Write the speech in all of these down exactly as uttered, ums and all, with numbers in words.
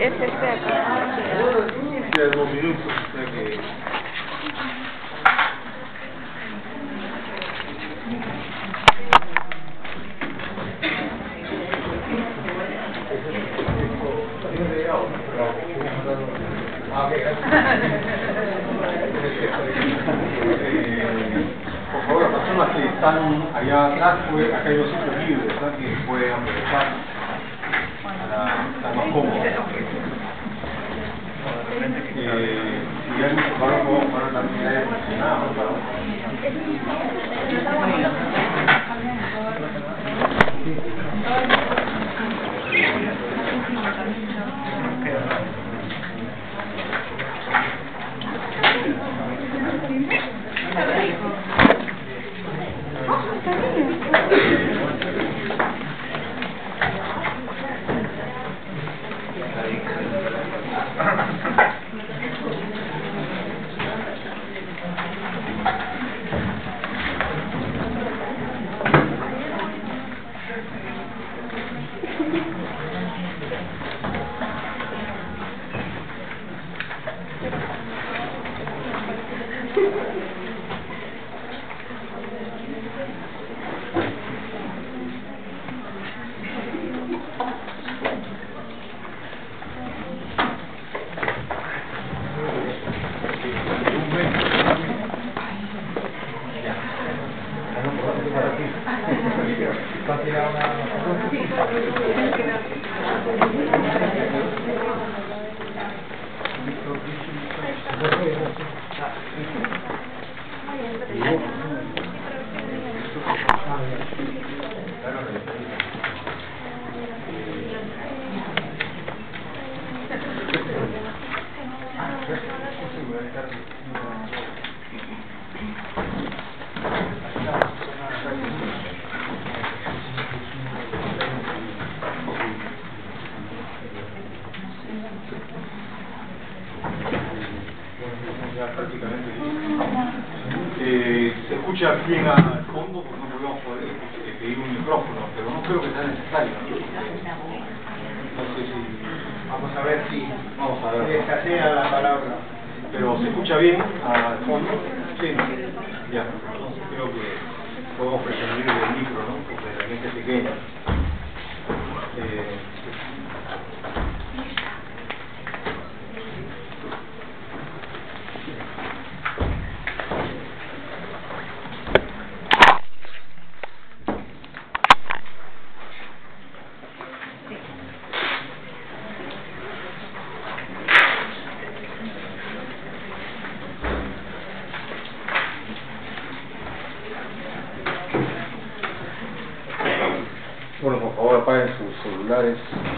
Es este acá. Queda dos minutos, o sea que... Por favor, las personas que están allá atrás, pues, acá hay dos sitios libres, ¿verdad? Que pueden aprovechar para estar más cómodos. Eh, si hay mucho calor, podemos poner la actividad de funcionar, prácticamente eh, se escucha bien al fondo porque no podemos poder eh, pedir un micrófono, pero no creo que sea necesario. No sé si vamos a ver si vamos a ver escasea la palabra, pero se escucha bien al fondo. Sí, ya. Entonces creo que podemos prescindir del micro, ¿no? Porque la gente es pequeña. Eh, Bueno, por favor apaguen sus celulares.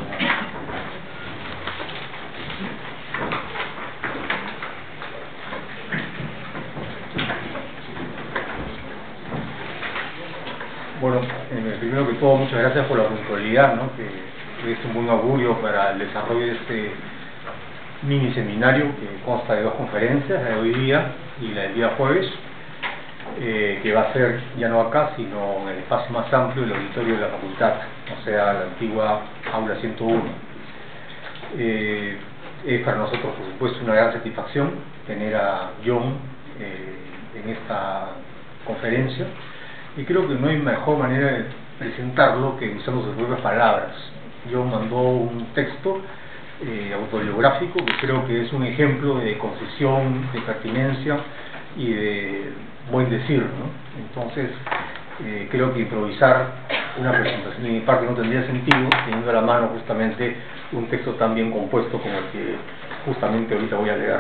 Bueno, eh, primero que todo, muchas gracias por la puntualidad, ¿no? Que es un buen augurio para el desarrollo de este mini seminario que consta de dos conferencias, la de hoy día y la del día jueves. Eh, que va a ser ya no acá, sino en el espacio más amplio del auditorio de la facultad, o sea, la antigua aula ciento uno. Eh, es para nosotros, por supuesto, una gran satisfacción tener a John eh, en esta conferencia, y creo que no hay mejor manera de presentarlo que usando sus propias palabras. John mandó un texto eh, autobiográfico que creo que es un ejemplo de concisión, de pertinencia y de buen decir, ¿no? Entonces eh, creo que improvisar una presentación de mi parte no tendría sentido teniendo a la mano justamente un texto tan bien compuesto como el que justamente ahorita voy a leer.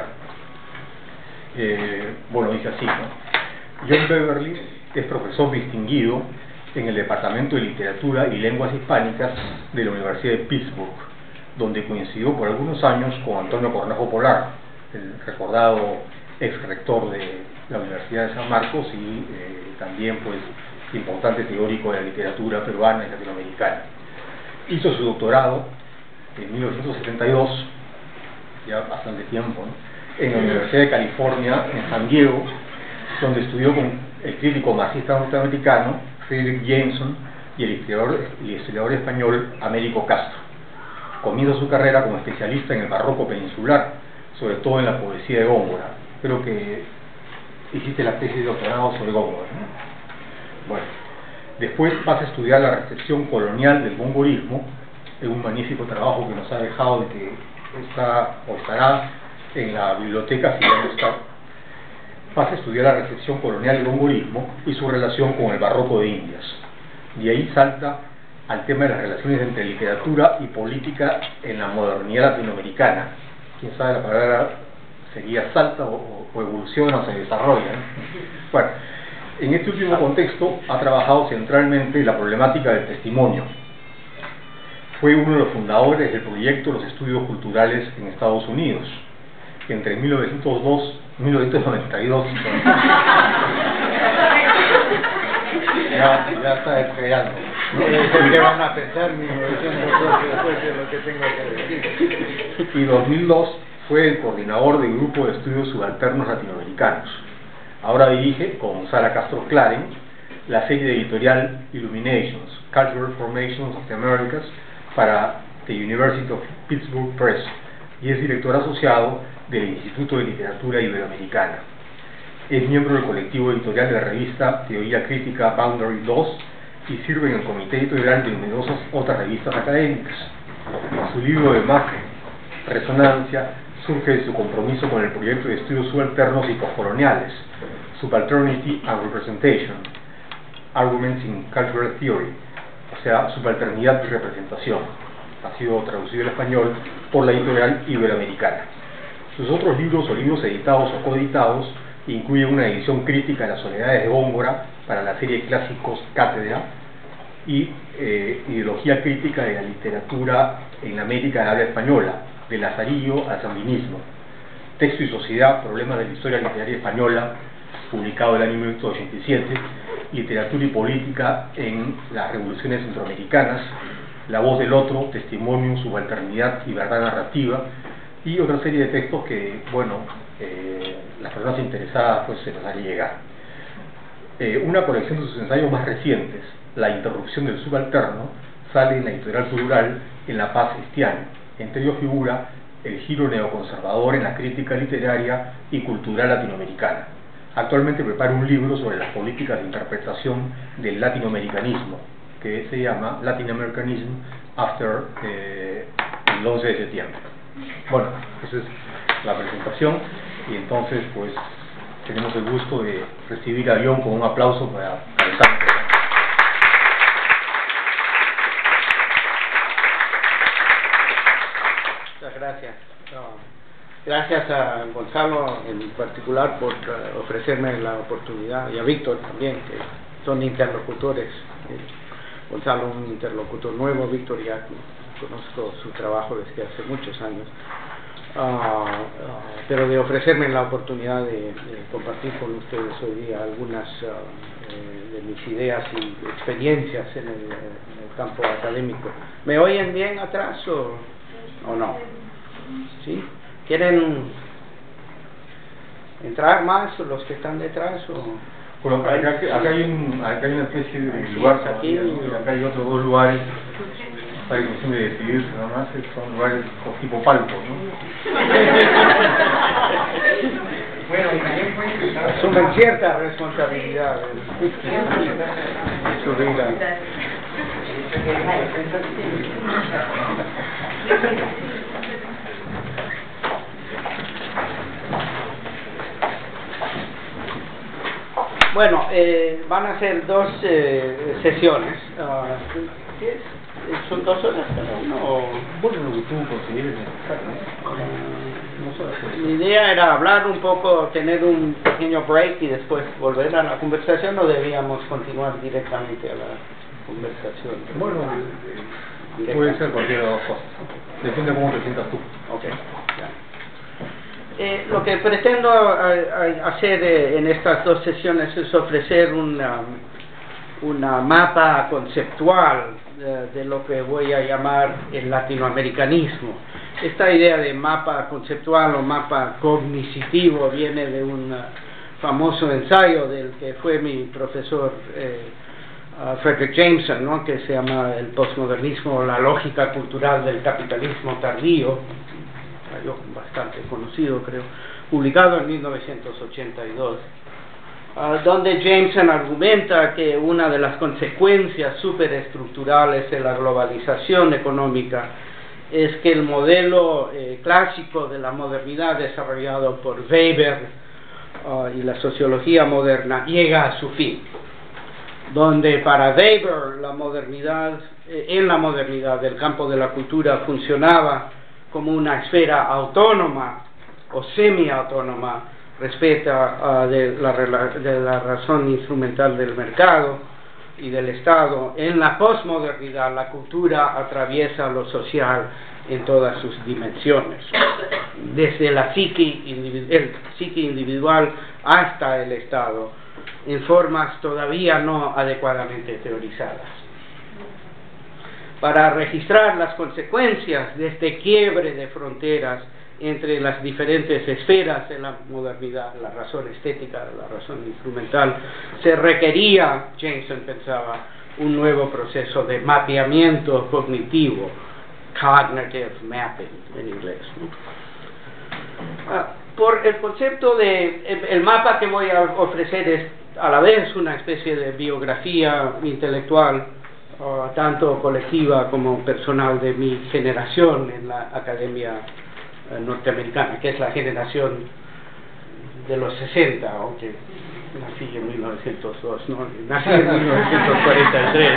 Eh, bueno, dice así, ¿no? John Beverly es profesor distinguido en el Departamento de Literatura y Lenguas Hispánicas de la Universidad de Pittsburgh, donde coincidió por algunos años con Antonio Cornejo Polar, el recordado ex rector de la Universidad de San Marcos y eh, también pues importante teórico de la literatura peruana y latinoamericana. Hizo su doctorado en mil novecientos setenta y dos, ya bastante tiempo, ¿no? En la Universidad de California en San Diego, donde estudió con el crítico marxista norteamericano Frederick Jameson y el historiador, el historiador español Américo Castro. Comienza su carrera como especialista en el barroco peninsular, sobre todo en la poesía de Góngora. Creo que hiciste la tesis de doctorado sobre Góngora, ¿no? Bueno, después vas a estudiar la recepción colonial del gongorismo, en un magnífico trabajo que nos ha dejado de que está o estará en la biblioteca, si ya no está. Vas a estudiar la recepción colonial del gongorismo y su relación con el barroco de Indias. De ahí salta al tema de las relaciones entre literatura y política en la modernidad latinoamericana. Quién sabe, la palabra sería salta o, o evoluciona o se desarrolla, ¿no? Bueno, en este último contexto ha trabajado centralmente la problemática del testimonio. Fue uno de los fundadores del proyecto Los Estudios Culturales en Estados Unidos. Entre mil novecientos dos y mil novecientos noventa y dos ya, ya está despegando. ¿Qué van a pensar mil novecientos dos después de lo que tengo que decir? Y dos mil dos fue el coordinador del Grupo de Estudios Subalternos Latinoamericanos. Ahora dirige, con Sara Castro Claren, la serie editorial Illuminations, Cultural Formations of the Americas, para the University of Pittsburgh Press, y es director asociado del Instituto de Literatura Iberoamericana. Es miembro del colectivo editorial de la revista Teoría Crítica Boundary dos y sirve en el comité editorial de numerosas otras revistas académicas. Su libro de más resonancia surge de su compromiso con el proyecto de estudios subalternos y postcoloniales, Subalternity and Representation, Arguments in Cultural Theory, o sea, subalternidad y representación. Ha sido traducido al español por la editorial Iberoamericana. Sus otros libros o libros editados o coeditados incluyen una edición crítica de las soledades de Góngora para la serie de clásicos Cátedra y eh, ideología crítica de la literatura en América de habla española, de Lazarillo al sandinismo, Texto y Sociedad, Problemas de la Historia Literaria Española, publicado en el año mil novecientos ochenta y siete, Literatura y Política en las Revoluciones Centroamericanas, La Voz del Otro, Testimonio, Subalternidad y Verdad Narrativa, y otra serie de textos que, bueno, eh, las personas interesadas pues se nos harán llegar. Eh, una colección de sus ensayos más recientes, La Interrupción del Subalterno, sale en la editorial Plural en La Paz este año. Entre ellos figura el giro neoconservador en la crítica literaria y cultural latinoamericana. Actualmente prepara un libro sobre las políticas de interpretación del latinoamericanismo, que se llama Latin Americanism After eh, el once de septiembre. Bueno, esa es la presentación y entonces pues tenemos el gusto de recibir a John con un aplauso para cantar. Muchas gracias. Gracias a Gonzalo en particular por uh, ofrecerme la oportunidad, y a Víctor también, que son interlocutores. Gonzalo un interlocutor nuevo, Víctor ya conozco su trabajo desde hace muchos años, uh, uh, pero de ofrecerme la oportunidad de, de compartir con ustedes hoy día algunas uh, eh, de mis ideas y experiencias en el, en el campo académico. ¿Me oyen bien atrás o, o no? ¿Sí? ¿Quieren entrar más los que están detrás? O bueno, acá, acá, hay un, acá hay una especie de lugar aquí, y acá hay otros dos lugares. Hay cuestión de decidirse nada más, son lugares tipo palco, ¿no? Bueno, y también pueden asumen cierta responsabilidad en su vida. Bueno, eh, van a ser dos eh, sesiones. Uh, ¿Qué es? ¿Son dos horas cada uno? O... Bueno, lo que tú consideres. Mi idea era hablar un poco, tener un pequeño break y después volver a la conversación, o debíamos continuar directamente a la conversación. Bueno, puede ser cualquiera de las dos cosas. Depende de cómo te sientas tú. Okay. Eh, lo que pretendo eh, hacer eh, en estas dos sesiones es ofrecer una, una mapa conceptual de, de lo que voy a llamar el latinoamericanismo. Esta idea de mapa conceptual o mapa cognoscitivo viene de un famoso ensayo del que fue mi profesor eh, uh, Frederick Jameson, ¿no?, que se llama El postmodernismo, la lógica cultural del capitalismo tardío, bastante conocido, creo, publicado en mil novecientos ochenta y dos, uh, donde Jameson argumenta que una de las consecuencias superestructurales de la globalización económica es que el modelo eh, clásico de la modernidad desarrollado por Weber uh, y la sociología moderna llega a su fin, donde para Weber la modernidad, eh, en la modernidad el campo de la cultura funcionaba como una esfera autónoma o semi-autónoma respecto uh, de, la, de la razón instrumental del mercado y del Estado. En la posmodernidad la cultura atraviesa lo social en todas sus dimensiones, desde la psique, individu el psique individual hasta el Estado, en formas todavía no adecuadamente teorizadas. Para registrar las consecuencias de este quiebre de fronteras entre las diferentes esferas de la modernidad, la razón estética, la razón instrumental, se requería, Jameson pensaba, un nuevo proceso de mapeamiento cognitivo, cognitive mapping en inglés, ¿no? Uh, por el concepto de, el, el mapa que voy a ofrecer es a la vez una especie de biografía intelectual, uh, tanto colectiva como personal, de mi generación en la academia uh, norteamericana, que es la generación de los sesenta, aunque nací en mil novecientos dos, ¿no? Nací en mil novecientos cuarenta y tres.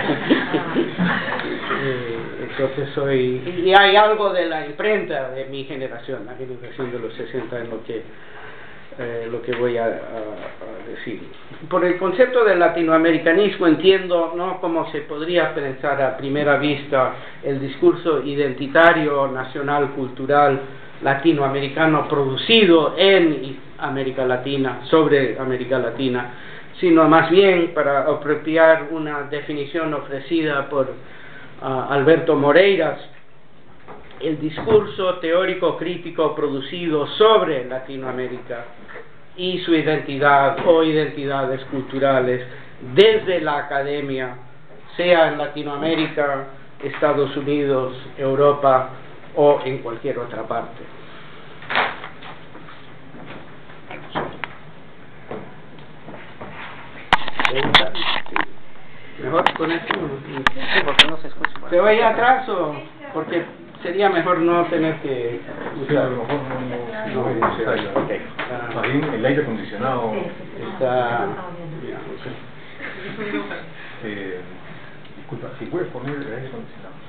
eh, entonces soy, y hay algo de la imprenta de mi generación, la generación de los sesenta, en lo que Eh, lo que voy a, a, a decir. Por el concepto del latinoamericanismo entiendo, ¿no?, cómo se podría pensar a primera vista el discurso identitario, nacional, cultural, latinoamericano producido en América Latina, sobre América Latina, sino más bien para apropiar una definición ofrecida por uh, Alberto Moreiras, el discurso teórico crítico producido sobre Latinoamérica y su identidad o identidades culturales desde la academia, sea en Latinoamérica, Estados Unidos, Europa o en cualquier otra parte. ¿Mejor con esto? Sí, porque no se escucha. ¿Te voy atrás o...? Porque sería mejor no tener que usar. Sí, a lo mejor no, no, no es necesario. Okay. Ah, Más bien el aire acondicionado está... ya, eh, disculpa, si puedes poner el aire acondicionado.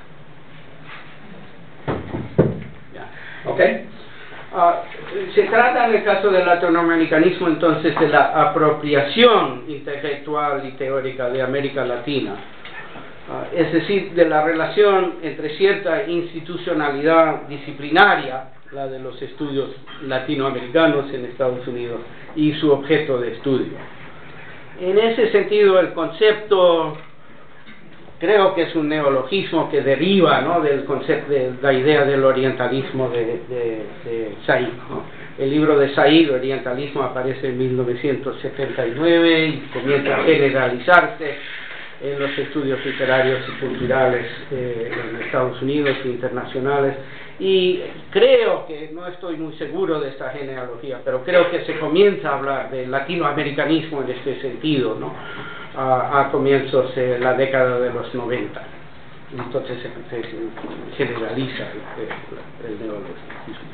Ya. Ok. Uh, se trata en el caso del latinoamericanismo entonces de la apropiación intelectual y teórica de América Latina. Uh, es decir, de la relación entre cierta institucionalidad disciplinaria, la de los estudios latinoamericanos en Estados Unidos, y su objeto de estudio. En ese sentido, el concepto, creo que es un neologismo que deriva, ¿no?, del concepto de la idea del orientalismo de, de, de Said, ¿no? El libro de Said, Orientalismo, aparece en mil novecientos setenta y nueve y comienza a generalizarse en los estudios literarios y culturales eh, en Estados Unidos e internacionales, y creo que, no estoy muy seguro de esta genealogía, pero creo que se comienza a hablar de latinoamericanismo en este sentido, ¿no?, a, a comienzos de la década de los noventa. Entonces se, se generaliza el, el, el neologismo.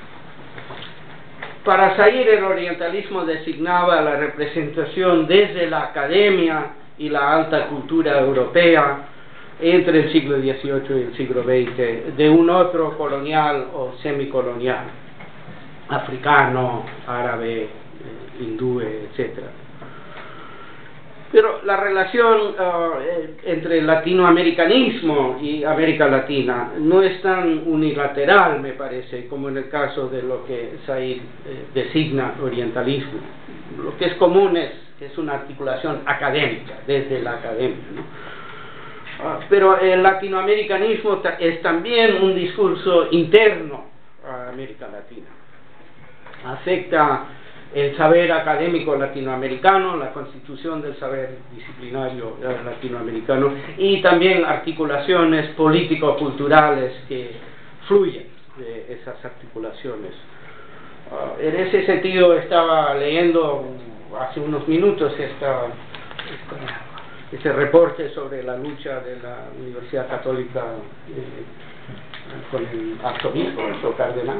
Para Said, el orientalismo designaba la representación desde la academia y la alta cultura europea entre el siglo dieciocho y el siglo veinte de un otro colonial o semicolonial, africano, árabe, eh, hindú, etcétera. Pero la relación uh, entre latinoamericanismo y América Latina no es tan unilateral, me parece, como en el caso de lo que Said eh, designa orientalismo. Lo que es común es, es una articulación académica, desde la academia, ¿no? Uh, pero el latinoamericanismo ta es también un discurso interno a América Latina. Afecta el saber académico latinoamericano, la constitución del saber disciplinario latinoamericano y también articulaciones político-culturales que fluyen de esas articulaciones. Uh, en ese sentido estaba leyendo hace unos minutos esta, esta, este reporte sobre la lucha de la Universidad Católica eh, con el arzobispo, el cardenal,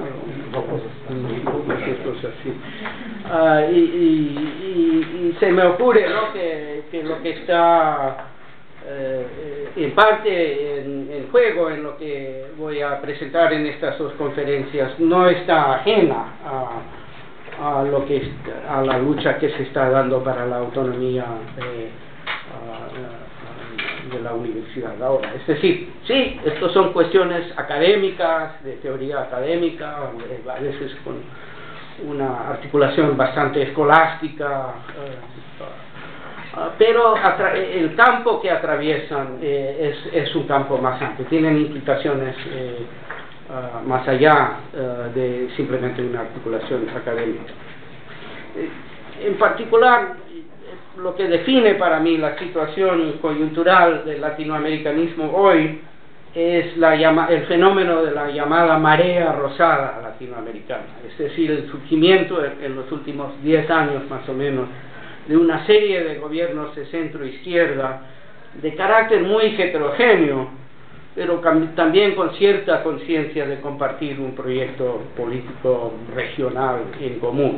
cosas así. Uh, y, y, y se me ocurre, ¿no?, que, que lo que está eh, en parte en, en juego en lo que voy a presentar en estas dos conferencias no está ajena a, a lo que a la lucha que se está dando para la autonomía eh, a, a, de la universidad ahora. Es decir, sí, estos son cuestiones académicas, de teoría académica, a veces con una articulación bastante escolástica, eh, pero el campo que atraviesan eh, es, es un campo más amplio, tienen implicaciones eh, uh, más allá uh, de simplemente una articulación académica. Eh, en particular, lo que define para mí la situación coyuntural del latinoamericanismo hoy es la llama, el fenómeno de la llamada marea rosada latinoamericana, es decir, el surgimiento en, en los últimos diez años más o menos de una serie de gobiernos de centro-izquierda de carácter muy heterogéneo, pero también con cierta conciencia de compartir un proyecto político regional en común.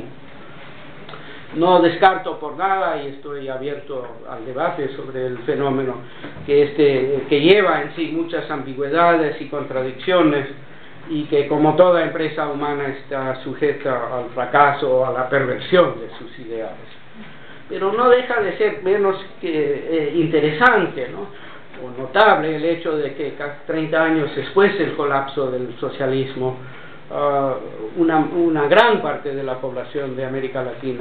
No descarto por nada, y estoy abierto al debate sobre el fenómeno, que, este, que lleva en sí muchas ambigüedades y contradicciones, y que como toda empresa humana está sujeta al fracaso o a la perversión de sus ideales. Pero no deja de ser menos que eh, interesante, ¿no?, o notable el hecho de que casi treinta años después del colapso del socialismo, uh, una, una gran parte de la población de América Latina,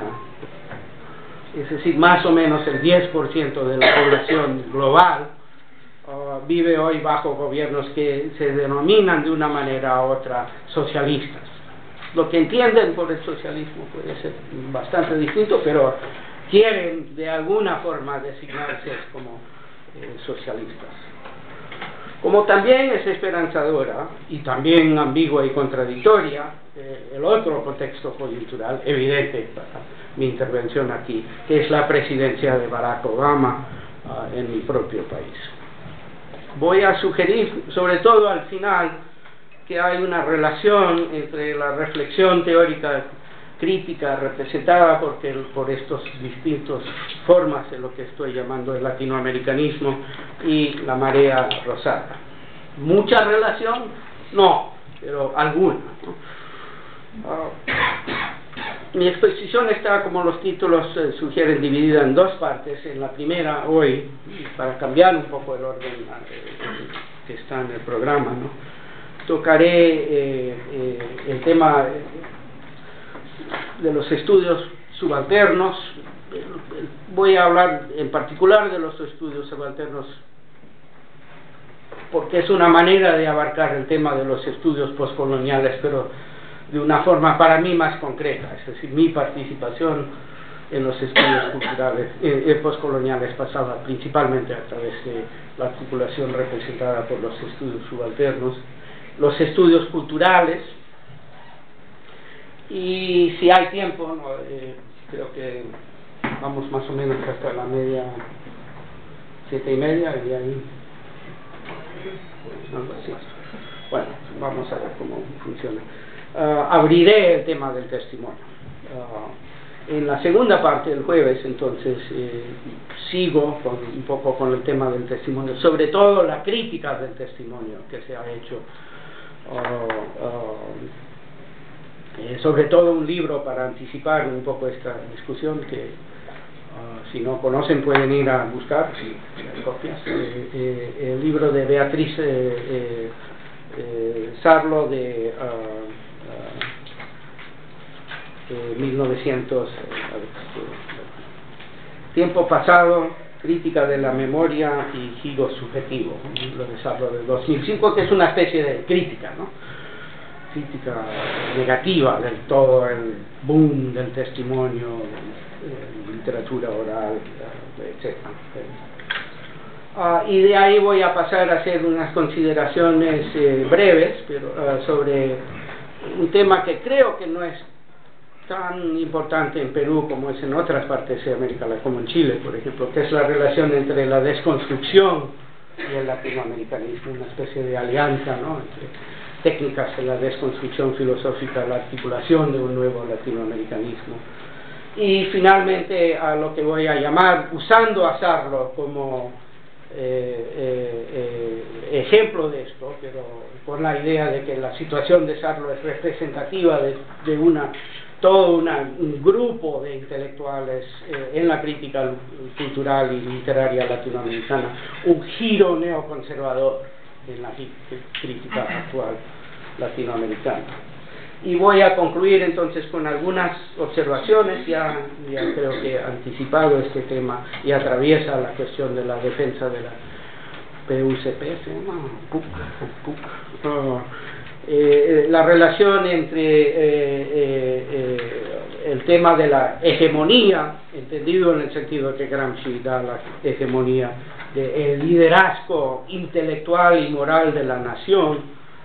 es decir, más o menos el diez por ciento de la población global, uh, vive hoy bajo gobiernos que se denominan de una manera u otra socialistas. Lo que entienden por el socialismo puede ser bastante distinto, pero quieren de alguna forma designarse como eh, socialistas. Como también es esperanzadora y también ambigua y contradictoria eh, el otro contexto coyuntural evidente para mi intervención aquí, que es la presidencia de Barack Obama uh, en mi propio país. Voy a sugerir, sobre todo al final, que hay una relación entre la reflexión teórica crítica representada por, que, por estos distintos formas de lo que estoy llamando el latinoamericanismo y la marea rosada. ¿Mucha relación? No, pero alguna, ¿no? Uh, mi exposición está, como los títulos eh, sugieren, dividida en dos partes. En la primera, hoy, para cambiar un poco el orden eh, que está en el programa, ¿no?, tocaré eh, eh, el tema de los estudios subalternos. Voy a hablar en particular de los estudios subalternos porque es una manera de abarcar el tema de los estudios postcoloniales, pero de una forma para mí más concreta, es decir, mi participación en los estudios culturales eh, postcoloniales pasaba principalmente a través de la articulación representada por los estudios subalternos, los estudios culturales. Y si hay tiempo, no, eh, creo que vamos más o menos hasta la media, siete y media, y ahí, algo así. Bueno, vamos a ver cómo funciona. Uh, abriré el tema del testimonio. Uh, en la segunda parte del jueves, entonces, eh, sigo con, un poco con el tema del testimonio, sobre todo la crítica del testimonio que se ha hecho. Uh, uh, Eh, sobre todo un libro para anticipar un poco esta discusión que uh, si no conocen pueden ir a buscar, si hay copias, eh, eh, el libro de Beatriz eh, eh, eh, Sarlo de uh, uh, mil novecientos, eh, tiempo pasado, crítica de la memoria y giro subjetivo, un libro de Sarlo de dos mil cinco, que es una especie de crítica, ¿no?, crítica negativa del todo el boom del testimonio, eh, literatura oral, etcétera. Uh, y de ahí voy a pasar a hacer unas consideraciones eh, breves pero, uh, sobre un tema que creo que no es tan importante en Perú como es en otras partes de América Latina, como en Chile, por ejemplo, que es la relación entre la desconstrucción y el latinoamericanismo, una especie de alianza, ¿no?, entre técnicas de la desconstrucción filosófica, la articulación de un nuevo latinoamericanismo. Y finalmente a lo que voy a llamar, usando a Sarlo como eh, eh, eh, ejemplo de esto, pero con la idea de que la situación de Sarlo es representativa de, de una todo una, un grupo de intelectuales eh, en la crítica cultural y literaria latinoamericana, un giro neoconservador en la crítica actual latinoamericana. Y voy a concluir entonces con algunas observaciones, ya, ya creo que he anticipado este tema y atraviesa la cuestión de la defensa de la P U C P, ¿se llama? P U C, P U C. Oh. Eh, la relación entre eh, eh, eh, el tema de la hegemonía, entendido en el sentido que Gramsci da la hegemonía del liderazgo intelectual y moral de la nación,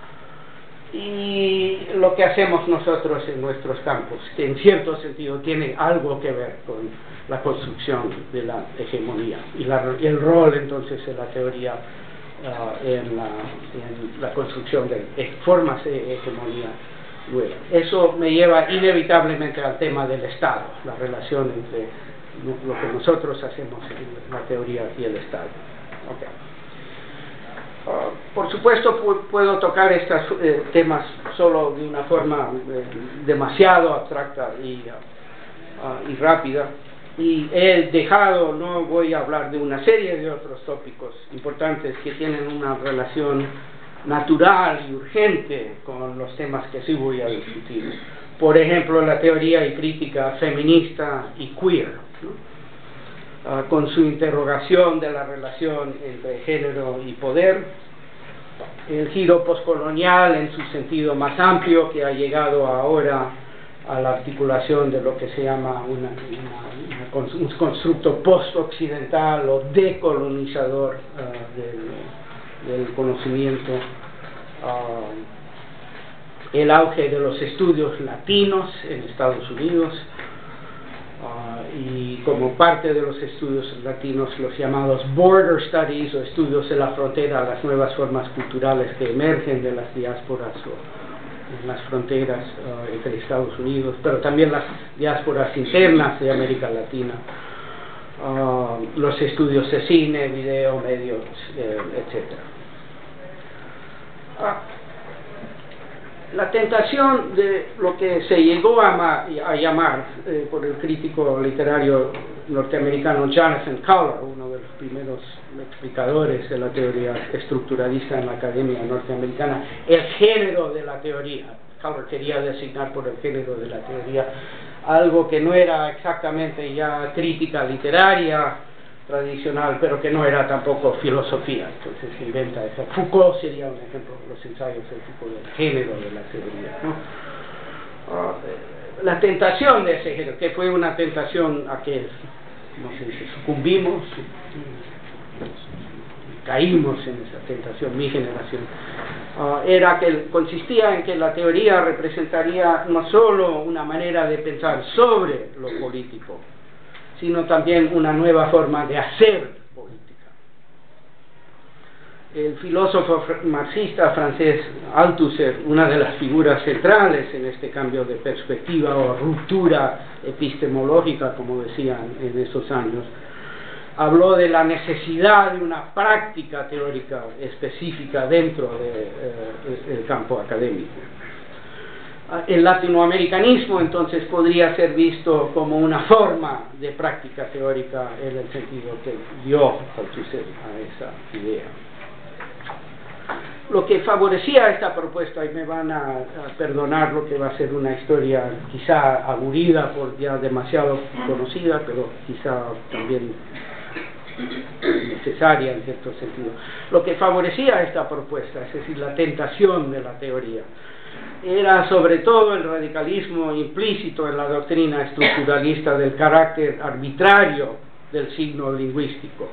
y lo que hacemos nosotros en nuestros campos, que en cierto sentido tiene algo que ver con la construcción de la hegemonía y, la, y el rol entonces de la teoría Uh, en, la, en la construcción de formas de hegemonía nueva. Eso me lleva inevitablemente al tema del Estado, la relación entre lo que nosotros hacemos en la teoría y el Estado. Okay. Uh, por supuesto pu puedo tocar estos eh, temas solo de una forma eh, demasiado abstracta y, uh, uh, y rápida, y he dejado, no voy a hablar de una serie de otros tópicos importantes que tienen una relación natural y urgente con los temas que sí voy a discutir. Por ejemplo, la teoría y crítica feminista y queer, ¿no? Uh, con su interrogación de la relación entre género y poder, el giro postcolonial en su sentido más amplio que ha llegado ahora a la articulación de lo que se llama una, una, una, un constructo post-occidental o decolonizador uh, del, del conocimiento, uh, el auge de los estudios latinos en Estados Unidos, uh, y como parte de los estudios latinos los llamados border studies o estudios de la frontera, las nuevas formas culturales que emergen de las diásporas o en las fronteras uh, entre Estados Unidos, pero también las diásporas internas de América Latina, uh, los estudios de cine, video, medios, eh, etcétera. Uh, la tentación de lo que se llegó a, a llamar eh, por el crítico literario norteamericano Jonathan Culler, uno de los primeros explicadores de la teoría estructuralista en la academia norteamericana, el género de la teoría. Culler quería designar por el género de la teoría algo que no era exactamente ya crítica literaria tradicional, pero que no era tampoco filosofía. Entonces se inventa esa. Foucault sería un ejemplo, los ensayos de Foucault del género de la teoría, ¿no? Uh, la tentación de ese género, que fue una tentación a que, no se dice, sucumbimos, caímos en esa tentación, mi generación, uh, era que consistía en que la teoría representaría no solo una manera de pensar sobre lo político, sino también una nueva forma de hacer política. El filósofo marxista francés Althusser, una de las figuras centrales en este cambio de perspectiva o ruptura epistemológica, como decían en esos años, habló de la necesidad de una práctica teórica específica dentro del de, eh, campo académico. El latinoamericanismo entonces podría ser visto como una forma de práctica teórica en el sentido que dio Althusser a esa idea. Lo que favorecía esta propuesta, y me van a, a perdonar lo que va a ser una historia quizá aburrida por ya demasiado conocida, pero quizá también necesaria en cierto sentido. Lo que favorecía esta propuesta, es decir, la tentación de la teoría, era sobre todo el radicalismo implícito en la doctrina estructuralista del carácter arbitrario del signo lingüístico.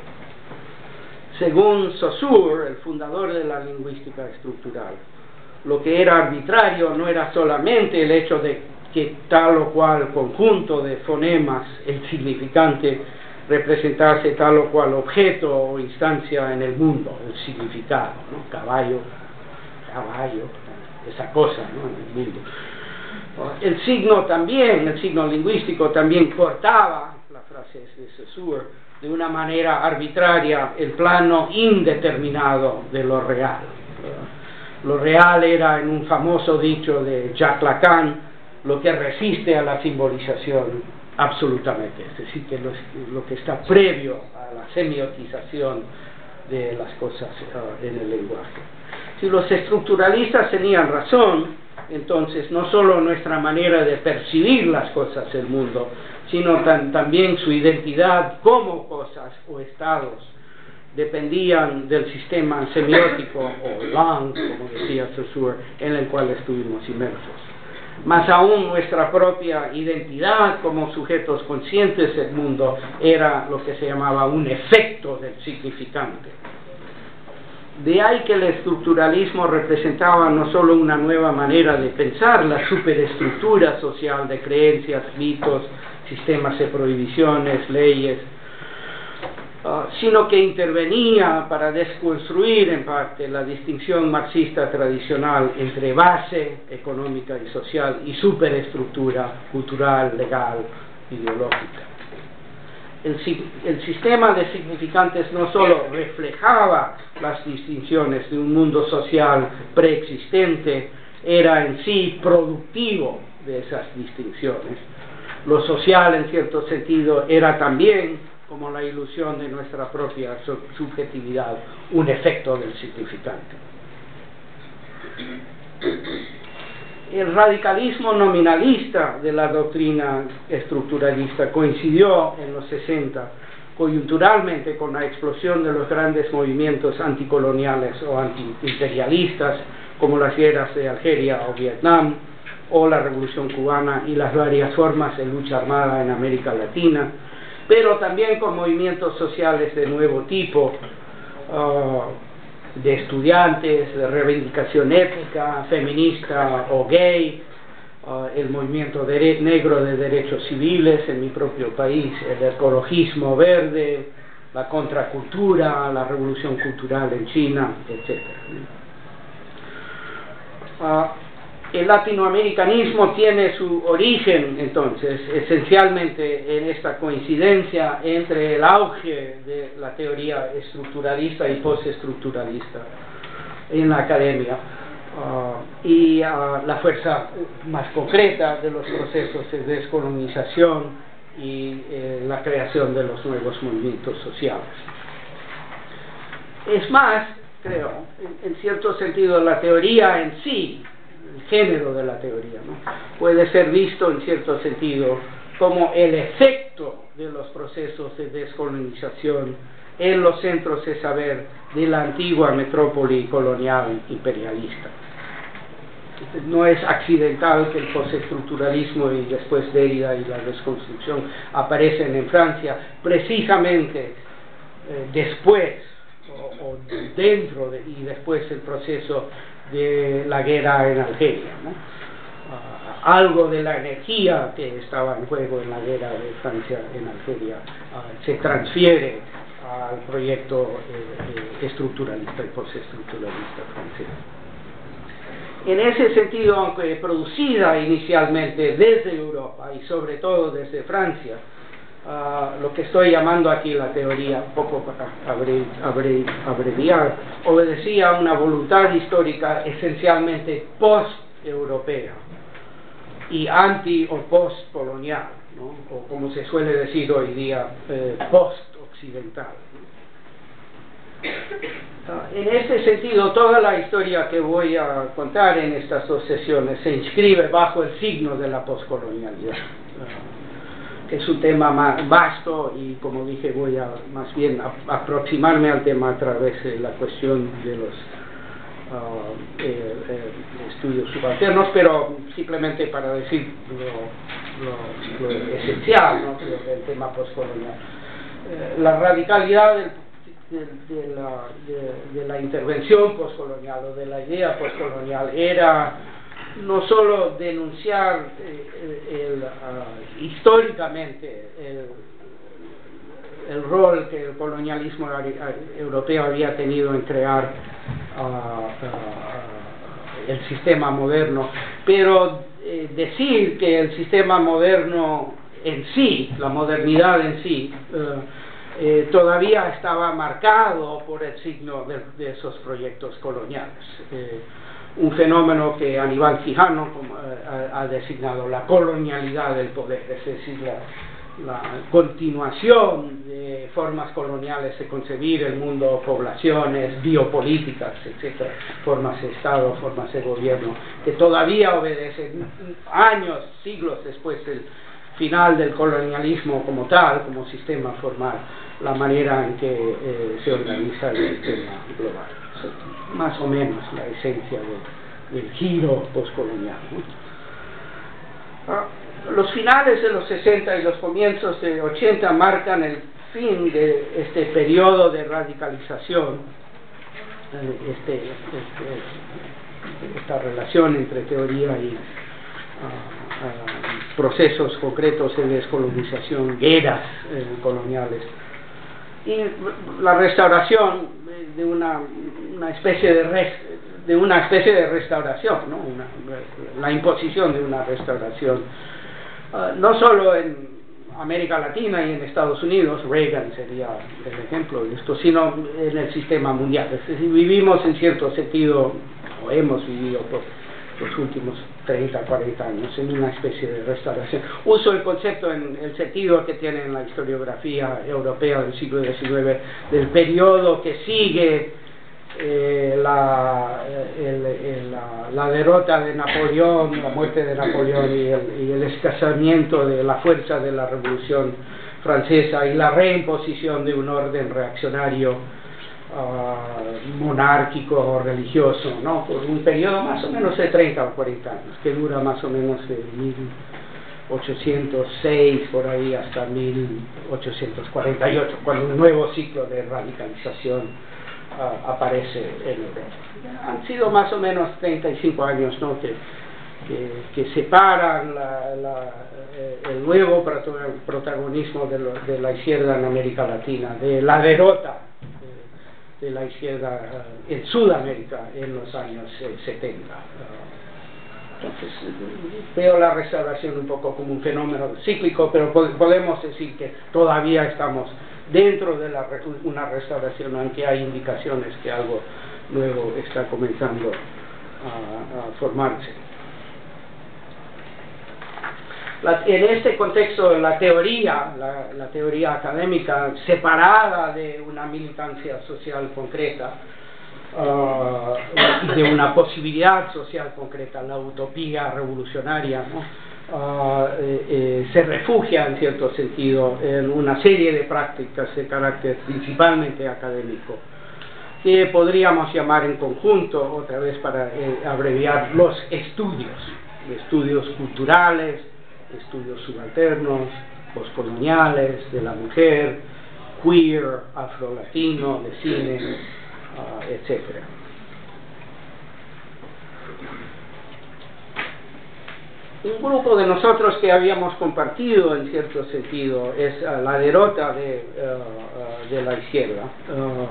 Según Saussure, el fundador de la lingüística estructural, lo que era arbitrario no era solamente el hecho de que tal o cual conjunto de fonemas, el significante, representase tal o cual objeto o instancia en el mundo, el significado, ¿no? Caballo, caballo, esa cosa, ¿no? En el mundo. El signo también, el signo lingüístico también cortaba, la frase es de Saussure, de una manera arbitraria el plano indeterminado de lo real. Lo real era, en un famoso dicho de Jacques Lacan, lo que resiste a la simbolización absolutamente, es decir, que lo, lo que está previo a la semiotización de las cosas uh, en el lenguaje. Si los estructuralistas tenían razón, entonces no solo nuestra manera de percibir las cosas del mundo, sino tan, también su identidad como cosas o estados dependían del sistema semiótico o langue, como decía Saussure, en el cual estuvimos inmersos. Más aún, nuestra propia identidad como sujetos conscientes del mundo era lo que se llamaba un efecto del significante. De ahí que el estructuralismo representaba no solo una nueva manera de pensar la superestructura social de creencias, mitos, sistemas de prohibiciones, leyes, uh, sino que intervenía para desconstruir en parte la distinción marxista tradicional entre base económica y social y superestructura cultural, legal, ideológica. El, el sistema de significantes no solo reflejaba las distinciones de un mundo social preexistente, era en sí productivo de esas distinciones. Lo social, en cierto sentido, era también, como la ilusión de nuestra propia subjetividad, un efecto del significante. El radicalismo nominalista de la doctrina estructuralista coincidió en los sesenta coyunturalmente con la explosión de los grandes movimientos anticoloniales o antiimperialistas, como las guerras de Algeria o Vietnam, o la Revolución Cubana y las varias formas de lucha armada en América Latina, pero también con movimientos sociales de nuevo tipo, uh, de estudiantes, de reivindicación étnica, feminista o gay, uh, el movimiento de negro de derechos civiles en mi propio país, el ecologismo verde, la contracultura, la revolución cultural en China, etcétera. Uh, El latinoamericanismo tiene su origen, entonces, esencialmente en esta coincidencia entre el auge de la teoría estructuralista y postestructuralista en la academia uh, y uh, la fuerza más concreta de los procesos de descolonización y eh, la creación de los nuevos movimientos sociales. Es más, creo, en, en cierto sentido, la teoría en sí, el género de la teoría, ¿no?, puede ser visto en cierto sentido como el efecto de los procesos de descolonización en los centros de saber de la antigua metrópoli colonial imperialista. No es accidental que el postestructuralismo y después Derrida y la desconstrucción aparecen en Francia precisamente eh, después o, o dentro de, y después el proceso de la guerra en Algeria, ¿no? Uh, algo de la energía que estaba en juego en la guerra de Francia en Algeria uh, se transfiere al proyecto eh, eh, estructuralista y postestructuralista francés. En ese sentido, aunque producida inicialmente desde Europa y sobre todo desde Francia, Uh, lo que estoy llamando aquí la teoría, un poco para abre, abre, abreviar, obedecía a una voluntad histórica esencialmente post-europea y anti o post-colonial, ¿no?, o como se suele decir hoy día, eh, post-occidental. Uh, en este sentido, toda la historia que voy a contar en estas dos sesiones se inscribe bajo el signo de la postcolonialidad. Uh, que es un tema más vasto y, como dije, voy a más bien a, a aproximarme al tema a través de la cuestión de los uh, eh, eh, estudios subalternos, pero simplemente para decir lo, lo, lo esencial, ¿no?, del tema postcolonial. Eh, la radicalidad del De, de, la, de, de la intervención postcolonial o de la idea postcolonial era no solo denunciar eh, el, uh, históricamente el, el rol que el colonialismo europeo había tenido en crear uh, uh, el sistema moderno, pero eh, decir que el sistema moderno en sí, la modernidad en sí, uh, Eh, todavía estaba marcado por el signo de, de esos proyectos coloniales. Eh, un fenómeno que Aníbal Quijano como, eh, ha, ha designado la colonialidad del poder, es decir, la, la continuación de formas coloniales de concebir el mundo, poblaciones, biopolíticas, etcétera, formas de Estado, formas de gobierno, que todavía obedecen años, siglos después del final del colonialismo como tal, como sistema formal, la manera en que eh, se organiza el sistema global. O sea, más o menos la esencia de, del giro postcolonial, ¿no? Ah, los finales de los sesenta y los comienzos de ochenta marcan el fin de este periodo de radicalización, eh, este, este, esta relación entre teoría y uh, uh, procesos concretos de descolonización, guerras eh, coloniales, y la restauración de una, una especie de res, de una especie de restauración, ¿no? Una, la imposición de una restauración, uh, no solo en América Latina y en Estados Unidos, Reagan sería el ejemplo de esto, sino en el sistema mundial. Es decir, vivimos en cierto sentido, o hemos vivido por los últimos treinta, cuarenta años en una especie de restauración. Uso el concepto en el sentido que tiene en la historiografía europea del siglo diecinueve, del periodo que sigue eh, la, el, el, la, la derrota de Napoleón, la muerte de Napoleón y el, y el escasamiento de la fuerza de la Revolución Francesa y la reimposición de un orden reaccionario Uh, monárquico o religioso, ¿no?, por un periodo más o menos de treinta o cuarenta años, que dura más o menos de mil ochocientos seis por ahí hasta mil ochocientos cuarenta y ocho, cuando un nuevo ciclo de radicalización uh, aparece en Europa. Han sido más o menos treinta y cinco años, ¿no?, que, que, que separan la, la, el nuevo protagonismo de, lo, de la izquierda en América Latina de la derrota de la izquierda uh, en Sudamérica en los años eh, setenta. Uh, entonces, veo la restauración un poco como un fenómeno cíclico, pero po podemos decir que todavía estamos dentro de la re una restauración, aunque hay indicaciones que algo nuevo está comenzando a, a formarse. La, en este contexto, la teoría, la, la teoría académica, separada de una militancia social concreta, uh, de una posibilidad social concreta, la utopía revolucionaria, ¿no?, uh, eh, eh, se refugia en cierto sentido en una serie de prácticas de carácter principalmente académico, que podríamos llamar en conjunto, otra vez para eh, abreviar, los estudios, estudios culturales, estudios subalternos, postcoloniales, de la mujer, queer, afro-latino, de cine, uh, etcétera. Un grupo de nosotros que habíamos compartido en cierto sentido es uh, la derrota de, uh, uh, de la izquierda. Uh,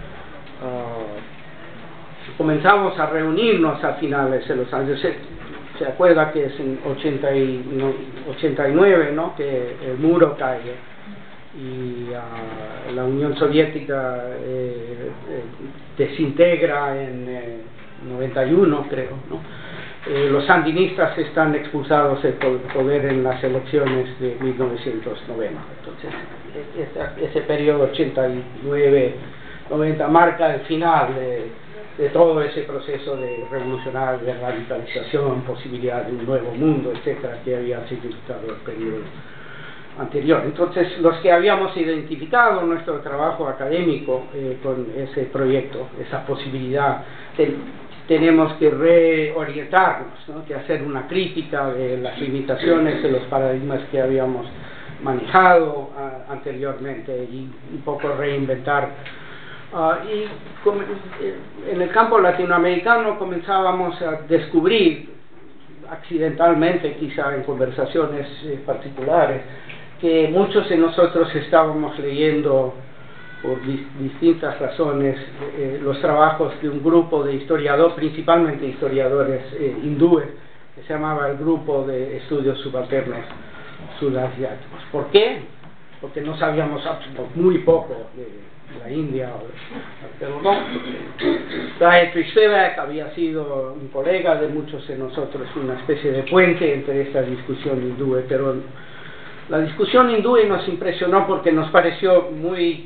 uh, comenzamos a reunirnos a finales de los años setenta. Se acuerda que es en ochenta y nueve, ¿no?, que el muro cae y uh, la Unión Soviética eh, eh, desintegra en eh, noventa y uno, creo, ¿no? Eh, los sandinistas están expulsados del poder en las elecciones de mil novecientos noventa. Entonces, ese, ese periodo ochenta y nueve noventa marca el final de de todo ese proceso de revolucionario, de radicalización, posibilidad de un nuevo mundo, etcétera, que había significado el periodo anterior. Entonces, los que habíamos identificado nuestro trabajo académico eh, con ese proyecto, esa posibilidad, ten, tenemos que reorientarnos, ¿no? Que hacer una crítica de las limitaciones de los paradigmas que habíamos manejado uh, anteriormente y un poco reinventar. Uh, y com en el campo latinoamericano comenzábamos a descubrir, accidentalmente quizá en conversaciones eh, particulares, que muchos de nosotros estábamos leyendo por dis distintas razones eh, los trabajos de un grupo de historiadores, principalmente historiadores eh, hindúes, que se llamaba el Grupo de Estudios Subalternos Sudasiáticos. ¿Por qué? Porque no sabíamos muy poco de la India, pero no. Gayatri Spivak había sido un colega de muchos de nosotros, una especie de puente entre esta discusión hindú, pero la discusión hindú nos impresionó porque nos pareció muy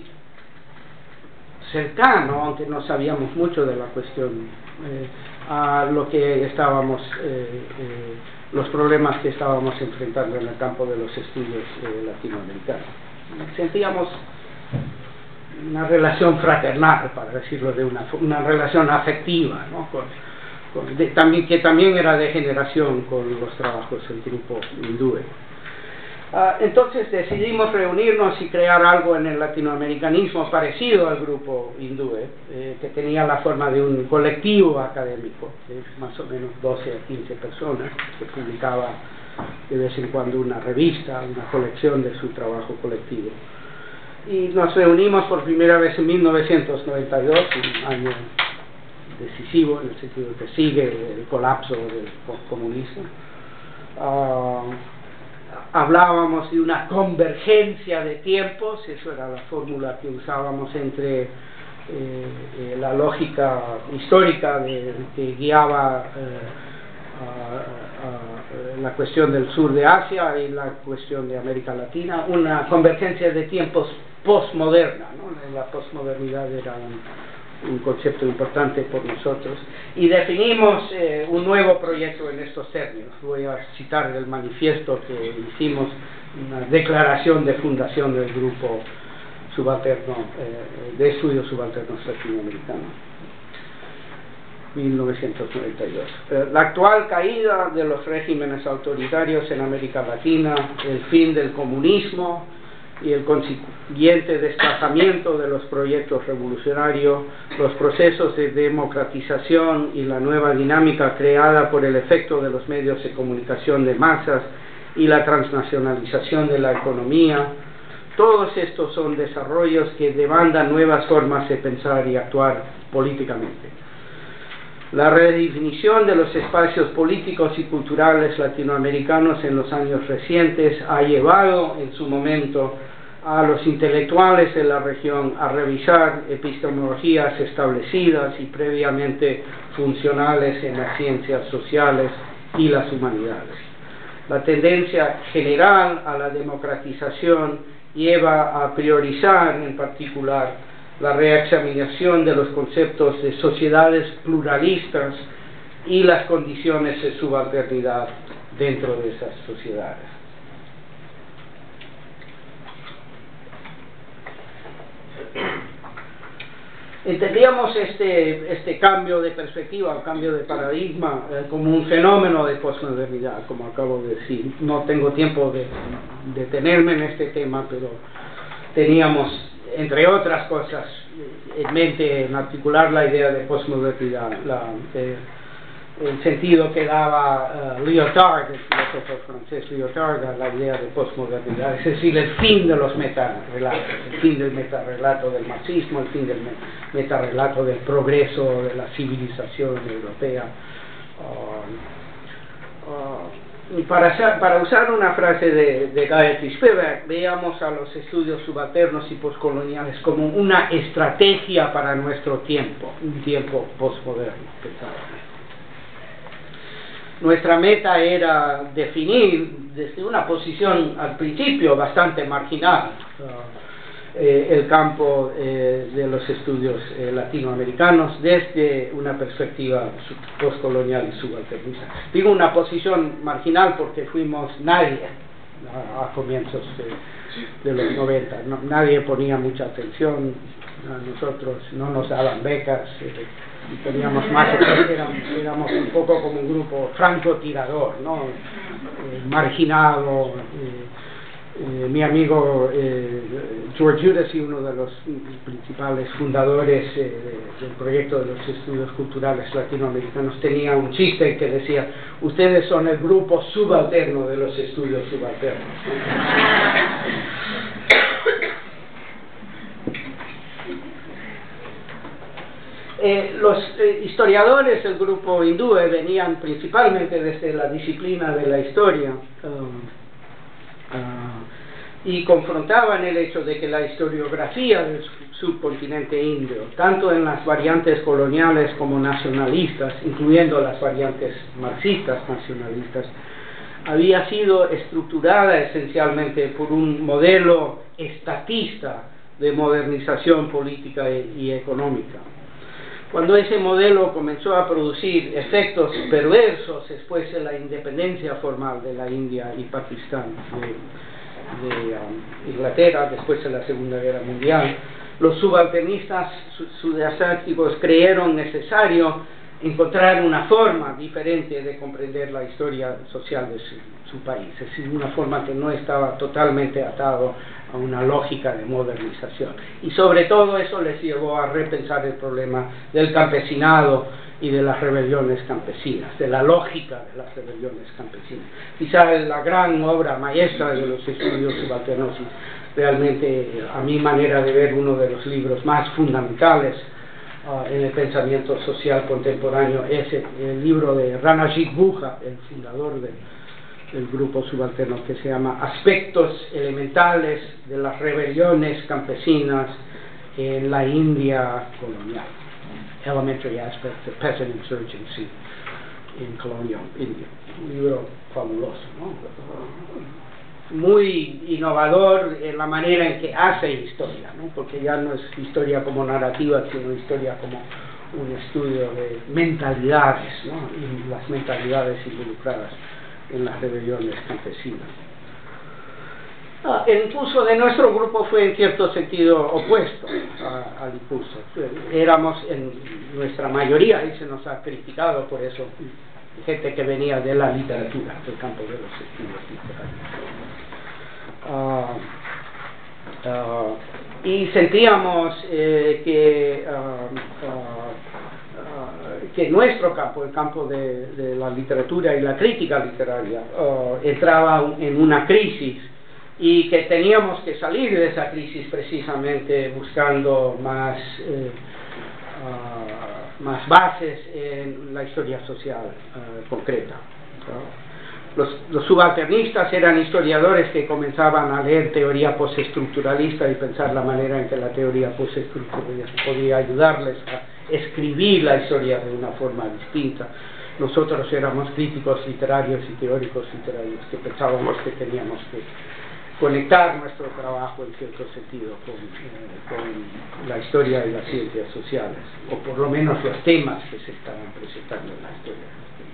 cercano, aunque no sabíamos mucho de la cuestión, eh, a lo que estábamos, eh, eh, los problemas que estábamos enfrentando en el campo de los estudios eh, latinoamericanos. Sentíamos una relación fraternal, para decirlo de una una relación afectiva, ¿no? con, con, de, también, que también era de generación con los trabajos del grupo hindú. Uh, entonces decidimos reunirnos y crear algo en el latinoamericanismo parecido al grupo hindú, eh, que tenía la forma de un colectivo académico, de más o menos doce a quince personas, que publicaba de vez en cuando una revista, una colección de su trabajo colectivo. Y nos reunimos por primera vez en mil novecientos noventa y dos, un año decisivo en el sentido que sigue el colapso del comunismo. Uh, hablábamos de una convergencia de tiempos, eso era la fórmula que usábamos entre eh, eh, la lógica histórica de, que guiaba eh, a, a, a la cuestión del sur de Asia y la cuestión de América Latina, una convergencia de tiempos postmoderna, ¿no? La postmodernidad era un, un concepto importante por nosotros, y definimos eh, un nuevo proyecto en estos términos. Voy a citar el manifiesto que hicimos, una declaración de fundación del grupo subalterno, eh, de estudios subalternos latinoamericanos, mil novecientos noventa y dos. Eh, la actual caída de los regímenes autoritarios en América Latina, el fin del comunismo y el consiguiente desplazamiento de los proyectos revolucionarios, los procesos de democratización y la nueva dinámica creada por el efecto de los medios de comunicación de masas y la transnacionalización de la economía, todos estos son desarrollos que demandan nuevas formas de pensar y actuar políticamente. La redefinición de los espacios políticos y culturales latinoamericanos en los años recientes ha llevado en su momento a los intelectuales de la región a revisar epistemologías establecidas y previamente funcionales en las ciencias sociales y las humanidades. La tendencia general a la democratización lleva a priorizar en particular la reexaminación de los conceptos de sociedades pluralistas y las condiciones de subalternidad dentro de esas sociedades. Entendíamos este, este cambio de perspectiva, un cambio de paradigma, eh, como un fenómeno de posmodernidad, como acabo de decir. No tengo tiempo de detenerme en este tema, pero teníamos, entre otras cosas, en mente en articular la idea de posmodernidad, la, eh, el sentido que daba uh, Lyotard, el filósofo francés Lyotard, a la idea de posmodernidad, es decir, el fin de los metarrelatos, el fin del metarrelato del marxismo, el fin del metarrelato del progreso de la civilización europea. Uh, uh, y para, para usar una frase de, de Gayatri Spivak, veamos a los estudios subalternos y postcoloniales como una estrategia para nuestro tiempo, un tiempo postmoderno. Nuestra meta era definir desde una posición al principio bastante marginal uh, eh, el campo eh, de los estudios eh, latinoamericanos desde una perspectiva postcolonial y subalternista. Digo una posición marginal porque fuimos nadie a, a comienzos de, de los noventa. No, nadie ponía mucha atención a nosotros, no nos daban becas, eh, y teníamos más, éramos, éramos un poco como un grupo francotirador, ¿no? Eh, marginado. Eh, eh, mi amigo eh, George Udesi, uno de los principales fundadores eh, del proyecto de los estudios culturales latinoamericanos, tenía un chiste que decía: ustedes son el grupo subalterno de los estudios subalternos. Eh, los eh, historiadores del grupo hindúe venían principalmente desde la disciplina de la historia, um, uh, y confrontaban el hecho de que la historiografía del subcontinente indio, tanto en las variantes coloniales como nacionalistas, incluyendo las variantes marxistas nacionalistas, había sido estructurada esencialmente por un modelo estatista de modernización política y, y económica. Cuando ese modelo comenzó a producir efectos perversos después de la independencia formal de la India y Pakistán de, de um, Inglaterra, después de la Segunda Guerra Mundial, los subalternistas sudasiáticos creyeron necesario encontrar una forma diferente de comprender la historia social de su, su país, es decir, una forma que no estaba totalmente atado a una lógica de modernización. Y sobre todo eso les llevó a repensar el problema del campesinado y de las rebeliones campesinas, de la lógica de las rebeliones campesinas. Quizá la gran obra maestra de los estudios subalternos, realmente a mi manera de ver uno de los libros más fundamentales uh, en el pensamiento social contemporáneo, es el, el libro de Ranajit Guha, el fundador de el grupo subalterno, que se llama Aspectos elementales de las rebeliones campesinas en la India colonial. Elementary Aspects of Peasant Insurgency in Colonial India. Un libro fabuloso, ¿no? Muy innovador en la manera en que hace historia, ¿no? Porque ya no es historia como narrativa, sino historia como un estudio de mentalidades, ¿no? Y las mentalidades involucradas en las rebeliones campesinas. Ah, el impulso de nuestro grupo fue en cierto sentido opuesto a, al impulso. Éramos en nuestra mayoría, y se nos ha criticado por eso, gente que venía de la literatura, del campo de los estudios literarios. Uh, uh, y sentíamos eh, que uh, uh, que nuestro campo, el campo de, de la literatura y la crítica literaria, uh, entraba en una crisis, y que teníamos que salir de esa crisis precisamente buscando más, eh, uh, más bases en la historia social uh, concreta. Uh, los, los subalternistas eran historiadores que comenzaban a leer teoría postestructuralista y pensar la manera en que la teoría postestructuralista podía ayudarles a escribir la historia de una forma distinta. Nosotros éramos críticos literarios y teóricos literarios que pensábamos que teníamos que conectar nuestro trabajo en cierto sentido con, eh, con la historia y las ciencias sociales, o por lo menos los temas que se estaban presentando en la historia.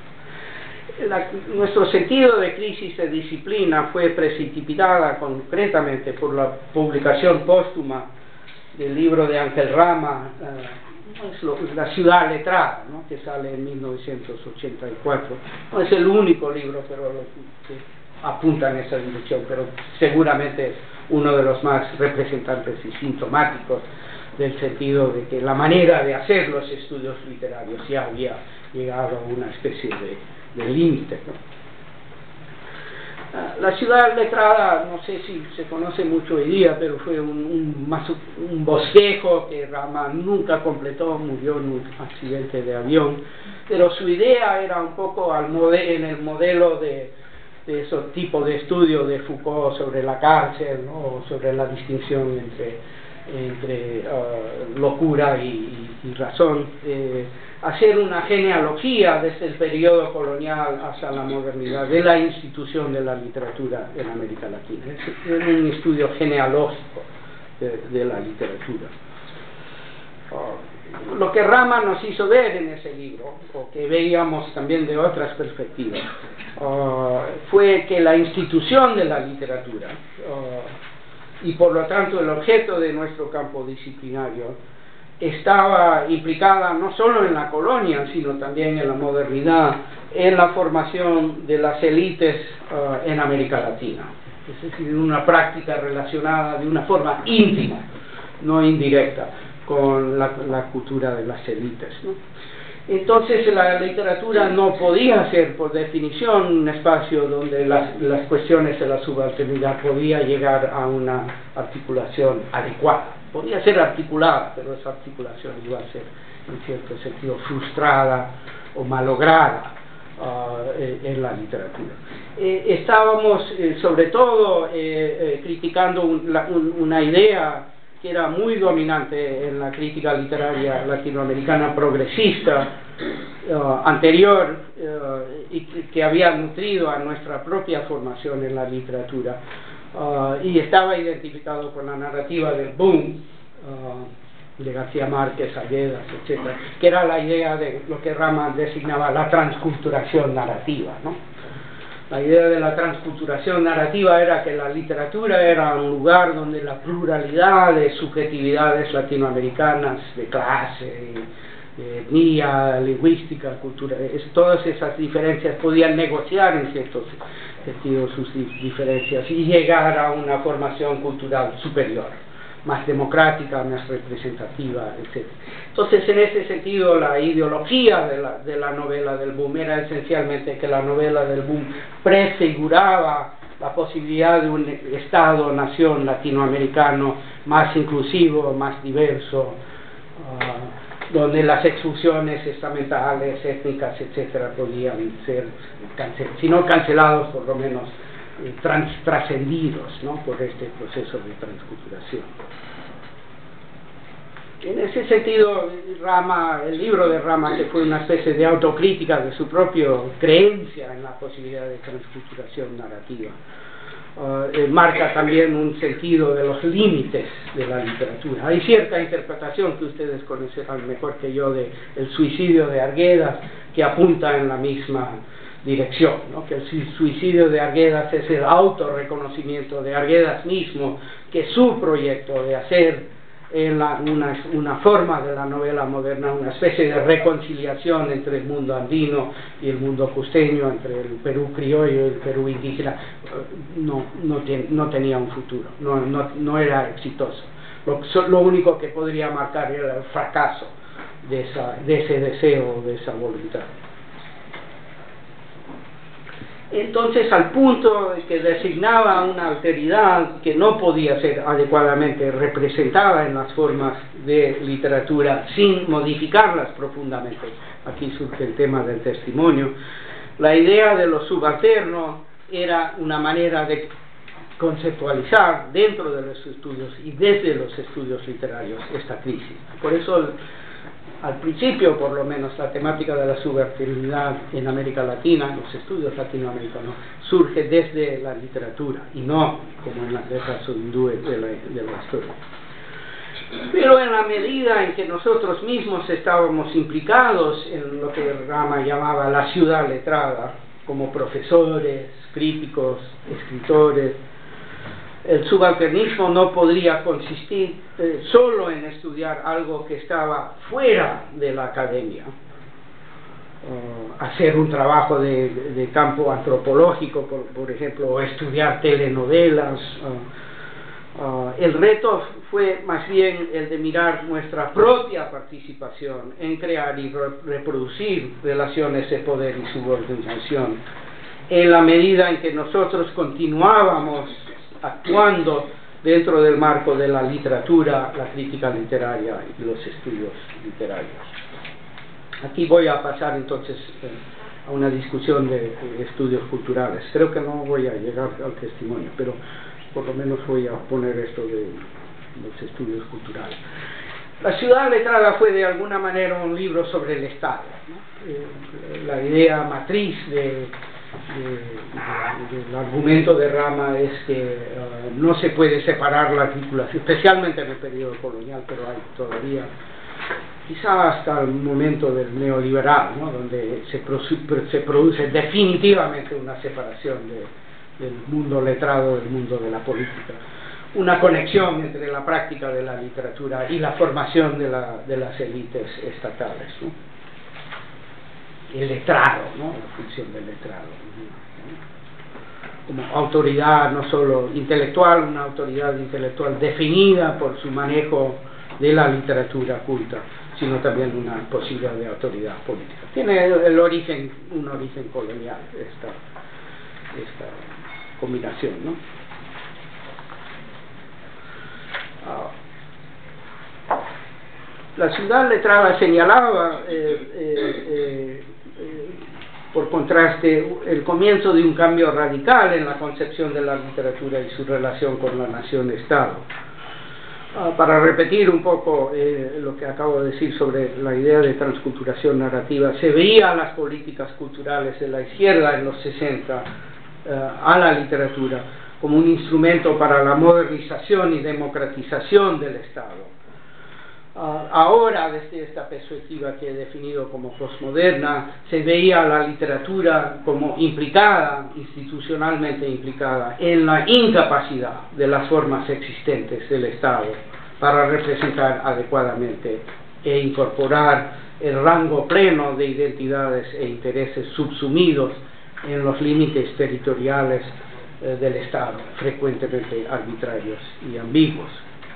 La, nuestro sentido de crisis de disciplina fue precipitada concretamente por la publicación póstuma del libro de Ángel Rama, uh, es lo, La ciudad letrada, ¿no? Que sale en mil novecientos ochenta y cuatro. No es el único libro, pero lo, que apunta en esa dirección, pero seguramente es uno de los más representantes y sintomáticos del sentido de que la manera de hacer los estudios literarios ya había llegado a una especie de, de límite, ¿no? La ciudad letrada, no sé si se conoce mucho hoy día, pero fue un, un, un bosquejo que Rama nunca completó, murió en un accidente de avión, pero su idea era un poco al mode, en el modelo de, de ese tipo de estudio de Foucault sobre la cárcel, ¿no? Sobre la distinción entre, entre uh, locura y, y, y razón, eh, hacer una genealogía desde el periodo colonial hasta la modernidad de la institución de la literatura en América Latina. Es un estudio genealógico de, de la literatura. Uh, lo que Rama nos hizo ver en ese libro, o que veíamos también de otras perspectivas, uh, fue que la institución de la literatura, uh, y por lo tanto el objeto de nuestro campo disciplinario, estaba implicada no solo en la colonia, sino también en la modernidad, en la formación de las élites uh, en América Latina. Es decir, una práctica relacionada de una forma íntima, no indirecta, con la, la cultura de las élites, ¿no? Entonces la literatura no podía ser, por definición, un espacio donde las, las cuestiones de la subalternidad podía llegar a una articulación adecuada. Podía ser articulada, pero esa articulación iba a ser, en cierto sentido, frustrada o malograda uh, en la literatura. Eh, estábamos, eh, sobre todo, eh, eh, criticando un, la, un, una idea que era muy dominante en la crítica literaria latinoamericana progresista uh, anterior uh, y que, que había nutrido a nuestra propia formación en la literatura, uh, y estaba identificado con la narrativa del boom uh, de García Márquez, Arguedas, etcétera, que era la idea de lo que Rama designaba la transculturación narrativa, ¿no? La idea de la transculturación narrativa era que la literatura era un lugar donde la pluralidad de subjetividades latinoamericanas, de clase, de etnia, lingüística, cultura, es, todas esas diferencias podían negociar en cierto sentido sus diferencias y llegar a una formación cultural superior, más democrática, más representativa, etcétera. Entonces, en ese sentido, la ideología de la, de la novela del boom era esencialmente que la novela del boom prefiguraba la posibilidad de un Estado-nación latinoamericano más inclusivo, más diverso, uh, donde las expulsiones estamentales, étnicas, etcétera, podían ser, cancel si no cancelados, por lo menos eh, trans trascendidos, ¿no?, por este proceso de transculturación. En ese sentido, Rama, el libro de Rama, que fue una especie de autocrítica de su propia creencia en la posibilidad de transculturación narrativa, uh, eh, marca también un sentido de los límites de la literatura. Hay cierta interpretación que ustedes conocerán mejor que yo de el suicidio de Arguedas, que apunta en la misma dirección, ¿no?, que el suicidio de Arguedas es el autorreconocimiento de Arguedas mismo, que su proyecto de hacer en la, una, una forma de la novela moderna, una especie de reconciliación entre el mundo andino y el mundo costeño, entre el Perú criollo y el Perú indígena, no, no, ten, no tenía un futuro, no, no, no era exitoso. Lo, lo único que podría marcar era el fracaso de, esa, de ese deseo, de esa voluntad. Entonces, al punto que designaba una alteridad que no podía ser adecuadamente representada en las formas de literatura sin modificarlas profundamente. Aquí surge el tema del testimonio. La idea de lo subalterno era una manera de conceptualizar dentro de los estudios y desde los estudios literarios esta crisis. Por eso, al principio, por lo menos, la temática de la subalternidad en América Latina, los estudios latinoamericanos, surge desde la literatura y no como en el caso hindú de la, de la historia. Pero en la medida en que nosotros mismos estábamos implicados en lo que Rama llamaba la ciudad letrada, como profesores, críticos, escritores, el subalternismo no podría consistir eh, solo en estudiar algo que estaba fuera de la academia, uh, hacer un trabajo de, de, de campo antropológico, por, por ejemplo, o estudiar telenovelas. Uh, uh, el reto fue más bien el de mirar nuestra propia participación en crear y re reproducir relaciones de poder y subordinación, en la medida en que nosotros continuábamos actuando dentro del marco de la literatura, la crítica literaria y los estudios literarios. Aquí voy a pasar entonces eh, a una discusión de, de estudios culturales. Creo que no voy a llegar al testimonio, pero por lo menos voy a poner esto de los estudios culturales. La ciudad letrada fue de alguna manera un libro sobre el Estado, ¿no? Eh, la idea matriz de el argumento de Rama es que uh, no se puede separar la articulación, especialmente en el periodo colonial, pero hay todavía quizá hasta el momento del neoliberal, ¿no? Donde se, produ se produce definitivamente una separación de, del mundo letrado del mundo de la política, una conexión entre la práctica de la literatura y la formación de, la, de las élites estatales, ¿no? El letrado, ¿no? La función del letrado, ¿no? Como autoridad no solo intelectual, una autoridad intelectual definida por su manejo de la literatura culta, sino también una posibilidad de autoridad política. Tiene el, el origen, un origen colonial esta, esta combinación, ¿no? Ah, la ciudad letrada señalaba eh, eh, eh, eh, por contraste, el comienzo de un cambio radical en la concepción de la literatura y su relación con la nación-estado. Uh, para repetir un poco eh, lo que acabo de decir sobre la idea de transculturación narrativa, se veía las políticas culturales de la izquierda en los sesenta uh, a la literatura como un instrumento para la modernización y democratización del Estado. Uh, ahora, desde esta perspectiva que he definido como postmoderna, se veía la literatura como implicada, institucionalmente implicada, en la incapacidad de las formas existentes del Estado para representar adecuadamente e incorporar el rango pleno de identidades e intereses subsumidos en los límites territoriales eh, del Estado, frecuentemente arbitrarios y ambiguos.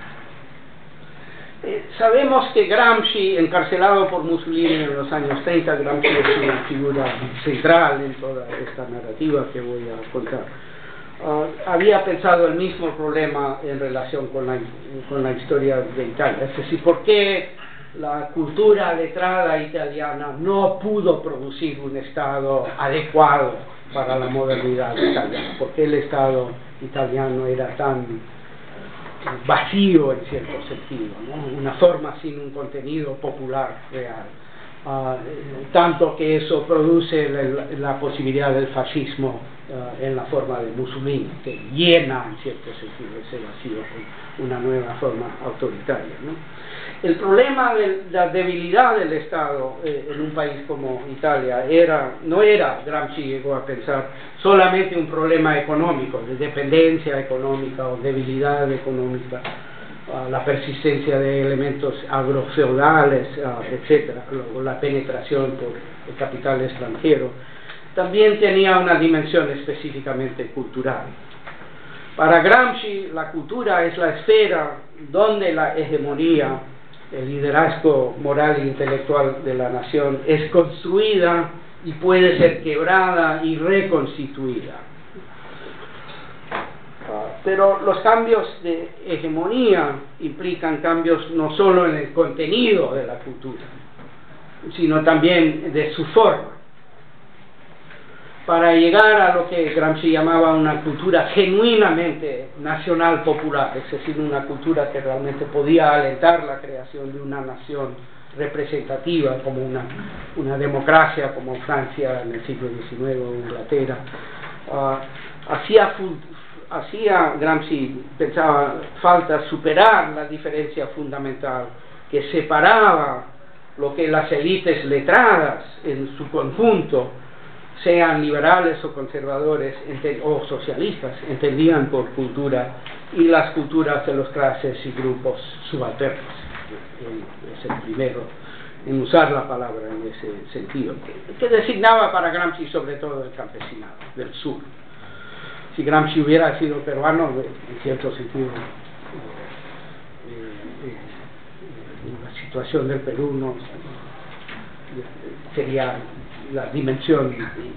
Eh, sabemos que Gramsci, encarcelado por Mussolini en los años treinta, Gramsci es una figura central en toda esta narrativa que voy a contar. Uh, había pensado el mismo problema en relación con la, con la historia de Italia, es decir, ¿por qué la cultura letrada italiana no pudo producir un Estado adecuado para la modernidad italiana? ¿Por qué el Estado italiano era tan vacío en cierto sentido, ¿no? Una forma sin un contenido popular real, uh, tanto que eso produce la, la posibilidad del fascismo uh, en la forma de Mussolini, que llena en cierto sentido ese vacío con una nueva forma autoritaria, ¿no? El problema de la debilidad del Estado eh, en un país como Italia era, no era, Gramsci llegó a pensar, solamente un problema económico, de dependencia económica o debilidad económica, uh, la persistencia de elementos agrofeudales, uh, etcétera, o la penetración por el capital extranjero. También tenía una dimensión específicamente cultural. Para Gramsci, la cultura es la esfera donde la hegemonía, el liderazgo moral e intelectual de la nación es construida y puede ser quebrada y reconstituida. Uh, pero los cambios de hegemonía implican cambios no solo en el contenido de la cultura, sino también de su forma. Para llegar a lo que Gramsci llamaba una cultura genuinamente nacional popular, es decir, una cultura que realmente podía alentar la creación de una nación representativa como una, una democracia como Francia en el siglo diecinueve o Inglaterra, uh, hacía, hacía Gramsci pensaba falta superar la diferencia fundamental que separaba lo que las élites letradas en su conjunto, sean liberales o conservadores o socialistas, entendían por cultura, y las culturas de los clases y grupos subalternos. Es el primero en usar la palabra en ese sentido, que, que designaba para Gramsci sobre todo el campesinado del sur. Si Gramsci hubiera sido peruano, en cierto sentido, eh, eh, la situación del Perú no sería la dimensión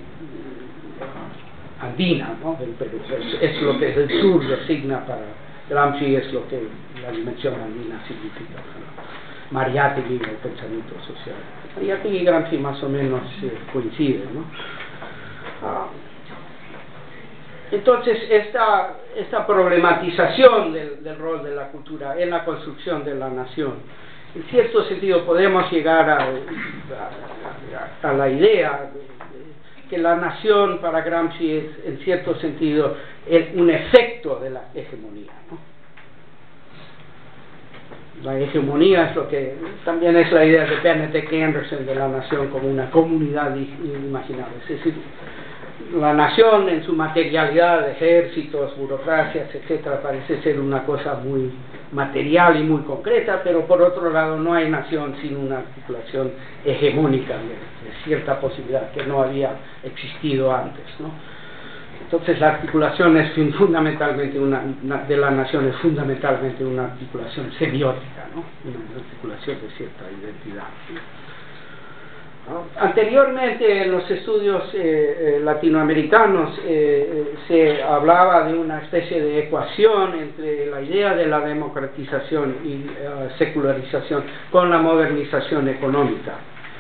andina, ¿no?, del Perú. Es, es lo que el sur designa para Gramsci, es lo que la dimensión andina significa para Mariátegui, el pensamiento social. Mariátegui y Gramsci más o menos eh, coinciden, ¿no? Ah, entonces esta, esta problematización del, del rol de la cultura en la construcción de la nación, en cierto sentido podemos llegar a, a, a, a la idea que la nación para Gramsci es en cierto sentido el, un efecto de la hegemonía, ¿no? la hegemonía es lo que también es la idea de Benedict Anderson de la nación como una comunidad inimaginable, es decir, la nación en su materialidad, ejércitos, burocracias, etcétera, parece ser una cosa muy material y muy concreta, pero por otro lado no hay nación sin una articulación hegemónica de, de cierta posibilidad que no había existido antes, ¿no? Entonces la articulación es fundamentalmente una, una de la nación es fundamentalmente una articulación semiótica, ¿no? Una articulación de cierta identidad, ¿no? Anteriormente en los estudios eh, eh, latinoamericanos eh, eh, se hablaba de una especie de ecuación entre la idea de la democratización y uh, secularización con la modernización económica.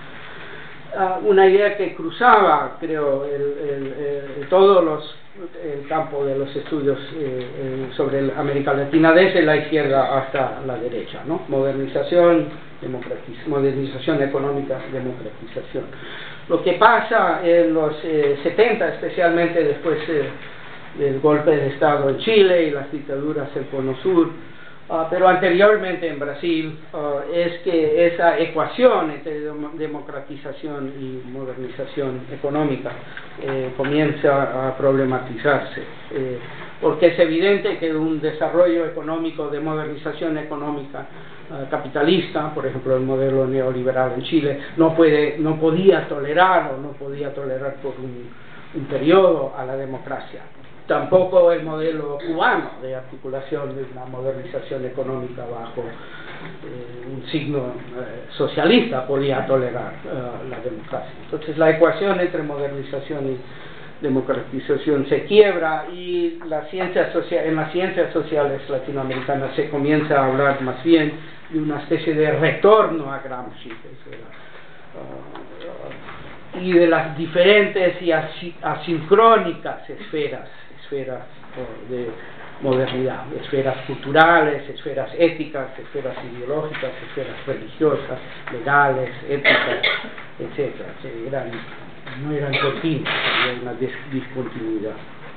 Uh, una idea que cruzaba, creo, el, el, el, todos los, el campo de los estudios eh, eh, sobre América Latina, desde la izquierda hasta la derecha, ¿no? Modernización, modernización económica, democratización. Lo que pasa en los eh, setenta, especialmente después eh, del golpe de Estado en Chile y las dictaduras del Cono Sur, Uh, pero anteriormente en Brasil, uh, es que esa ecuación entre democratización y modernización económica eh, comienza a problematizarse, eh, porque es evidente que un desarrollo económico de modernización económica uh, capitalista, por ejemplo el modelo neoliberal en Chile, no, puede, no podía tolerar o no podía tolerar por un, un periodo a la democracia. Tampoco el modelo cubano de articulación de una modernización económica bajo eh, un signo eh, socialista podía tolerar eh, la democracia. Entonces la ecuación entre modernización y democratización se quiebra y la ciencia social, en las ciencias sociales latinoamericanas se comienza a hablar más bien de una especie de retorno a Gramsci, que era, uh, y de las diferentes y asincrónicas esferas esferas de modernidad, esferas culturales, esferas éticas, esferas ideológicas, esferas religiosas, legales, éticas, etcétera, que eran, no eran continuas, había una discontinuidad.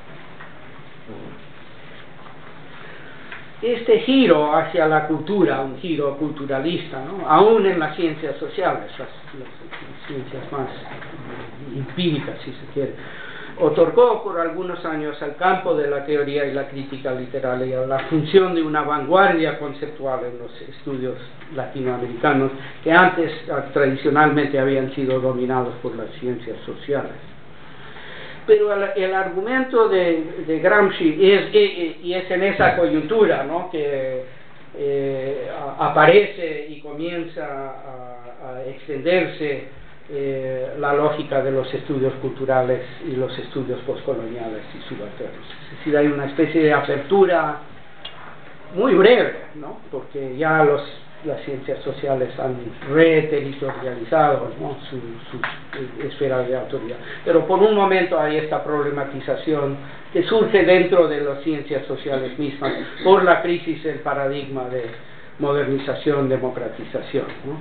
Este giro hacia la cultura, un giro culturalista, ¿no? Aún en las ciencias sociales, las, las ciencias más empíricas, si se quiere, otorgó por algunos años al campo de la teoría y la crítica literaria la función de una vanguardia conceptual en los estudios latinoamericanos que antes tradicionalmente habían sido dominados por las ciencias sociales. Pero el, el argumento de, de Gramsci es, y, y es en esa coyuntura, ¿no?, que eh, a, aparece y comienza a, a extenderse Eh, la lógica de los estudios culturales y los estudios postcoloniales y subalternos. Es decir, hay una especie de apertura muy breve, ¿no?, porque ya los, las ciencias sociales han reterritorializado, ¿no?, su, su esfera de autoridad. Pero por un momento hay esta problematización que surge dentro de las ciencias sociales mismas por la crisis del paradigma de modernización, democratización, ¿no?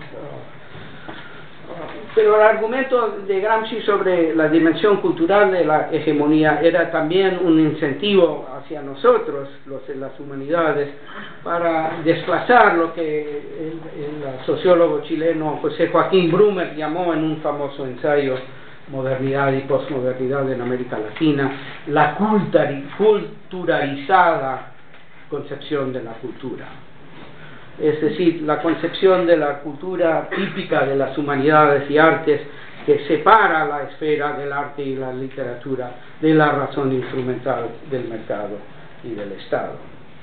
Pero el argumento de Gramsci sobre la dimensión cultural de la hegemonía era también un incentivo hacia nosotros, los de las humanidades, para desplazar lo que el, el sociólogo chileno José Joaquín Brumer llamó en un famoso ensayo Modernidad y Postmodernidad en América Latina, la culturalizada concepción de la cultura. Es decir, la concepción de la cultura típica de las humanidades y artes que separa la esfera del arte y la literatura de la razón instrumental del mercado y del Estado.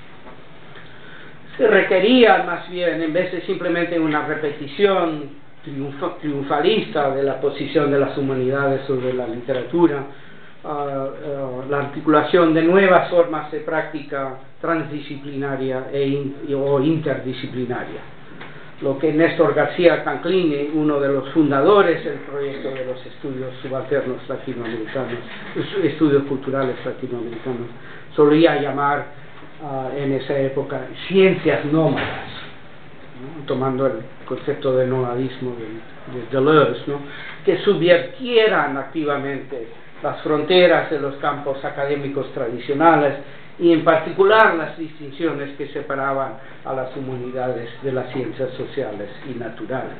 Se requería más bien, en vez de simplemente una repetición triunfalista de la posición de las humanidades sobre la literatura, Uh, uh, la articulación de nuevas formas de práctica transdisciplinaria e in, o interdisciplinaria. Lo que Néstor García Canclini, uno de los fundadores del proyecto de los estudios subalternos latinoamericanos, estudios culturales latinoamericanos, solía llamar uh, en esa época ciencias nómadas, ¿no?, tomando el concepto de nomadismo de, de Deleuze, ¿no?, que subvirtieran activamente las fronteras de los campos académicos tradicionales y en particular las distinciones que separaban a las humanidades de las ciencias sociales y naturales.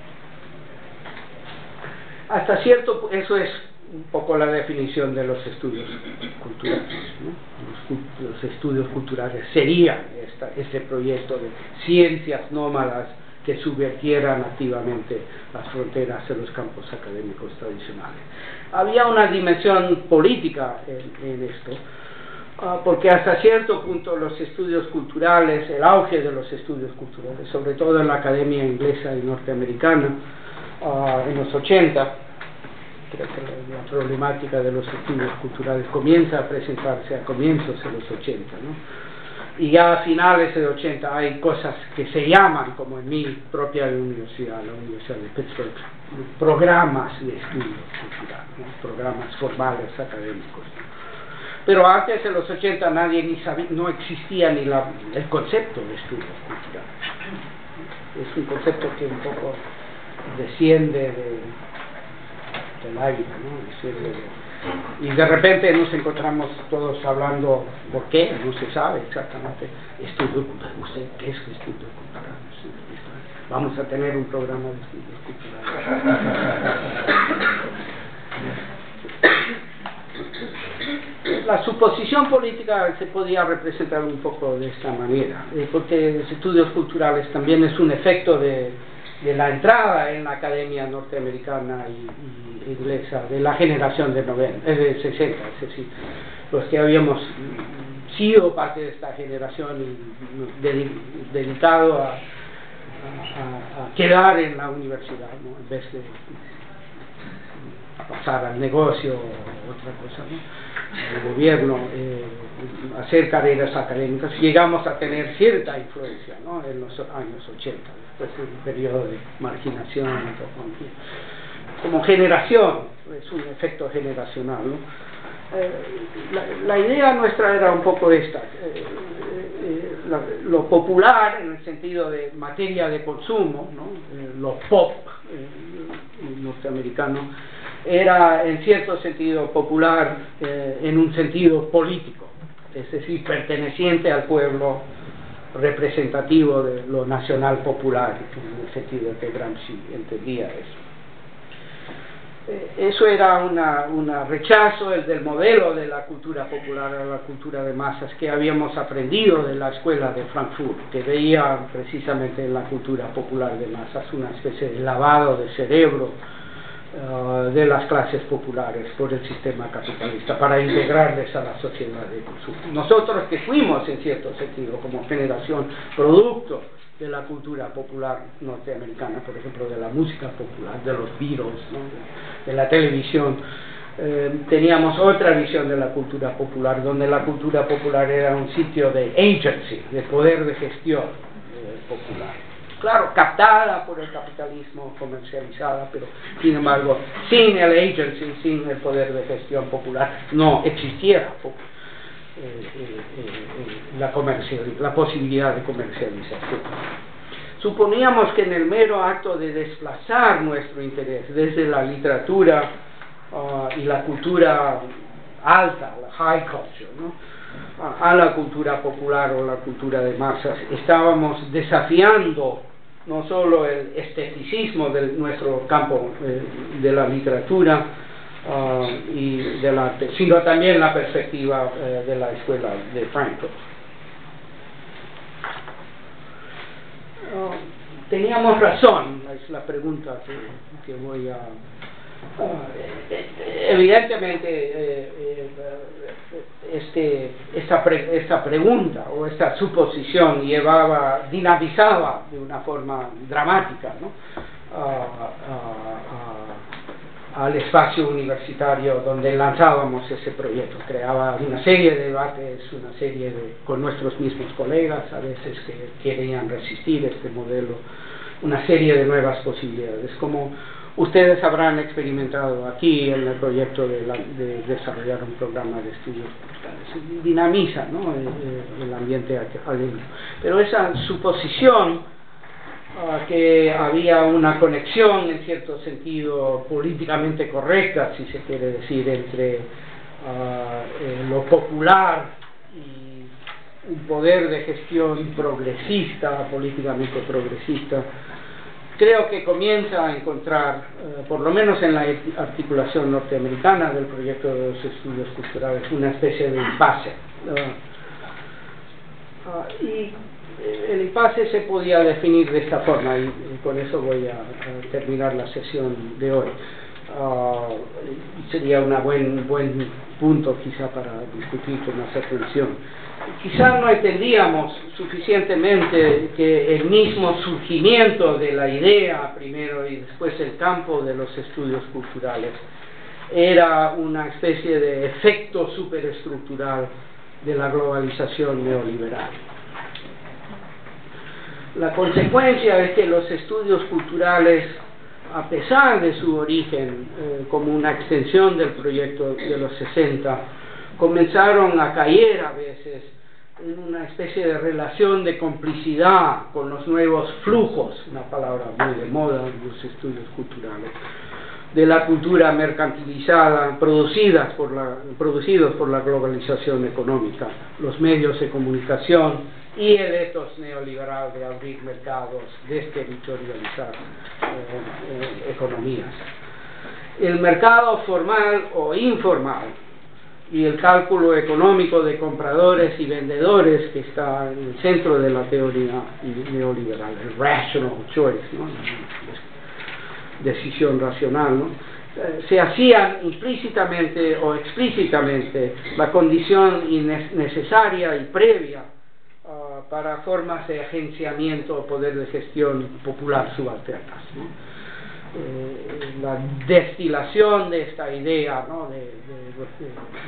Hasta cierto, eso es un poco la definición de los estudios culturales, ¿no? Los, los estudios culturales serían esta, este proyecto de ciencias nómadas que subvertieran activamente las fronteras de los campos académicos tradicionales. Había una dimensión política en, en esto, uh, porque hasta cierto punto los estudios culturales, el auge de los estudios culturales, sobre todo en la academia inglesa y norteamericana, uh, en los ochenta, creo que la, la problemática de los estudios culturales comienza a presentarse a comienzos de los ochenta, ¿no? Y ya a finales de ochenta hay cosas que se llaman, como en mi propia universidad, la Universidad de Pittsburgh, programas de estudio cultural, ¿no? Programas formales académicos. Pero antes de los ochenta nadie ni sabía, no existía ni la, el concepto de estudio cultural. Es un concepto que un poco desciende de, del aire, ¿no? Desciende de, y de repente nos encontramos todos hablando, ¿por qué? No se sabe exactamente. Estudio cultural. ¿Usted qué es estudio cultural? Vamos a tener un programa de estudios culturales. La suposición política se podía representar un poco de esta manera, porque los estudios culturales también es un efecto de de la entrada en la academia norteamericana y, y inglesa de la generación de noventa, de sesenta, es decir, los que habíamos sido parte de esta generación y de, dedicado a, a, a quedar en la universidad, ¿no? En vez de pasar al negocio o otra cosa, ¿no? El gobierno, eh, hacer carreras académicas, llegamos a tener cierta influencia, ¿no? En los años ochenta, después de un periodo de marginación, como generación, es un efecto generacional, ¿no? Eh, la, la idea nuestra era un poco esta, eh, eh, la, lo popular en el sentido de materia de consumo, ¿no? Eh, lo pop eh, norteamericano era en cierto sentido popular eh, en un sentido político, es decir, perteneciente al pueblo, representativo de lo nacional popular, en el sentido que Gramsci entendía eso. Eh, eso era una, una rechazo el del modelo de la cultura popular a la cultura de masas que habíamos aprendido de la escuela de Frankfurt, que veía precisamente en la cultura popular de masas una especie de lavado de cerebro Uh, de las clases populares por el sistema capitalista para integrarles a la sociedad de consumo. Nosotros que fuimos en cierto sentido como generación producto de la cultura popular norteamericana, por ejemplo de la música popular, de los Beatles, ¿no? de la televisión, eh, teníamos otra visión de la cultura popular, donde la cultura popular era un sitio de agency, de poder de gestión eh, popular. Claro, captada por el capitalismo, comercializada, pero sin embargo, sin el agency, sin el poder de gestión popular, no existiera eh, eh, eh, la, la posibilidad de comercialización. Suponíamos que en el mero acto de desplazar nuestro interés desde la literatura uh, y la cultura alta, la high culture, ¿no? a, a la cultura popular o la cultura de masas, estábamos desafiando no solo el esteticismo de nuestro campo eh, de la literatura uh, y del arte, sino también la perspectiva eh, de la escuela de Frankfurt. Uh, teníamos razón, es la pregunta que, que voy a... Uh, evidentemente eh, eh, este, esta, pre, esta pregunta o esta suposición llevaba, dinamizaba de una forma dramática, ¿no? uh, uh, uh, al espacio universitario donde lanzábamos ese proyecto. Creaba una serie de debates, una serie de, con nuestros mismos colegas, a veces que querían resistir este modelo, una serie de nuevas posibilidades, como ustedes habrán experimentado aquí en el proyecto de, la, de desarrollar un programa de estudios culturales. Dinamiza, ¿no? el, el ambiente académico. Pero esa suposición uh, que había una conexión en cierto sentido políticamente correcta, si se quiere decir, entre uh, eh, lo popular y un poder de gestión progresista, políticamente progresista. Creo que comienza a encontrar, uh, por lo menos en la articulación norteamericana del proyecto de los estudios culturales, una especie de impasse. Uh, uh, y el impasse se podía definir de esta forma, y, y con eso voy a, a terminar la sesión de hoy. Uh, sería un buen, buen punto quizá para discutir con más atención. Quizá no entendíamos suficientemente que el mismo surgimiento de la idea primero y después el campo de los estudios culturales era una especie de efecto superestructural de la globalización neoliberal. La consecuencia es que los estudios culturales, a pesar de su origen eh, como una extensión del proyecto de los sesenta, comenzaron a caer a veces en una especie de relación de complicidad con los nuevos flujos, una palabra muy de moda en los estudios culturales, de la cultura mercantilizada, producidas por la, producidos por la globalización económica, los medios de comunicación y el ethos neoliberal de abrir mercados, desterritorializar eh, eh, economías. El mercado formal o informal y el cálculo económico de compradores y vendedores, que está en el centro de la teoría neoliberal, el rational choice, ¿no? Decisión racional, ¿no? Eh, se hacían implícitamente o explícitamente la condición necesaria y previa uh, para formas de agenciamiento o poder de gestión popular subalternas, ¿no? Eh, la destilación de esta idea, ¿no? de, de, de,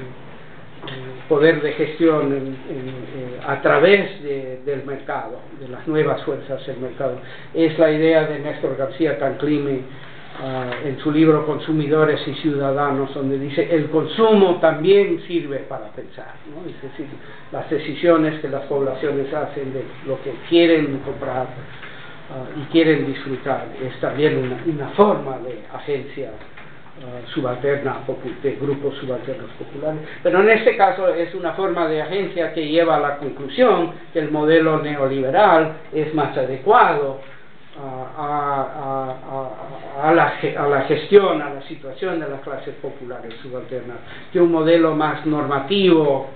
de, de poder de gestión en, en, eh, a través de, del mercado, de las nuevas fuerzas del mercado, es la idea de Néstor García Tanclime uh, en su libro Consumidores y Ciudadanos, donde dice: el consumo también sirve para pensar, ¿no? Es decir, las decisiones que las poblaciones hacen de lo que quieren comprar Uh, y quieren disfrutar es también una, una forma de agencia uh, subalterna de grupos subalternos populares, pero en este caso es una forma de agencia que lleva a la conclusión que el modelo neoliberal es más adecuado uh, a, a, a, a, la, a la gestión, a la situación de las clases populares subalternas, que un modelo más normativo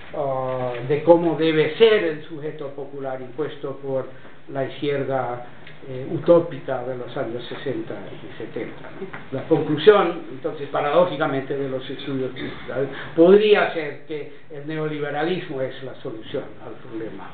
uh, de cómo debe ser el sujeto popular impuesto por la izquierda eh, utópica de los años sesenta y setenta. ¿no? La conclusión, entonces, paradójicamente, de los estudios culturales podría ser que el neoliberalismo es la solución al problema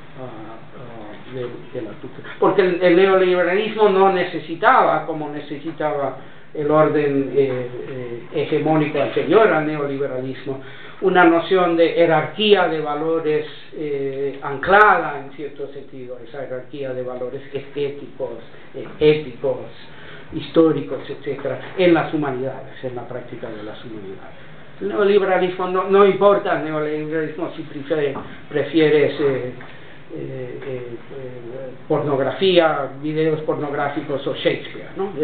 uh, uh, de, de la cultura. Porque el, el neoliberalismo no necesitaba, como necesitaba el orden eh, eh, hegemónico anterior al neoliberalismo, una noción de jerarquía de valores eh, anclada en cierto sentido, esa jerarquía de valores estéticos, eh, éticos, históricos, etcétera, en las humanidades, en la práctica de las humanidades. El neoliberalismo no, no importa el neoliberalismo si prefiere, prefieres eh, eh, eh, pornografía, videos pornográficos o Shakespeare, ¿no? Es,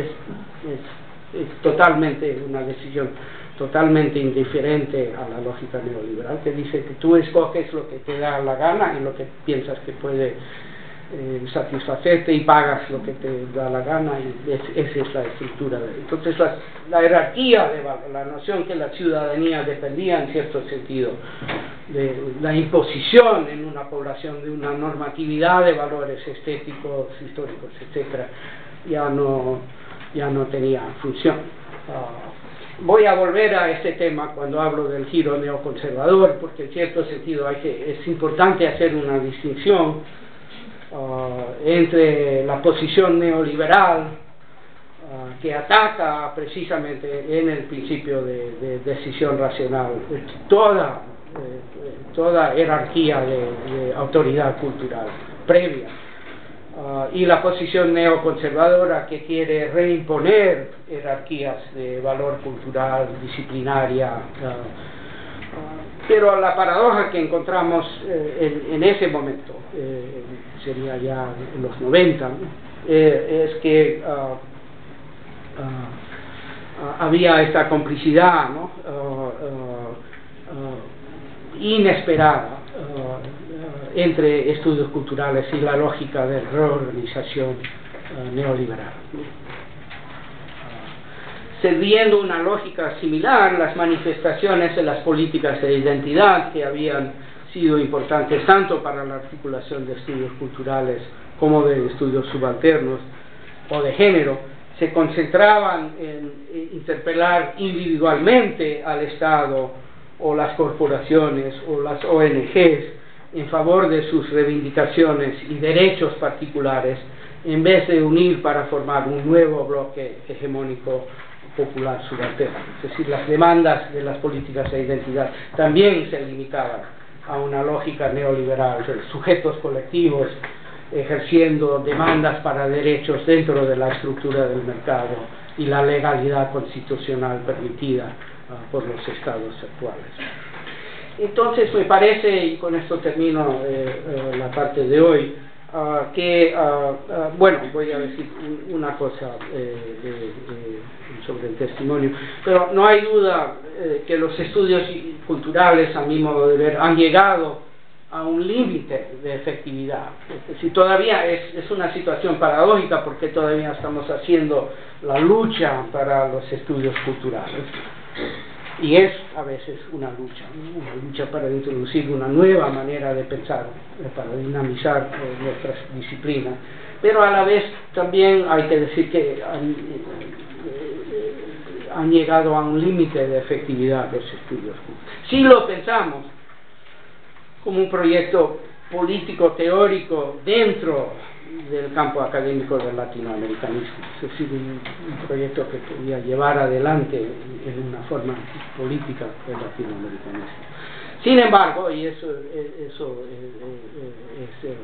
es, es totalmente una decisión totalmente indiferente a la lógica neoliberal, que dice que tú escoges lo que te da la gana y lo que piensas que puede eh, satisfacerte y pagas lo que te da la gana, y es, esa es la estructura. De, entonces la, la jerarquía, de la noción que la ciudadanía dependía en cierto sentido de la imposición en una población de una normatividad de valores estéticos, históricos, etcétera, ya no, ya no tenía función. Uh, Voy a volver a este tema cuando hablo del giro neoconservador, porque en cierto sentido hay que, es importante hacer una distinción uh, entre la posición neoliberal uh, que ataca precisamente en el principio de, de decisión racional toda, eh, toda jerarquía de, de autoridad cultural previa. Uh, y la posición neoconservadora que quiere reimponer jerarquías de valor cultural, disciplinaria. Uh, uh, pero la paradoja que encontramos eh, en, en ese momento, eh, sería ya en los noventa, ¿no? eh, es que uh, uh, uh, había esta complicidad, ¿no? uh, uh, uh, inesperada uh, uh, entre estudios culturales y la lógica de reorganización uh, neoliberal, ¿no? Siguiendo una lógica similar, las manifestaciones de las políticas de identidad que habían sido importantes tanto para la articulación de estudios culturales como de estudios subalternos o de género, se concentraban en interpelar individualmente al Estado o las corporaciones o las O N Ges en favor de sus reivindicaciones y derechos particulares, en vez de unir para formar un nuevo bloque hegemónico popular subalterno. Es decir, las demandas de las políticas de identidad también se limitaban a una lógica neoliberal, de sujetos colectivos ejerciendo demandas para derechos dentro de la estructura del mercado y la legalidad constitucional permitida uh, por los estados actuales. Entonces me parece, y con esto termino eh, eh, la parte de hoy, Uh, que, uh, uh, bueno, voy a decir una cosa eh, eh, eh, sobre el testimonio, pero no hay duda eh, que los estudios culturales, a mi modo de ver, han llegado a un límite de efectividad. Es decir, todavía es, es una situación paradójica porque todavía estamos haciendo la lucha para los estudios culturales. Y es a veces una lucha, ¿no? Una lucha para introducir una nueva manera de pensar, para dinamizar eh, nuestras disciplinas. Pero a la vez también hay que decir que han, eh, han llegado a un límite de efectividad los estudios. Si lo pensamos como un proyecto político teórico dentro del campo académico del latinoamericanismo, es decir, un, un proyecto que podía llevar adelante en una forma política el latinoamericanismo. Sin embargo, y eso, eso es, es, es,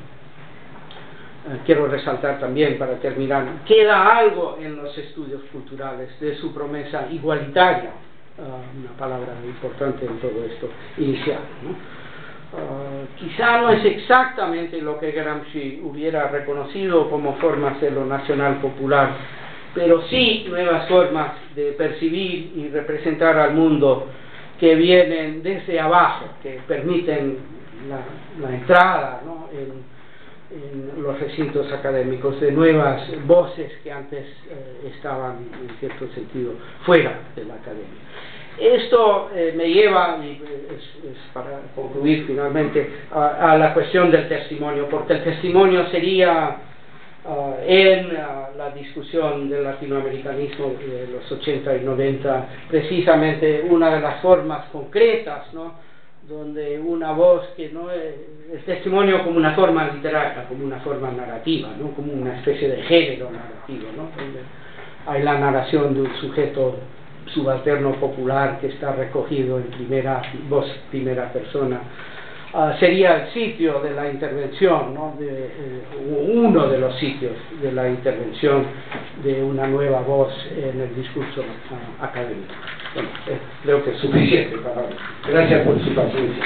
quiero resaltar también para terminar, queda algo en los estudios culturales de su promesa igualitaria, uh, una palabra importante en todo esto inicial, ¿no? Uh, quizá no es exactamente lo que Gramsci hubiera reconocido como formas de lo nacional popular, pero sí nuevas formas de percibir y representar al mundo que vienen desde abajo, que permiten la, la entrada, ¿no? en, en los recintos académicos de nuevas voces que antes eh, estaban en cierto sentido fuera de la academia. Esto eh, me lleva, y es, es para concluir finalmente, a, a la cuestión del testimonio, porque el testimonio sería uh, en uh, la discusión del latinoamericanismo de los ochenta y noventa precisamente una de las formas concretas, ¿no? Donde una voz que no es el testimonio como una forma literaria, como una forma narrativa, ¿no? Como una especie de género narrativo, ¿no? Donde hay la narración de un sujeto subalterno popular que está recogido en primera voz, primera persona, uh, sería el sitio de la intervención, ¿no? de, eh, uno de los sitios de la intervención de una nueva voz en el discurso uh, académico. Bueno, eh, creo que es suficiente para hoy. Gracias por su paciencia.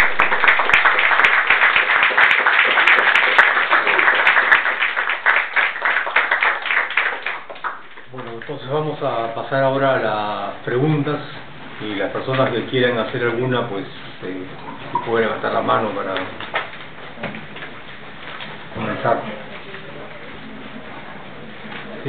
Entonces vamos a pasar ahora a las preguntas y las personas que quieran hacer alguna, pues eh, si pueden levantar la mano para comenzar. Sí.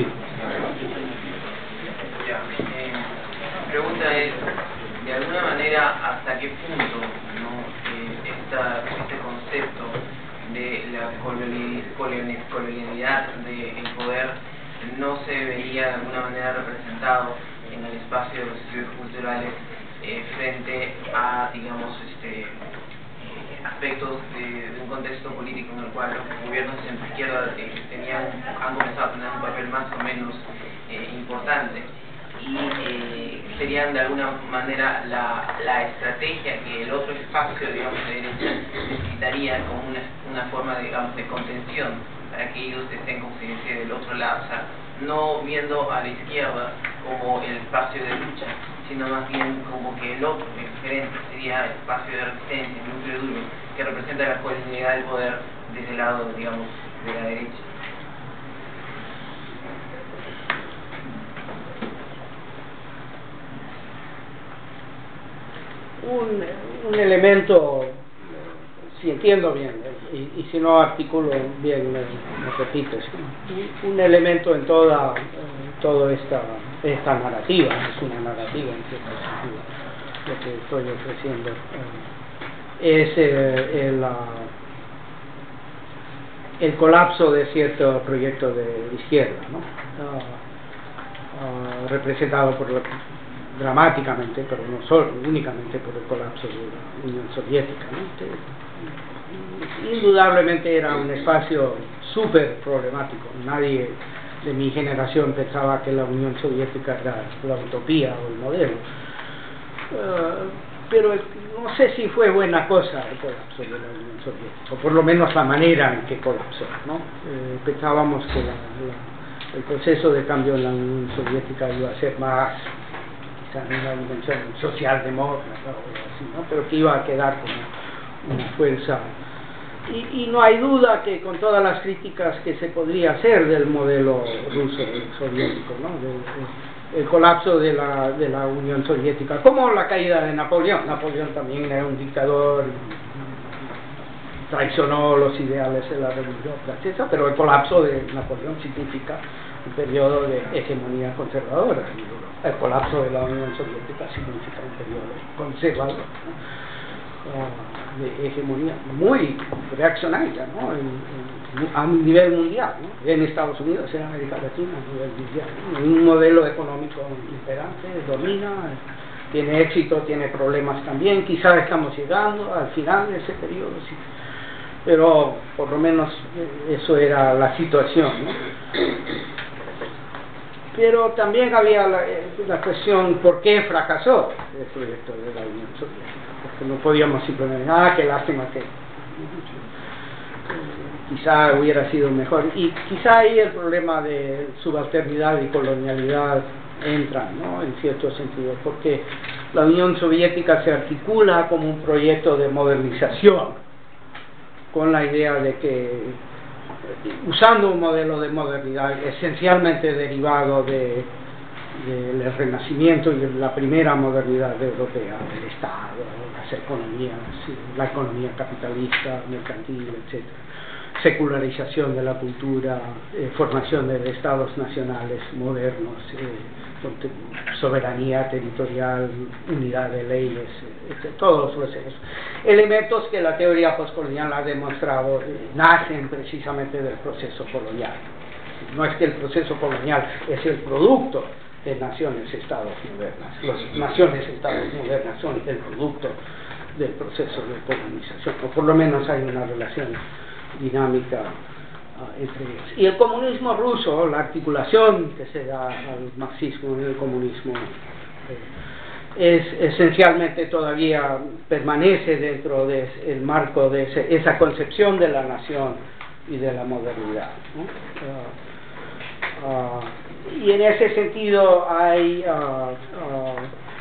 Ya, eh, mi pregunta es, de alguna manera, ¿hasta qué punto, ¿no? eh, esta, este concepto de la colonialidad, colonialidad del poder no se veía de alguna manera representado en el espacio de los estudios culturales eh, frente a, digamos, este, eh, aspectos de, de un contexto político en el cual los gobiernos de centro izquierda eh, tenían, han comenzado a tener un papel más o menos eh, importante y eh, serían de alguna manera la, la estrategia que el otro espacio, digamos, de derecha necesitaría como una, una forma, digamos, de contención para que ellos estén, como se dice, del otro lado, o sea, no viendo a la izquierda como el espacio de lucha, sino más bien como que el otro, el diferente, sería el espacio de resistencia, el núcleo duro, que representa la colonialidad del poder desde el lado, digamos, de la derecha. un, un elemento, si entiendo bien, y, y si no articulo bien, me, me repites, un, un elemento en toda, en toda esta, esta narrativa, es una narrativa en cierto sentido, lo que estoy ofreciendo, eh, es eh, el, uh, el colapso de cierto proyecto de izquierda, ¿no? Uh, uh, representado por la, dramáticamente, pero no solo, únicamente por el colapso de la Unión Soviética, ¿no? Que, indudablemente era un espacio súper problemático. Nadie de mi generación pensaba que la Unión Soviética era la utopía o el modelo. Uh, pero no sé si fue buena cosa el colapso de la Unión Soviética, o por lo menos la manera en que colapsó, ¿no? Eh, pensábamos que la, la, el proceso de cambio en la Unión Soviética iba a ser más, quizá una dimensión socialdemócrata o algo así, ¿no? Pero que iba a quedar como una fuerza. Y, y no hay duda que con todas las críticas que se podría hacer del modelo ruso soviético, ¿no? De, de, el colapso de la, de la Unión Soviética, como la caída de Napoleón. Napoleón también era un dictador, traicionó los ideales de la Revolución Francesa, pero el colapso de Napoleón significa un periodo de hegemonía conservadora. El colapso de la Unión Soviética significa un periodo conservador, ¿no? De hegemonía muy reaccionaria, ¿no? En, en, a nivel mundial, ¿no? En Estados Unidos, en América Latina, a nivel mundial, ¿no? Un modelo económico imperante, domina, tiene éxito, tiene problemas también, quizás estamos llegando al final de ese periodo, sí. Pero por lo menos eso era la situación, ¿no? Pero también había la, la cuestión por qué fracasó el proyecto de la Unión Soviética, porque no podíamos simplemente, ah, qué lástima que quizá hubiera sido mejor, y quizá ahí el problema de subalternidad y colonialidad entra, ¿no? En cierto sentido, porque la Unión Soviética se articula como un proyecto de modernización, con la idea de que, usando un modelo de modernidad esencialmente derivado de, de, del Renacimiento y de la primera modernidad europea, del Estado, las economías, la economía capitalista, mercantil, etcétera, secularización de la cultura, eh, formación de estados nacionales modernos, eh, soberanía territorial, unidad de leyes, etcétera, todos los procesos. Elementos que la teoría postcolonial ha demostrado eh, nacen precisamente del proceso colonial. No es que el proceso colonial es el producto de naciones-estados modernas. Las naciones-estados modernas son el producto del proceso de colonización, o por lo menos hay una relación dinámica uh, entre ellos. Y el comunismo ruso, la articulación que se da al marxismo y el comunismo, eh, es esencialmente todavía permanece dentro del marco de ese, esa concepción de la nación y de la modernidad, ¿no? Uh, uh, y en ese sentido hay uh, uh,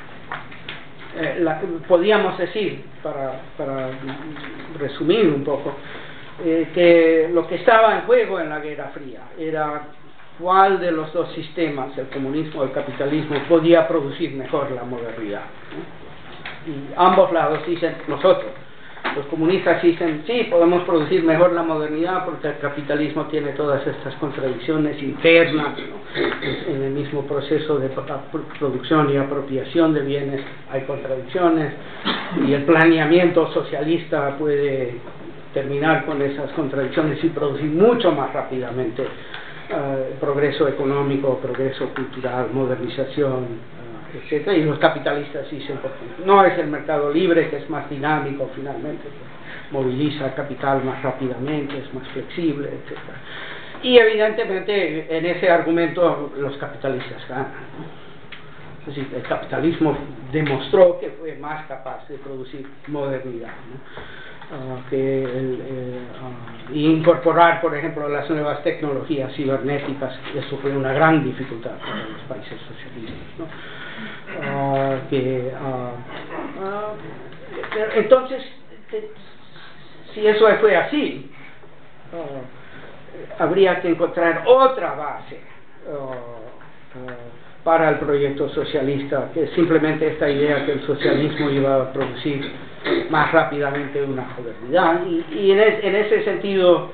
eh, la, podríamos decir, para, para resumir un poco, Eh, que lo que estaba en juego en la Guerra Fría era cuál de los dos sistemas, el comunismo o el capitalismo, podía producir mejor la modernidad, ¿no? Y ambos lados dicen, nosotros, los comunistas dicen, sí, podemos producir mejor la modernidad porque el capitalismo tiene todas estas contradicciones internas, ¿no? En el mismo proceso de producción y apropiación de bienes hay contradicciones, y el planeamiento socialista puede terminar con esas contradicciones y producir mucho más rápidamente uh, progreso económico, progreso cultural, modernización, uh, etcétera. Y los capitalistas dicen, por ejemplo, no es el mercado libre que es más dinámico finalmente, moviliza capital más rápidamente, es más flexible, etcétera. Y evidentemente en ese argumento los capitalistas ganan, ¿no? Es decir, el capitalismo demostró que fue más capaz de producir modernidad, ¿no? Uh, que el, eh, uh, y incorporar, por ejemplo, las nuevas tecnologías cibernéticas. Eso fue una gran dificultad para los países socialistas, ¿no? Uh, que, uh, uh, entonces, eh, si eso fue así, uh, habría que encontrar otra base uh, uh, para el proyecto socialista, que es simplemente esta idea que el socialismo iba a producir más rápidamente una modernidad. Y, y en, es, en ese sentido,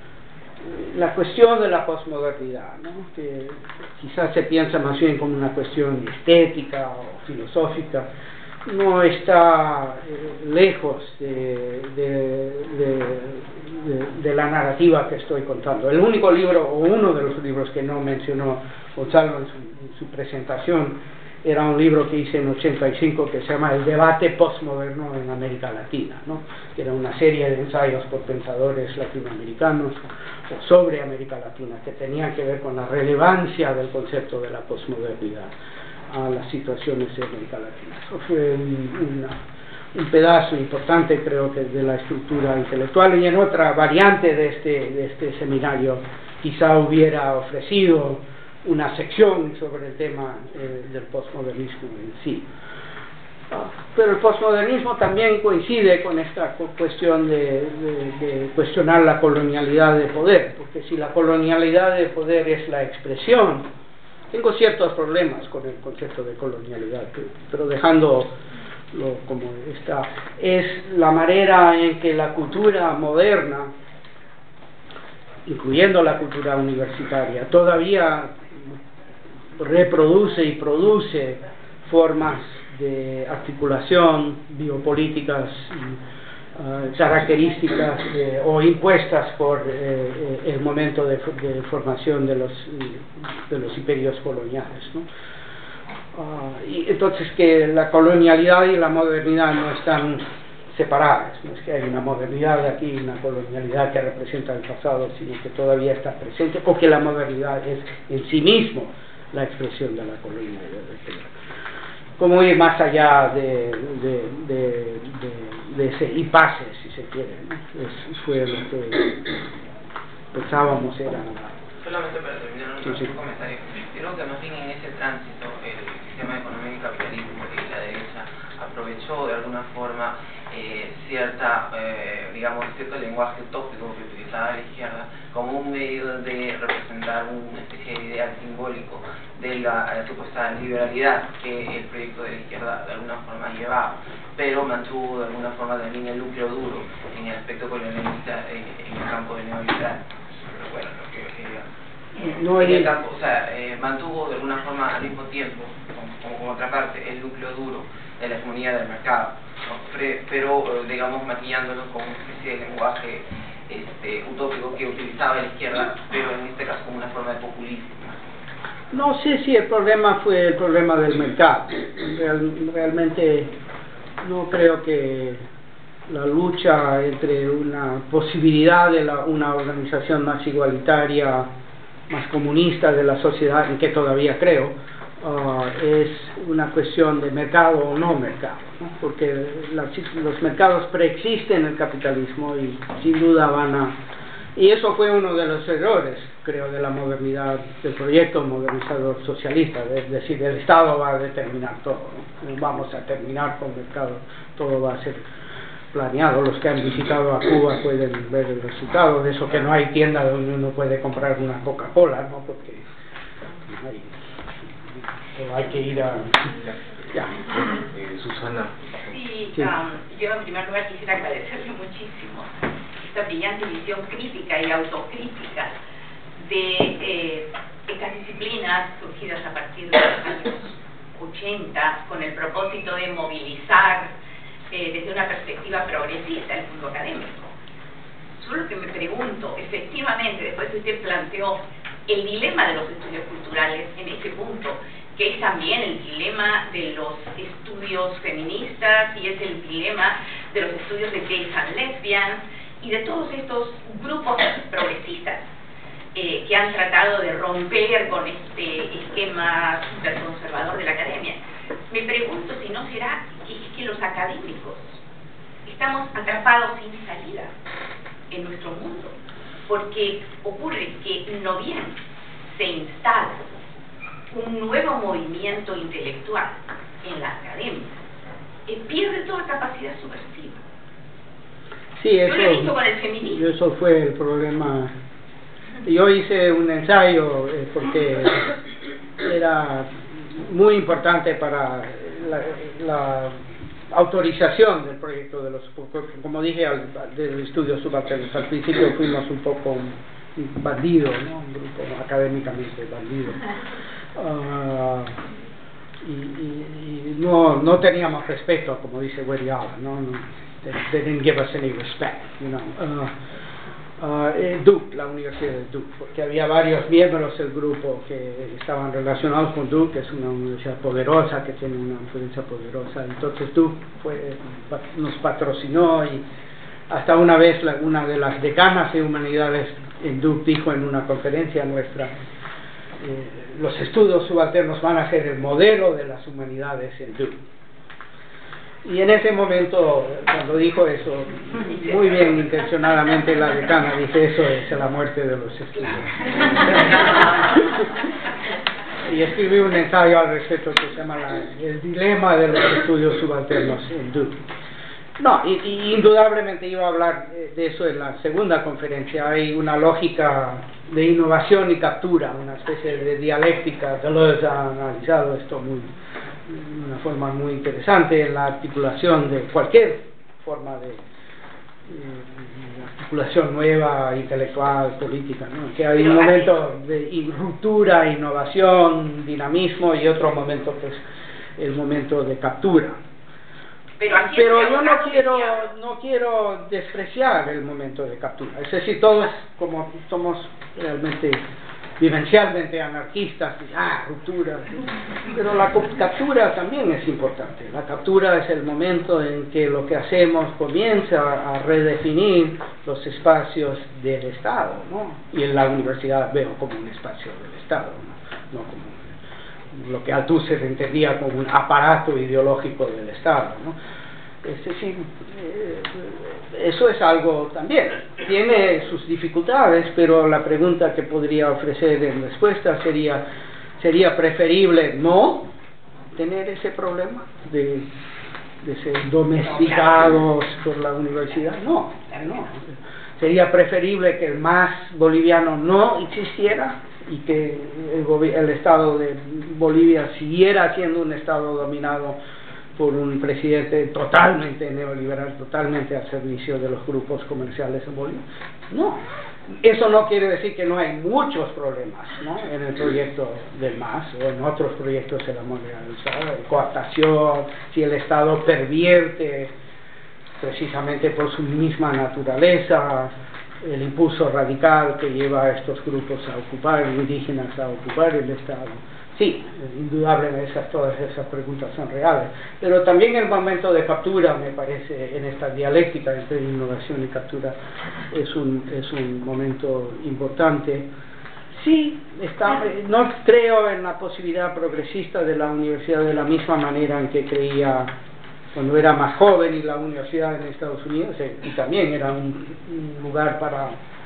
la cuestión de la posmodernidad, ¿no?, que quizás se piensa más bien como una cuestión estética o filosófica, no está eh, lejos de, de, de, de, de la narrativa que estoy contando. El único libro, o uno de los libros que no mencionó Gonzalo en su, en su presentación, era un libro que hice en ochenta y cinco que se llama El debate postmoderno en América Latina, ¿no?, que era una serie de ensayos por pensadores latinoamericanos o sobre América Latina que tenían que ver con la relevancia del concepto de la posmodernidad a las situaciones de América Latina. Eso fue un, una, un pedazo importante, creo que, de la estructura intelectual, y en otra variante de este, de este seminario quizá hubiera ofrecido una sección sobre el tema eh, del posmodernismo en sí. Pero el posmodernismo también coincide con esta cuestión de, de, de cuestionar la colonialidad de poder, porque si la colonialidad de poder es la expresión, tengo ciertos problemas con el concepto de colonialidad, pero dejándolo como está, es la manera en que la cultura moderna, incluyendo la cultura universitaria, todavía reproduce y produce formas de articulación biopolíticas uh, características de, o impuestas por eh, el momento de, de formación de los, de los imperios coloniales, ¿no? Uh, y entonces que la colonialidad y la modernidad no están separadas, no es que hay una modernidad aquí y una colonialidad que representa el pasado, sino que todavía está presente, o que la modernidad es en sí mismo la expresión de la colonialidad. Como ir más allá de, de, de, de, de ese impasse, si se quiere, ¿no? Es, fue lo que pensábamos era... Solamente para terminar un, sí, sí. un comentario. Creo que más bien en ese tránsito el sistema de economía y capitalismo y la derecha aprovechó de alguna forma eh, cierta, eh, digamos, cierto lenguaje utópico que utilizaba la izquierda como un medio de representar una especie de ideal simbólico de la, la supuesta liberalidad que el proyecto de la izquierda de alguna forma llevaba, pero mantuvo de alguna forma también el núcleo duro en el aspecto colonialista en, en el campo del neoliberal. Pero bueno, lo que quería... No en hay... el campo, o sea, eh, mantuvo de alguna forma al mismo tiempo, como, como, como otra parte, el núcleo duro de la hegemonía del mercado, ¿no? Pero, eh, digamos, maquillándolo con una especie de lenguaje este, utópico que utilizaba la izquierda, pero en este caso como una forma de populismo. No sé si el problema fue el problema del mercado. Real, realmente no creo que la lucha entre una posibilidad de la, una organización más igualitaria, más comunista de la sociedad, en que todavía creo, uh, es una cuestión de mercado o no mercado, ¿no? Porque la, los mercados preexisten en el capitalismo y sin duda van a... Y eso fue uno de los errores, creo, de la modernidad, del proyecto modernizador socialista, es decir, el Estado va a determinar todo, ¿no? Vamos a terminar con el mercado, todo va a ser planeado. Los que han visitado a Cuba pueden ver el resultado de eso, que no hay tienda donde uno puede comprar una Coca-Cola, ¿no? Porque no hay, pero hay que ir a... Ya. Eh, Susana. Sí, sí. Um, yo en primer lugar quisiera agradecerle muchísimo esta brillante visión crítica y autocrítica de eh, estas disciplinas surgidas a partir de los años ochenta con el propósito de movilizar eh, desde una perspectiva progresista el mundo académico. Solo que me pregunto, efectivamente, después que usted planteó el dilema de los estudios culturales en ese punto, que es también el dilema de los estudios feministas y es el dilema de los estudios de gays and lesbians y de todos estos grupos progresistas eh, que han tratado de romper con este esquema superconservador de la academia. Me pregunto si no será que es que los académicos estamos atrapados sin salida en nuestro mundo, porque ocurre que no bien se instala un nuevo movimiento intelectual en la academia, que pierde toda capacidad subversiva. Sí, eso, yo lo he visto con el feminismo. Eso fue el problema. Yo hice un ensayo eh, porque era muy importante para la, la autorización del proyecto de los, como dije, al, del estudio subalternos. Al principio fuimos un poco un, un bandido, ¿no? Un grupo académicamente bandido. Uh, y, y, y no, no teníamos respeto, como dice Woody Allen, ¿no? No, they, they didn't give us any respect, you know. Uh, Uh, Duke, la Universidad de Duke, porque había varios miembros del grupo que estaban relacionados con Duke, que es una universidad poderosa, que tiene una influencia poderosa. Entonces Duke fue, nos patrocinó, y hasta una vez la, una de las decanas de humanidades en Duke dijo en una conferencia nuestra, eh, los estudios subalternos van a ser el modelo de las humanidades en Duke. Y en ese momento, cuando dijo eso, muy bien intencionadamente la decana dice, eso es la muerte de los estudios. Y escribí un ensayo al respecto que se llama la, El dilema de los estudios subalternos en Duke. No, y, y indudablemente iba a hablar de eso en la segunda conferencia. Hay una lógica de innovación y captura, una especie de dialéctica. Deleuze ha analizado esto muy de una forma muy interesante en la articulación de cualquier forma de, de articulación nueva, intelectual, política, ¿no? Que hay un momento de ruptura, innovación, dinamismo, y otro momento que es el momento de captura. Pero, Pero yo no quiero, no quiero despreciar el momento de captura. Es decir, todos, como somos realmente vivencialmente anarquistas, ah, ruptura, pero la captura también es importante. La captura es el momento en que lo que hacemos comienza a redefinir los espacios del Estado, ¿no? Y en la universidad veo como un espacio del Estado, no, no como lo que Althusser entendía como un aparato ideológico del Estado, ¿no? Es decir, eh, eso es algo también, tiene sus dificultades, pero la pregunta que podría ofrecer en respuesta sería, ¿sería preferible no tener ese problema de, de ser domesticados por la universidad? No, no. ¿Sería preferible que el MAS boliviano no existiera y que el, el Estado de Bolivia siguiera siendo un Estado dominado por un presidente totalmente neoliberal, totalmente al servicio de los grupos comerciales en Bolivia? No. Eso no quiere decir que no hay muchos problemas, ¿no? En el proyecto del MAS o en otros proyectos de la moneda, cooptación, si el Estado pervierte precisamente por su misma naturaleza el impulso radical que lleva a estos grupos a ocupar, indígenas a ocupar el Estado. Sí, indudablemente esas, todas esas preguntas son reales, pero también el momento de captura, me parece, en esta dialéctica entre innovación y captura, es un, es un momento importante. Sí, está, no creo en la posibilidad progresista de la universidad de la misma manera en que creía cuando era más joven, y la universidad en Estados Unidos, y también era un, un lugar para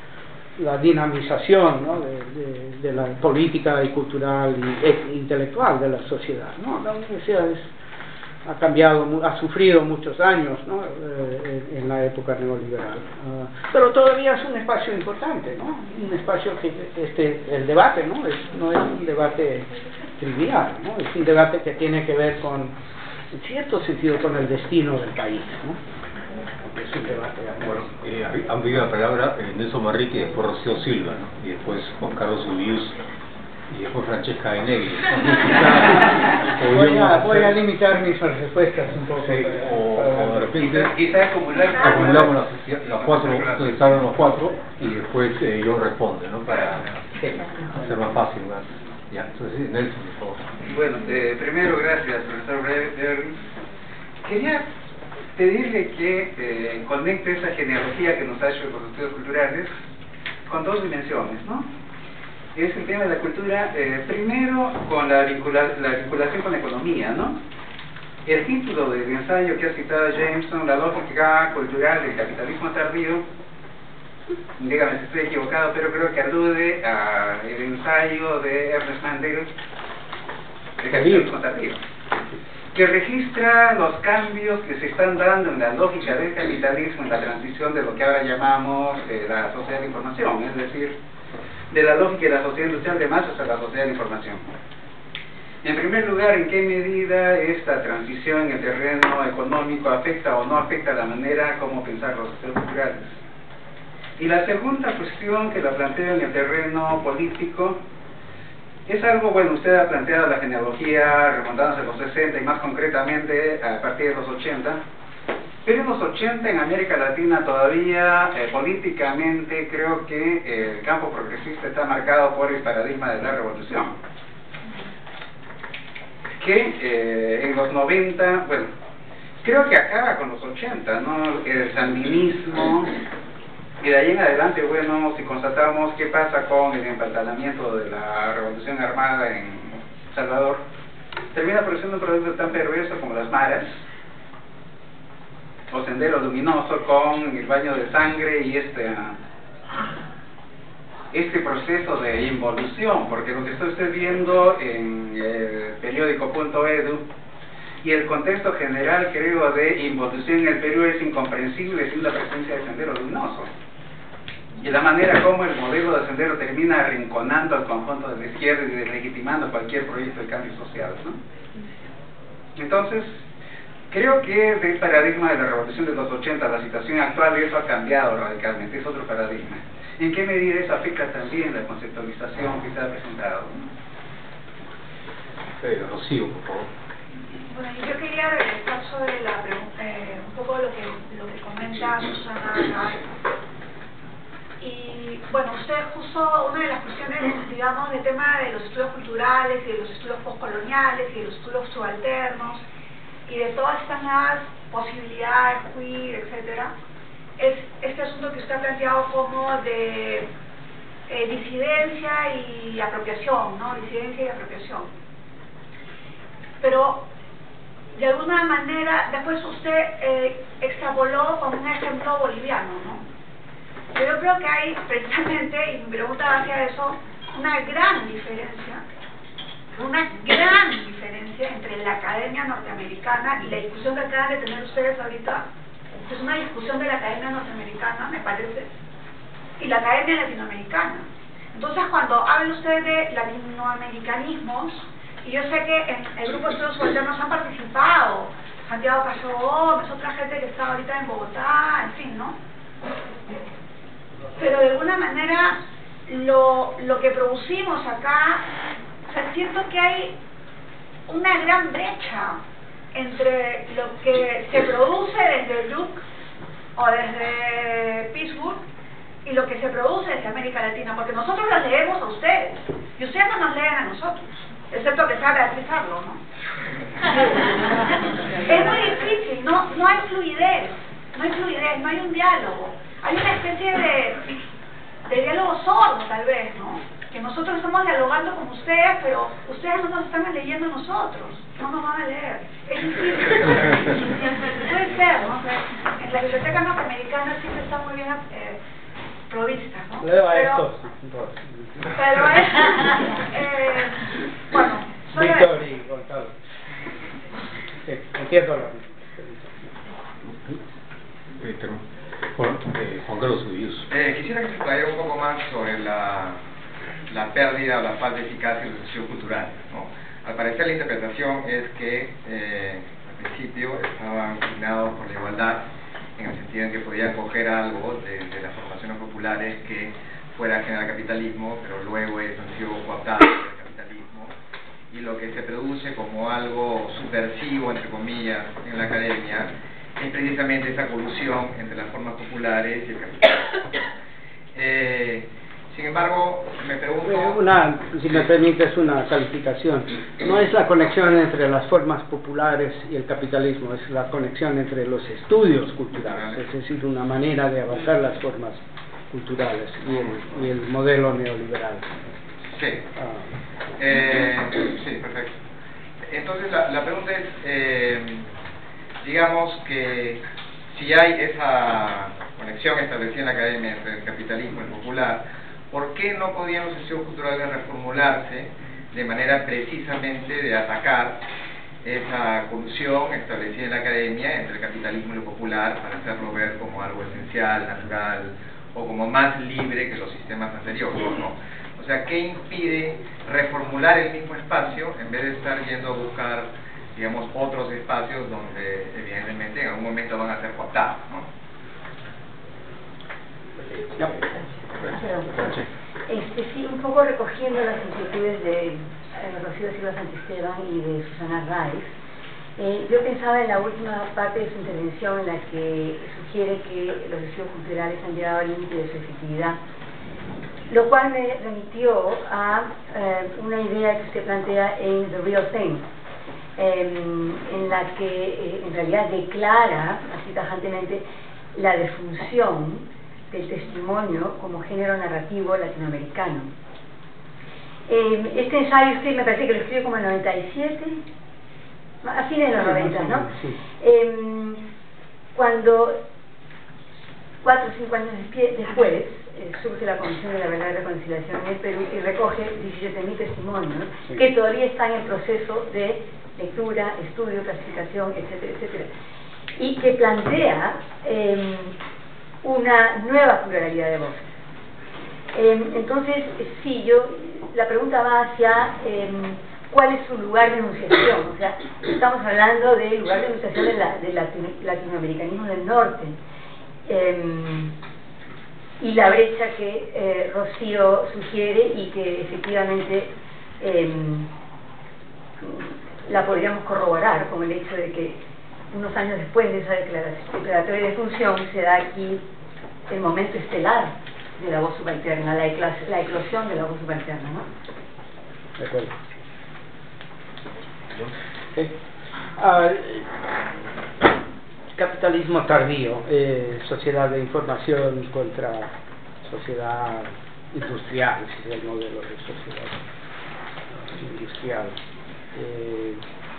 la dinamización, ¿no? de, de, de la política y cultural y e, intelectual de la sociedad, ¿no? La universidad es, ha cambiado, ha sufrido muchos años, ¿no? eh, en, en la época neoliberal, uh, pero todavía es un espacio importante, ¿no? Un espacio que este, el debate, ¿no? Es, no es un debate trivial, ¿no? Es un debate que tiene que ver con, en cierto sentido, con el destino del país, ¿no? Es un debate. Bueno, eh, han pedido la palabra eh, Nelson Manrique, después Rocío Silva, ¿no? Y después Juan Carlos Ubius, y después Francesca de Negri. voy, a, voy a limitar mis respuestas un poco. Sí, para, o, para, o de repente quizá acumular acumulamos las, las cuatro, entonces hablan los cuatro, y después eh, yo respondo, ¿no? Para sí. hacer más fácil, más. Ya, entonces Nelson, por favor. Bueno, eh, primero gracias, profesor Berry. Quería pedirle que eh, conecte esa genealogía que nos ha hecho los estudios culturales con dos dimensiones, ¿no? Es el tema de la cultura, eh, primero con la, vincula la vinculación con la economía, ¿no? El título del ensayo que ha citado Jameson, La lógica cultural del capitalismo tardío, dígame si estoy equivocado, pero creo que alude al ensayo de Ernest Mandel, El capitalismo tardío, que registra los cambios que se están dando en la lógica del capitalismo, en la transición de lo que ahora llamamos eh, la sociedad de información, es decir, de la lógica de la sociedad industrial de masas a la sociedad de información. En primer lugar, ¿en qué medida esta transición en el terreno económico afecta o no afecta la manera como pensar los estudios culturales? Y la segunda cuestión que la planteo en el terreno político es algo, bueno, usted ha planteado la genealogía remontándose a los sesenta y más concretamente a partir de los ochenta, pero en los ochenta en América Latina todavía eh, políticamente creo que eh, el campo progresista está marcado por el paradigma de la revolución, que eh, en los noventa, bueno, creo que acaba con los ochenta, ¿no? El sandinismo, y de ahí en adelante, bueno, si constatamos qué pasa con el empantanamiento de la revolución armada en Salvador, termina produciendo un producto tan perverso como las maras, o Sendero Luminoso con el baño de sangre y este, este proceso de involución, porque lo que está usted viendo en el periódico punto edu y el contexto general, creo, de involución en el Perú es incomprensible sin la presencia de Sendero Luminoso. Y la manera como el modelo de Sendero termina arrinconando al conjunto de la izquierda y deslegitimando cualquier proyecto de cambio social, ¿no? Entonces, creo que del paradigma de la revolución de los ochenta, la situación actual, eso ha cambiado radicalmente, es otro paradigma. ¿En qué medida eso afecta también la conceptualización que se ha presentado? Pero Rocío, por favor. Bueno, yo quería regresar sobre la pregunta, eh, un poco lo que, lo que comenta Susana. Y bueno, usted justo una de las cuestiones, digamos, del tema de los estudios culturales y de los estudios postcoloniales y de los estudios subalternos y de todas estas nuevas posibilidades, queer, etcétera, es este asunto que usted ha planteado como de eh, disidencia y apropiación, ¿no? Disidencia y apropiación. Pero de alguna manera, después usted eh, extrapoló con un ejemplo boliviano, ¿no? Yo creo que hay precisamente, y mi pregunta va hacia eso, una gran diferencia, una gran diferencia entre la academia norteamericana y la discusión que acaban de tener ustedes ahorita. Es una discusión de la academia norteamericana, me parece, y la academia latinoamericana. Entonces, cuando hablan ustedes de latinoamericanismos, y yo sé que en el grupo de estudios subalternos han participado Santiago Castro Gómez, otra gente que está ahorita en Bogotá, en fin, ¿no? Pero de alguna manera lo, lo que producimos acá, o sea, siento que hay una gran brecha entre lo que se produce desde Duke o desde Pittsburgh y lo que se produce desde América Latina, porque nosotros los leemos a ustedes y ustedes no nos leen a nosotros, excepto que salga a expresarlo, ¿no? Es muy difícil, no, no hay fluidez, no hay fluidez, no hay un diálogo. Hay una especie de, de diálogo sordo, tal vez, ¿no? Que nosotros estamos dialogando con ustedes, pero ustedes no nos están leyendo a nosotros, no nos van a leer. Es difícil. Puede ser, ¿no? En la biblioteca norteamericana siempre está muy bien eh, provista, ¿no? Leo a pero, estos. Pero es... Eh, bueno, solo Víctor y Gonzalo. Sí, entiendo lo que... Juan, eh, Juan Carlos Ubius. Eh, quisiera que se explayara un poco más sobre la, la pérdida o la falta de eficacia de los estudios culturales, ¿no? Al parecer la interpretación es que eh, al principio estaban inclinados por la igualdad, en el sentido en que podían coger algo de, de las formaciones populares que fuera ajena al capitalismo, pero luego eso han sido cooptados por el capitalismo, y lo que se produce como algo subversivo, entre comillas, en la academia, es precisamente esa colusión entre las formas populares y el capitalismo. Eh, sin embargo, me pregunto... Una, si me permites una calificación, no es la conexión entre las formas populares y el capitalismo, es la conexión entre los estudios culturales, es decir, una manera de avanzar las formas culturales y el, y el modelo neoliberal. Sí. Ah. Eh, sí, perfecto. Entonces, la, la pregunta es... Eh, digamos que si hay esa conexión establecida en la academia entre el capitalismo y el popular, ¿por qué no podían los estudios culturales reformularse de manera precisamente de atacar esa colusión establecida en la academia entre el capitalismo y lo popular para hacerlo ver como algo esencial, natural o como más libre que los sistemas anteriores, ¿no? O sea, ¿qué impide reformular el mismo espacio en vez de estar yendo a buscar, digamos, otros espacios donde evidentemente en algún momento van a ser cooptados, ¿no? Ya. Este, sí, un poco recogiendo las inquietudes de eh, Rocío Silva Santisteban y de Susana Raiz, eh, yo pensaba en la última parte de su intervención en la que sugiere que los residuos culturales han llegado al límite de su efectividad, lo cual me remitió a eh, una idea que usted plantea en The Real Thing, eh, en la que eh, en realidad declara así tajantemente la defunción del testimonio como género narrativo latinoamericano. Eh, este ensayo usted me parece que lo escribió como en el noventa y siete, a fines de los noventa, ¿no? Sí. Eh, cuando cuatro o cinco años después eh, surge la Comisión de la Verdad y Reconciliación en el Perú y recoge diecisiete mil testimonios, sí, que todavía están en proceso de lectura, estudio, clasificación, etcétera, etcétera, y que plantea eh, una nueva pluralidad de voces. Eh, entonces, sí, yo, la pregunta va hacia eh, cuál es su lugar de enunciación. O sea, estamos hablando del lugar de enunciación del de latino, latinoamericanismo del norte, eh, y la brecha que eh, Rocío sugiere y que efectivamente eh, la podríamos corroborar con el hecho de que unos años después de esa declaratoria de función se da aquí el momento estelar de la voz subalterna, la, eclos la eclosión de la voz subalterna, ¿no? De acuerdo. Okay. Uh, capitalismo tardío, eh, sociedad de información contra sociedad industrial, ese es el modelo de sociedad industrial. Eh,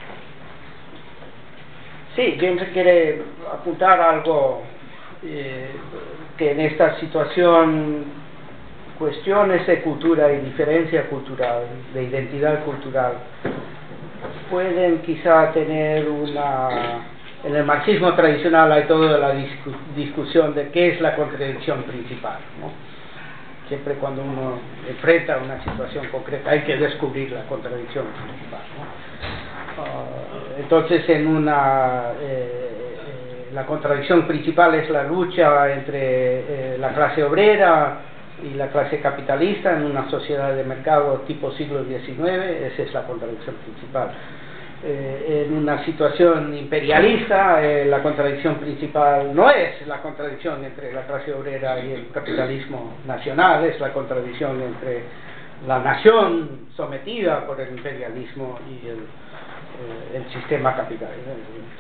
sí, James quiere apuntar algo eh, que en esta situación cuestiones de cultura y diferencia cultural, de identidad cultural, pueden quizá tener una... En el marxismo tradicional hay toda la discu discusión de qué es la contradicción principal, ¿no? Siempre cuando uno enfrenta una situación concreta hay que descubrir la contradicción principal, ¿no? Uh, entonces en una eh, eh, la contradicción principal es la lucha entre eh, la clase obrera y la clase capitalista en una sociedad de mercado tipo siglo diecinueve. Esa es la contradicción principal. Eh, en una situación imperialista, eh, la contradicción principal no es la contradicción entre la clase obrera y el capitalismo nacional, es la contradicción entre la nación sometida por el imperialismo y el, eh, el sistema capitalista.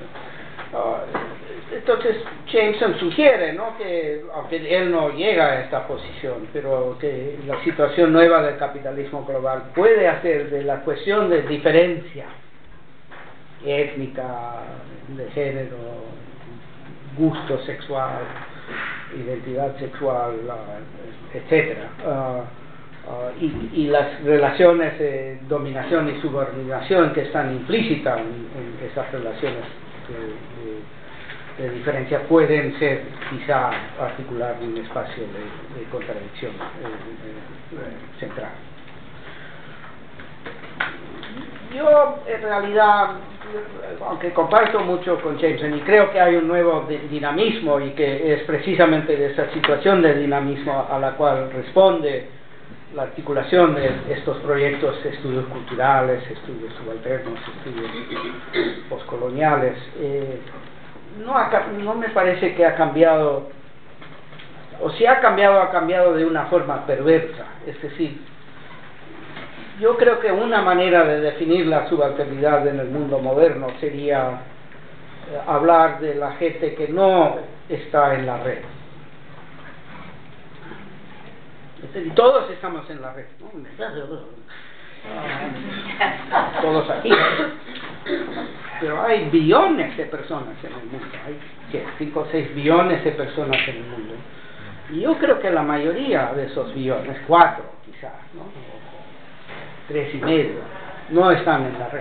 Uh, entonces Jameson sugiere, ¿no?, que aunque él no llega a esta posición, pero que la situación nueva del capitalismo global puede hacer de la cuestión de diferencia étnica, de género, gusto sexual, identidad sexual, etcétera, uh, uh, y, y las relaciones de dominación y subordinación que están implícitas en, en esas relaciones de, de, de diferencia pueden ser quizá articular un espacio de, de contradicción eh, eh, central. Yo en realidad, aunque comparto mucho con Jameson y creo que hay un nuevo dinamismo y que es precisamente de esa situación de dinamismo a la cual responde la articulación de estos proyectos, estudios culturales, estudios subalternos, estudios postcoloniales, eh, no, ha, no me parece que ha cambiado, o si ha cambiado, ha cambiado de una forma perversa. Es decir, yo creo que una manera de definir la subalternidad en el mundo moderno sería eh, hablar de la gente que no está en la red. Es decir, todos estamos en la red, ¿no? Ah, todos aquí. Pero hay billones de personas en el mundo. Hay cinco o seis billones de personas en el mundo. Y yo creo que la mayoría de esos billones, cuatro quizás, ¿no?, tres y medio, no están en la red.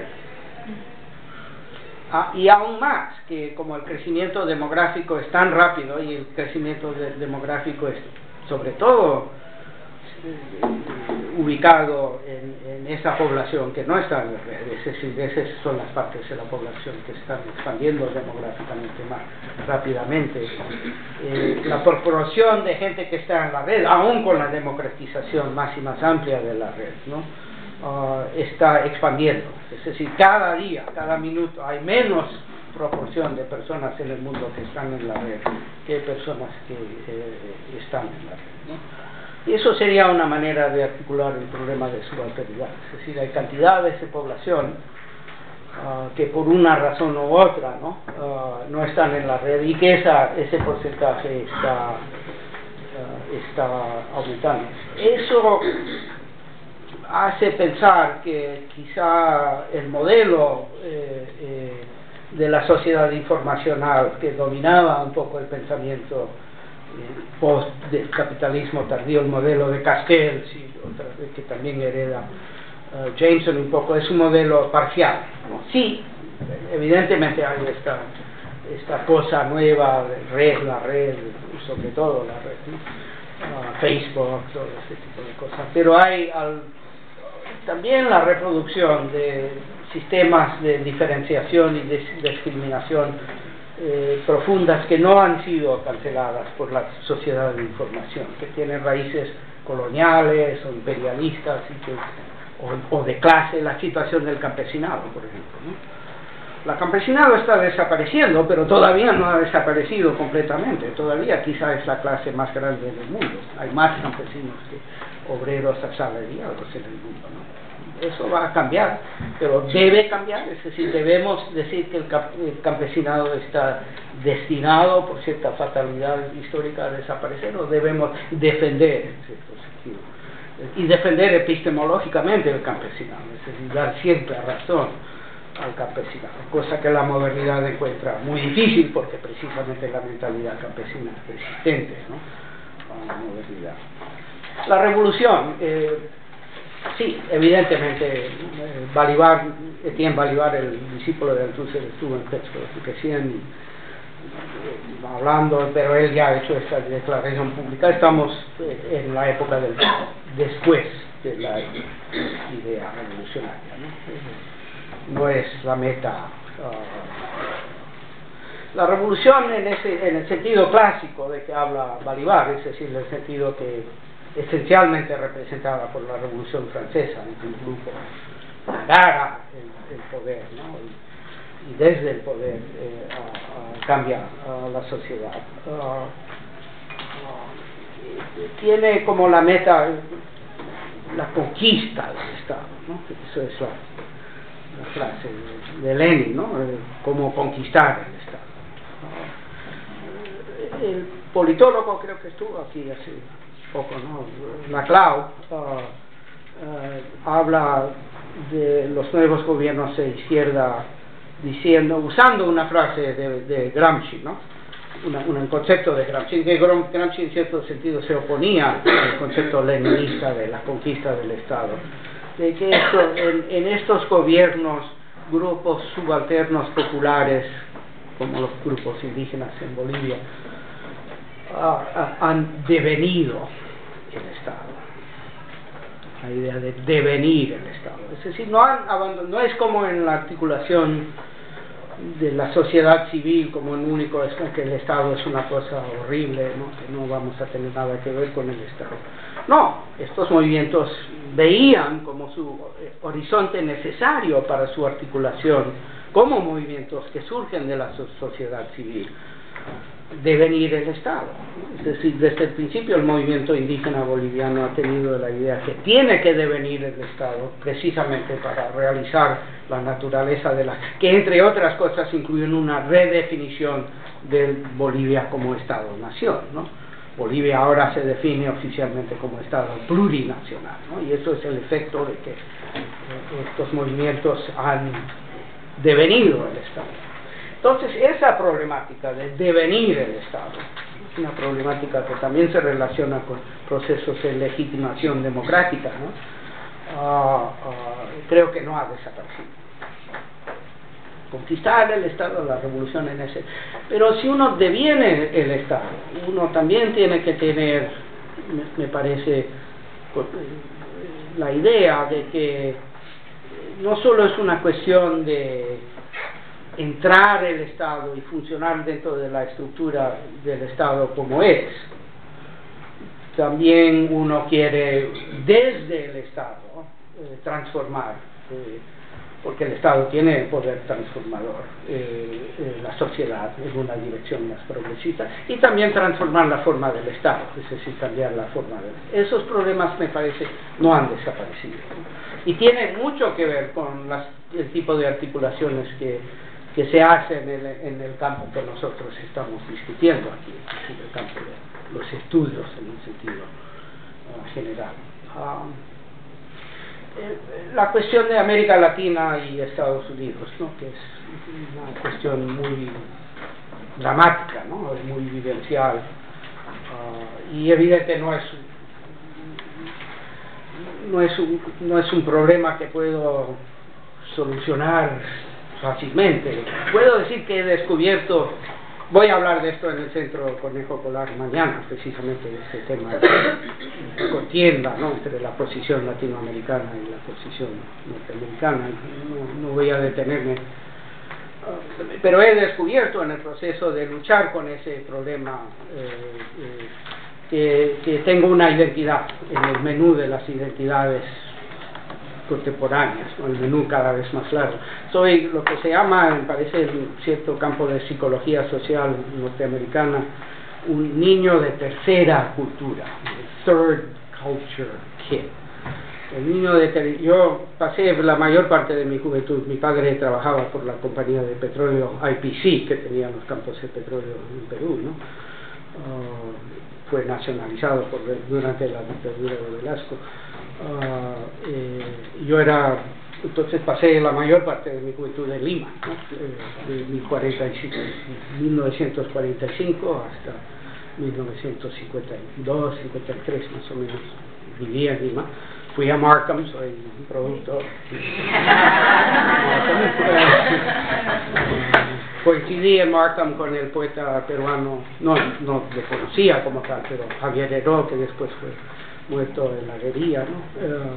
Ah, y aún más, que como el crecimiento demográfico es tan rápido y el crecimiento de, demográfico es sobre todo ubicado en, en esa población que no está en la red, es decir, esas son las partes de la población que están expandiendo demográficamente más rápidamente. Eh, la proporción de gente que está en la red, aún con la democratización más y más amplia de la red, ¿no? Uh, está expandiendo, es decir, cada día, cada minuto hay menos proporción de personas en el mundo que están en la red que personas que eh, están en la red, ¿no? Y eso sería una manera de articular el problema de subalternidad, es decir, hay cantidades de población uh, que por una razón u otra no, uh, no están en la red y que esa, ese porcentaje está, uh, está aumentando. Eso hace pensar que quizá el modelo eh, eh, de la sociedad informacional que dominaba un poco el pensamiento eh, post del capitalismo tardío, el modelo de Castells y otra vez que también hereda uh, Jameson un poco, es un modelo parcial, ¿no? Sí, evidentemente hay esta, esta cosa nueva de red, la red, sobre todo la red, ¿no? uh, Facebook, todo este tipo de cosas, pero hay al, también la reproducción de sistemas de diferenciación y de discriminación eh, profundas que no han sido canceladas por la sociedad de información, que tienen raíces coloniales o imperialistas y que, o, o de clase, la situación del campesinado, por ejemplo, ¿no? La campesinado está desapareciendo, pero todavía no ha desaparecido completamente, todavía quizá es la clase más grande del mundo, hay más campesinos que obreros asalariados en el mundo, ¿no? Eso va a cambiar, pero debe cambiar, es decir, debemos decir que el campesinado está destinado por cierta fatalidad histórica a desaparecer, o debemos defender en cierto sentido, y defender epistemológicamente el campesinado, es decir, dar cierta razón al campesinado, cosa que la modernidad encuentra muy difícil porque precisamente la mentalidad campesina es resistente, ¿no?, a la modernidad. La revolución, eh, sí, evidentemente, eh, Balibar, Etienne Balibar, el discípulo de Althusser, estuvo en Pittsburgh recién eh, hablando, pero él ya ha hecho esta declaración pública. Estamos eh, en la época del después de la idea revolucionaria, ¿no? No es la meta. Uh, la revolución en, ese, en el sentido clásico de que habla Balibar, es decir, en el sentido que esencialmente representada por la Revolución Francesa, en que un grupo agarra el, el poder, ¿no?, y, y desde el poder eh, a, a cambia a la sociedad. Uh, uh, tiene como la meta la conquista del Estado, ¿no? Eso es la, la frase de, de Lenin, ¿no?, cómo conquistar el Estado. Uh, el politólogo, creo que estuvo aquí hace poco, ¿no?, Laclau, uh, uh, habla de los nuevos gobiernos de izquierda diciendo, usando una frase de, de Gramsci, ¿no?, una, un concepto de Gramsci, que Gramsci en cierto sentido se oponía al concepto leninista de la conquista del Estado, de que esto, en, en estos gobiernos, grupos subalternos populares, como los grupos indígenas en Bolivia, uh, uh, han devenido el Estado, la idea de devenir el Estado, es decir, no han abandonado, no es como en la articulación de la sociedad civil como el único, es que el Estado es una cosa horrible, ¿no?, que no vamos a tener nada que ver con el Estado. No, estos movimientos veían como su horizonte necesario para su articulación como movimientos que surgen de la sociedad civil, devenir el Estado. Es decir, desde el principio el movimiento indígena boliviano ha tenido la idea que tiene que devenir el Estado precisamente para realizar la naturaleza de la, que entre otras cosas incluyen una redefinición de Bolivia como Estado-nación, ¿no? Bolivia ahora se define oficialmente como Estado plurinacional, ¿no?, y eso es el efecto de que eh, estos movimientos han devenido el Estado. Entonces, esa problemática de devenir el Estado es una problemática que también se relaciona con procesos de legitimación democrática, ¿no? Uh, uh, creo que no ha desaparecido. Conquistar el Estado, la revolución en ese. Pero si uno deviene el Estado, uno también tiene que tener, me, me parece, la idea de que no solo es una cuestión de entrar el Estado y funcionar dentro de la estructura del Estado como es, también uno quiere desde el Estado eh, transformar, eh, porque el Estado tiene poder transformador, eh, eh, la sociedad en una dirección más progresista, y también transformar la forma del Estado, es decir, cambiar la forma de... Esos problemas, me parece, no han desaparecido, ¿no? Y tienen mucho que ver con las, el tipo de articulaciones que, que se hacen en el, en el campo que nosotros estamos discutiendo aquí, en el campo de los estudios en un sentido uh, general. Um, la cuestión de América Latina y Estados Unidos, ¿no? Que es una cuestión muy dramática, ¿no? Es muy vivencial, uh, y evidente no es no es un, no es un problema que puedo solucionar fácilmente. Puedo decir que he descubierto, voy a hablar de esto en el Centro Conejo Polar mañana, precisamente de ese tema de contienda, ¿no? Entre la posición latinoamericana y la posición norteamericana. No, no voy a detenerme, uh, pero he descubierto en el proceso de luchar con ese problema eh, eh, que, que tengo una identidad en el menú de las identidades contemporáneas, ¿no? El menú cada vez más largo. Soy lo que se llama, me parece, en cierto campo de psicología social norteamericana, un niño de tercera cultura, third culture kid. El niño de ter yo pasé la mayor parte de mi juventud, mi padre trabajaba por la compañía de petróleo I P C, que tenía los campos de petróleo en Perú, ¿no? Uh, fue nacionalizado por, durante la dictadura de Velasco. Uh, eh, yo era, entonces pasé la mayor parte de mi juventud en Lima, ¿no? eh, de mil novecientos cuarenta y cinco hasta mil novecientos cincuenta y dos, cincuenta y tres más o menos, vivía en Lima. Fui a Markham, soy un productor. Coincidí en Markham con el poeta peruano, no, no le conocía como tal, pero Javier Heró, que después fue muerto en la guerrilla, ¿no? Uh,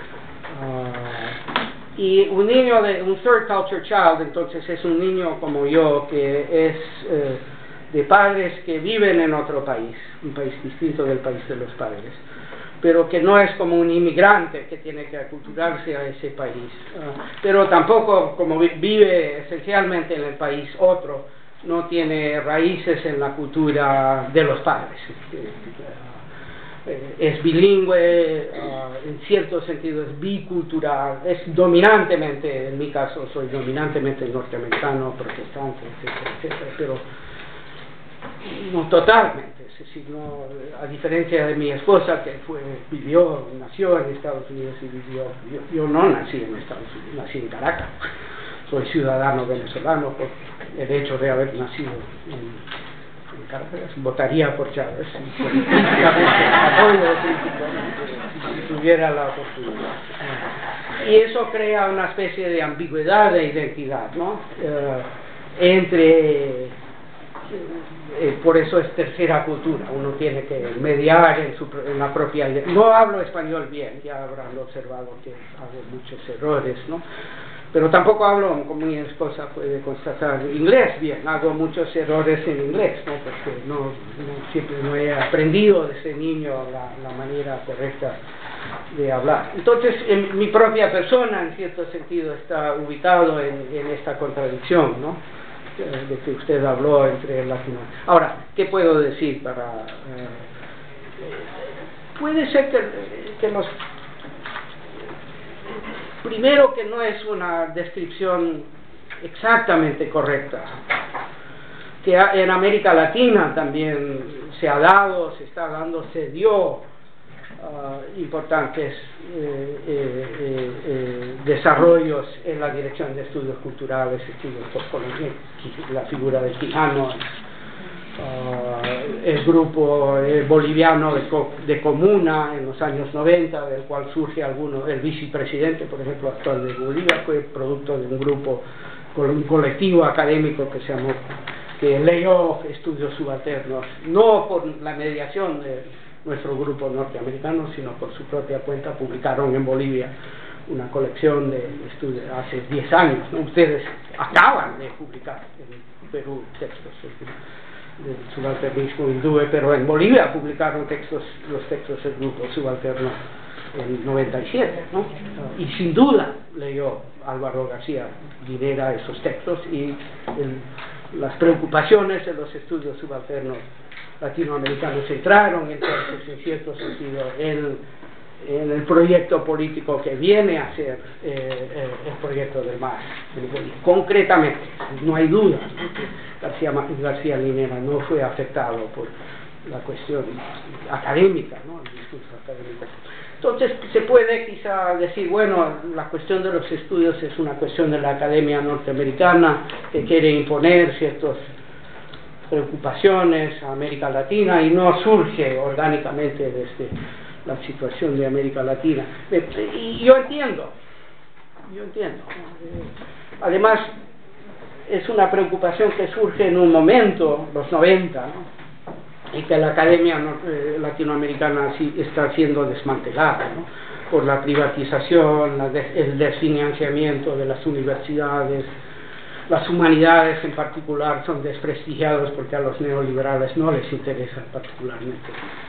uh, y un niño de un third culture child, entonces es un niño como yo que es uh, de padres que viven en otro país, un país distinto del país de los padres, pero que no es como un inmigrante que tiene que aculturarse a ese país, uh, pero tampoco como vi vive esencialmente en el país otro, no tiene raíces en la cultura de los padres. Es bilingüe, uh, en cierto sentido es bicultural, es dominantemente, en mi caso soy dominantemente norteamericano, protestante, etcétera, etcétera, pero no totalmente, es decir, no, a diferencia de mi esposa que fue, vivió, nació en Estados Unidos y vivió, yo, yo no nací en Estados Unidos, nací en Caracas, soy ciudadano venezolano por el hecho de haber nacido en Caracas, votaría por Chávez si, si tuviera la oportunidad. Y eso crea una especie de ambigüedad de identidad, ¿no? Eh, entre, eh, por eso es tercera cultura, uno tiene que mediar en, su, en la propia identidad. No hablo español bien, ya habrán observado que hago muchos errores, ¿no? Pero tampoco hablo, como mi esposa puede constatar, inglés bien, hago muchos errores en inglés, ¿no? Porque no, no siempre no he aprendido desde niño la, la manera correcta de hablar. Entonces, en mi propia persona, en cierto sentido, está ubicado en, en esta contradicción, ¿no? De que usted habló entre latino. Ahora, ¿qué puedo decir para...? Eh, puede ser que, que los... Primero, que no es una descripción exactamente correcta, que en América Latina también se ha dado, se está dando, se dio uh, importantes eh, eh, eh, eh, desarrollos en la dirección de estudios culturales, estudios postcoloniales, la figura de Quijano, Uh, el grupo eh, boliviano de, co de Comuna en los años noventa, del cual surge alguno, el vicepresidente, por ejemplo, actual de Bolivia, fue producto de un grupo, un colectivo académico que se llamó, que leyó estudios subalternos, no por la mediación de nuestro grupo norteamericano, sino por su propia cuenta. Publicaron en Bolivia una colección de estudios hace diez años, ¿no? Ustedes acaban de publicar en Perú textos del subalternismo hindú, pero en Bolivia publicaron textos, los textos del grupo subalterno en noventa y siete, ¿no? Y sin duda leyó Álvaro García Linera esos textos, y el, las preocupaciones de los estudios subalternos latinoamericanos entraron entonces en cierto sentido en, en el proyecto político que viene a ser eh, eh, el proyecto del M A S. Concretamente, no hay duda, ¿no?, que García, García Linera no fue afectado por la cuestión académica, ¿no?, el discurso académico. Entonces se puede quizá decir, bueno, la cuestión de los estudios es una cuestión de la academia norteamericana que quiere imponer ciertas preocupaciones a América Latina y no surge orgánicamente desde la situación de América Latina. Y yo entiendo, yo entiendo. Además, es una preocupación que surge en un momento, los noventa, ¿no?, y que la academia eh, latinoamericana sí está siendo desmantelada, ¿no?, por la privatización, la de, el desfinanciamiento de las universidades. Las humanidades en particular son desprestigiadas porque a los neoliberales no les interesa particularmente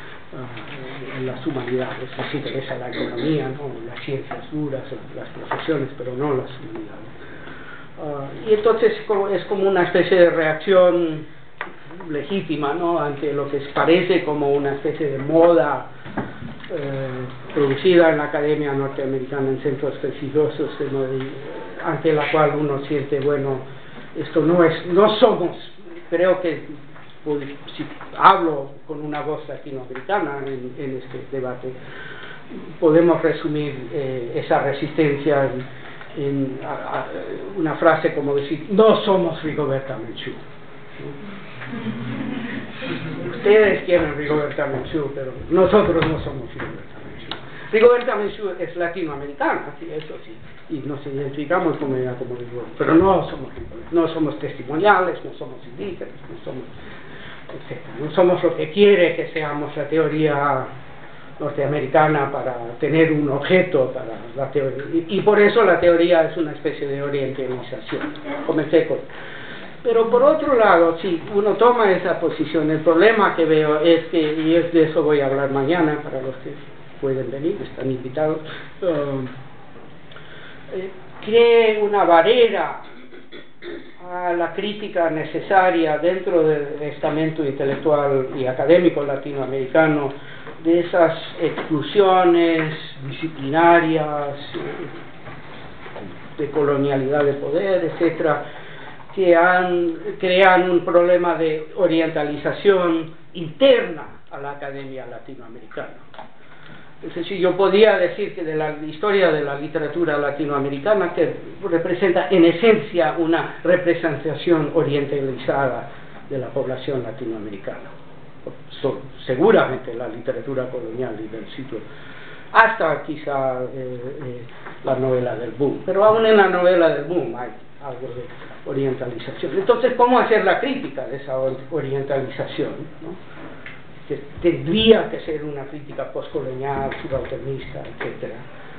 uh, en las humanidades, les interesa la economía, ¿no?, las ciencias duras, las profesiones, pero no las humanidades. Uh, y entonces es como una especie de reacción legítima, ¿no?, ante lo que parece como una especie de moda eh, producida en la academia norteamericana en centros prestigiosos, ante la cual uno siente, bueno, esto no es, no somos, creo que si hablo con una voz latinoamericana en, en este debate, podemos resumir eh, esa resistencia en, en a, a, una frase como decir, no somos Rigoberta Menchú, ¿no? Ustedes quieren Rigoberta Menchú, pero nosotros no somos Rigoberta Menchú. Rigoberta Menchú es latinoamericana, sí, eso sí, y nos identificamos con ella como digo, pero no somos no somos testimoniales, no somos indígenas, no somos, etcétera. No somos lo que quiere que seamos la teoría norteamericana para tener un objeto para la teoría, y, y por eso la teoría es una especie de orientalización. Comencé con Pero por otro lado, si uno toma esa posición, el problema que veo es que, y es de eso voy a hablar mañana para los que pueden venir, están invitados, uh, eh, cree una barrera a la crítica necesaria dentro del estamento intelectual y académico latinoamericano de esas exclusiones disciplinarias, de colonialidad de poder, etcétera, que han, crean un problema de orientalización interna a la academia latinoamericana. Es decir, yo podía decir que de la historia de la literatura latinoamericana, que representa en esencia una representación orientalizada de la población latinoamericana. So, seguramente la literatura colonial y del siglo, hasta quizá eh, eh, la novela del boom, pero aún en la novela del boom hay algo de orientalización. Entonces, ¿cómo hacer la crítica de esa orientalización, ¿no?, que tendría que ser una crítica postcolonial, subalternista, etcétera,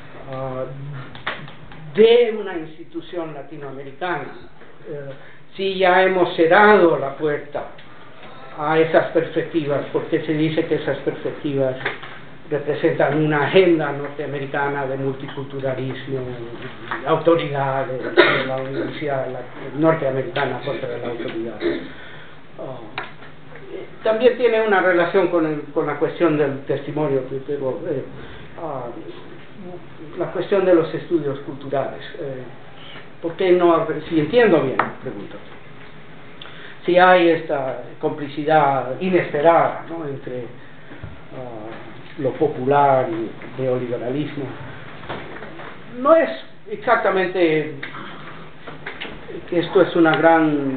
uh, de una institución latinoamericana? Uh, si ya hemos cerrado la puerta a esas perspectivas, porque se dice que esas perspectivas representan una agenda norteamericana de multiculturalismo, de autoridad de, de la universidad norteamericana contra la autoridad. Uh, también tiene una relación con, el, con la cuestión del testimonio, pero eh, uh, la cuestión de los estudios culturales. Eh, ¿Por qué no? Si entiendo bien, pregunto. Si hay esta complicidad inesperada, ¿no?, entre uh, lo popular y el neoliberalismo, no es exactamente que esto es una gran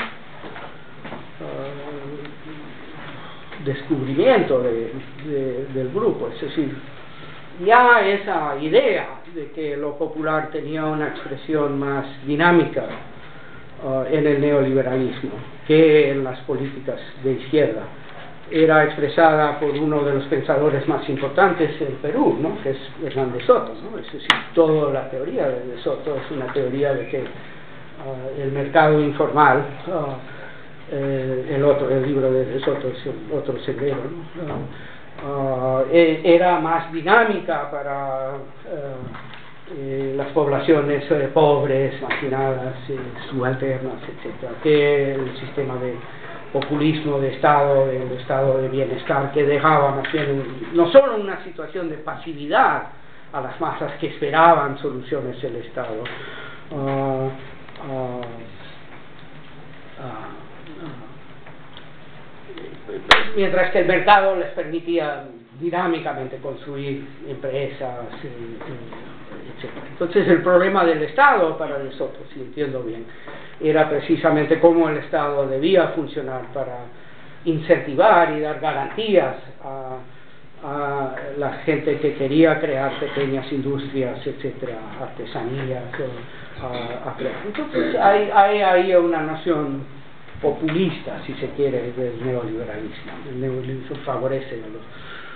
uh, descubrimiento de, de, del grupo, es decir, ya esa idea de que lo popular tenía una expresión más dinámica uh, en el neoliberalismo que en las políticas de izquierda era expresada por uno de los pensadores más importantes en Perú, ¿no? Que es Hernández Soto, ¿no? Es decir, toda la teoría de Soto es una teoría de que uh, el mercado informal, uh, eh, el otro, el libro de Soto es el otro sendero, ¿no? Uh, uh, era más dinámica para uh, eh, las poblaciones eh, pobres, marginadas, eh, subalternas, etcétera, que el sistema de populismo de Estado, el estado de bienestar, que dejaba más bien un, no solo una situación de pasividad a las masas que esperaban soluciones del Estado, uh, uh, uh, uh, mientras que el mercado les permitía dinámicamente construir empresas, eh, eh, etcétera. Entonces el problema del Estado para nosotros, si entiendo bien, era precisamente cómo el Estado debía funcionar para incentivar y dar garantías a, a la gente que quería crear pequeñas industrias, etcétera, artesanías, a, a crear. Entonces hay, hay ahí una noción populista, si se quiere, del neoliberalismo. El neoliberalismo favorece a los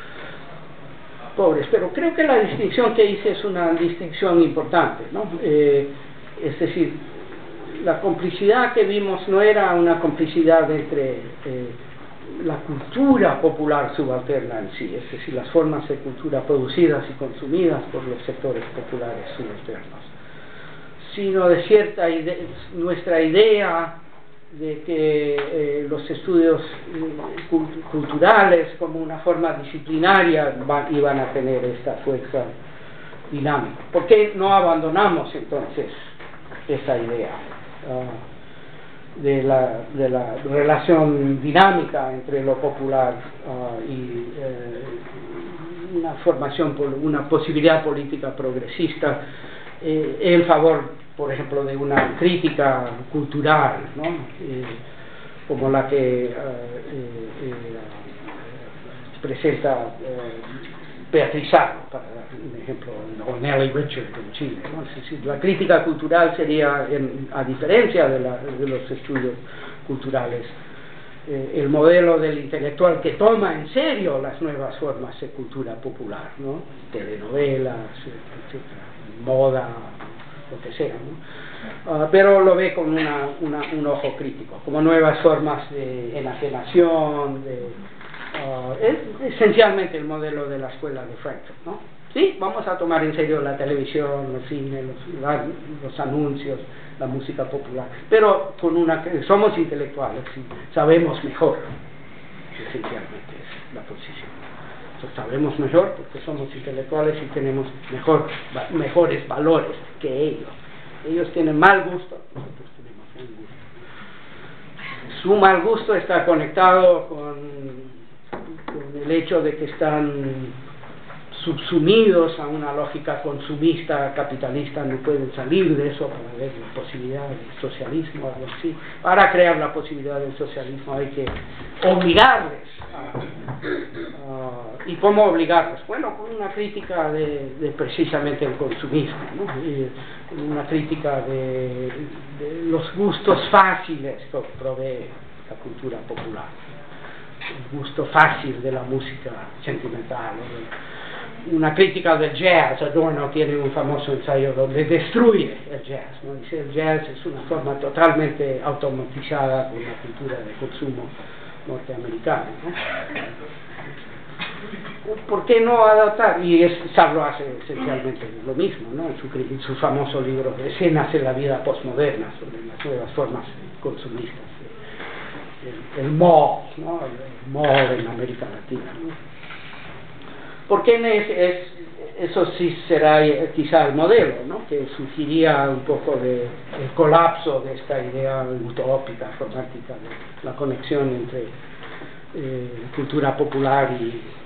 pobres, pero creo que la distinción que hice es una distinción importante, ¿no? Eh, es decir, la complicidad que vimos no era una complicidad entre eh, la cultura popular subalterna en sí, es decir, las formas de cultura producidas y consumidas por los sectores populares subalternos, sino de cierta idea, nuestra idea de que eh, los estudios eh, culturales como una forma disciplinaria va, iban a tener esta fuerza dinámica. ¿Por qué no abandonamos entonces esa idea uh, de, la, de la relación dinámica entre lo popular uh, y eh, una formación, una posibilidad política progresista eh, en favor, por ejemplo, de una crítica cultural, ¿no? eh, como la que eh, eh, presenta eh, Beatriz Arro, para dar un ejemplo, o Nelly Richard en Chile, ¿no? Es decir, la crítica cultural sería, en, a diferencia de, la, de los estudios culturales, eh, el modelo del intelectual que toma en serio las nuevas formas de cultura popular, ¿no? Telenovelas, etcétera, moda, lo que sea, ¿no? Uh, pero lo ve con una, una, un ojo crítico, como nuevas formas de enajenación, de, uh, es esencialmente el modelo de la escuela de Frankfurt, ¿no? Sí, vamos a tomar en serio la televisión, los cines, los, los anuncios, la música popular, pero con una, somos intelectuales y sabemos mejor, esencialmente es la posición. Entonces, sabemos mejor porque somos intelectuales y tenemos mejor, mejores valores que ellos. Ellos tienen mal gusto, nosotros tenemos buen gusto. Su mal gusto está conectado con, con el hecho de que están subsumidos a una lógica consumista, capitalista, no pueden salir de eso para ver la posibilidad del socialismo, algo así. Para crear la posibilidad del socialismo hay que obligarles a, a, ¿y cómo obligarles? Bueno, con una crítica de, de precisamente el consumismo, ¿no? Y una crítica de, de los gustos fáciles que provee la cultura popular, el gusto fácil de la música sentimental, ¿no? Una crítica del jazz. Adorno tiene un famoso ensayo donde destruye el jazz, ¿no? Dice el jazz es una forma totalmente automatizada por la cultura de consumo norteamericana, ¿no? ¿Por qué no adaptar? Y es, Sarlo hace esencialmente lo mismo, ¿no? En su, en su famoso libro de Escenas en la vida postmoderna, sobre las nuevas formas consumistas, el, el mall, ¿no? El mall en América Latina, ¿no? Porque es, es, eso sí será quizá el modelo, ¿no? Que surgiría un poco de el colapso de esta idea utópica, romántica, de la conexión entre eh, cultura popular y,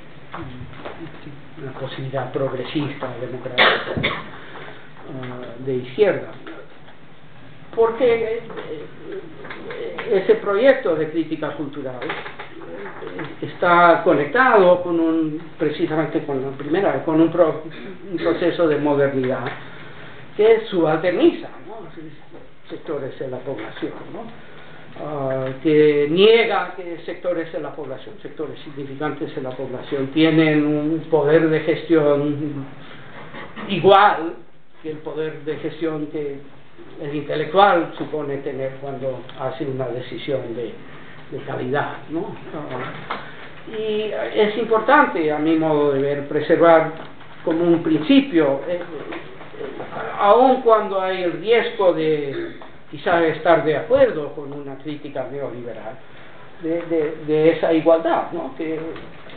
y una posibilidad progresista, democrática, uh, de izquierda. Porque ese proyecto de crítica cultural está conectado con un, precisamente con la primera, con un, pro, un proceso de modernidad que subalterniza, ¿no? Sectores de la población, ¿no? uh, que niega que sectores de la población, sectores significantes de la población, tienen un poder de gestión igual que el poder de gestión que el intelectual supone tener cuando hace una decisión de, de calidad, ¿no? Uh, y es importante, a mi modo de ver, preservar como un principio, eh, eh, aun cuando hay el riesgo de quizás estar de acuerdo con una crítica neoliberal, de, de, de esa igualdad, ¿no? que, que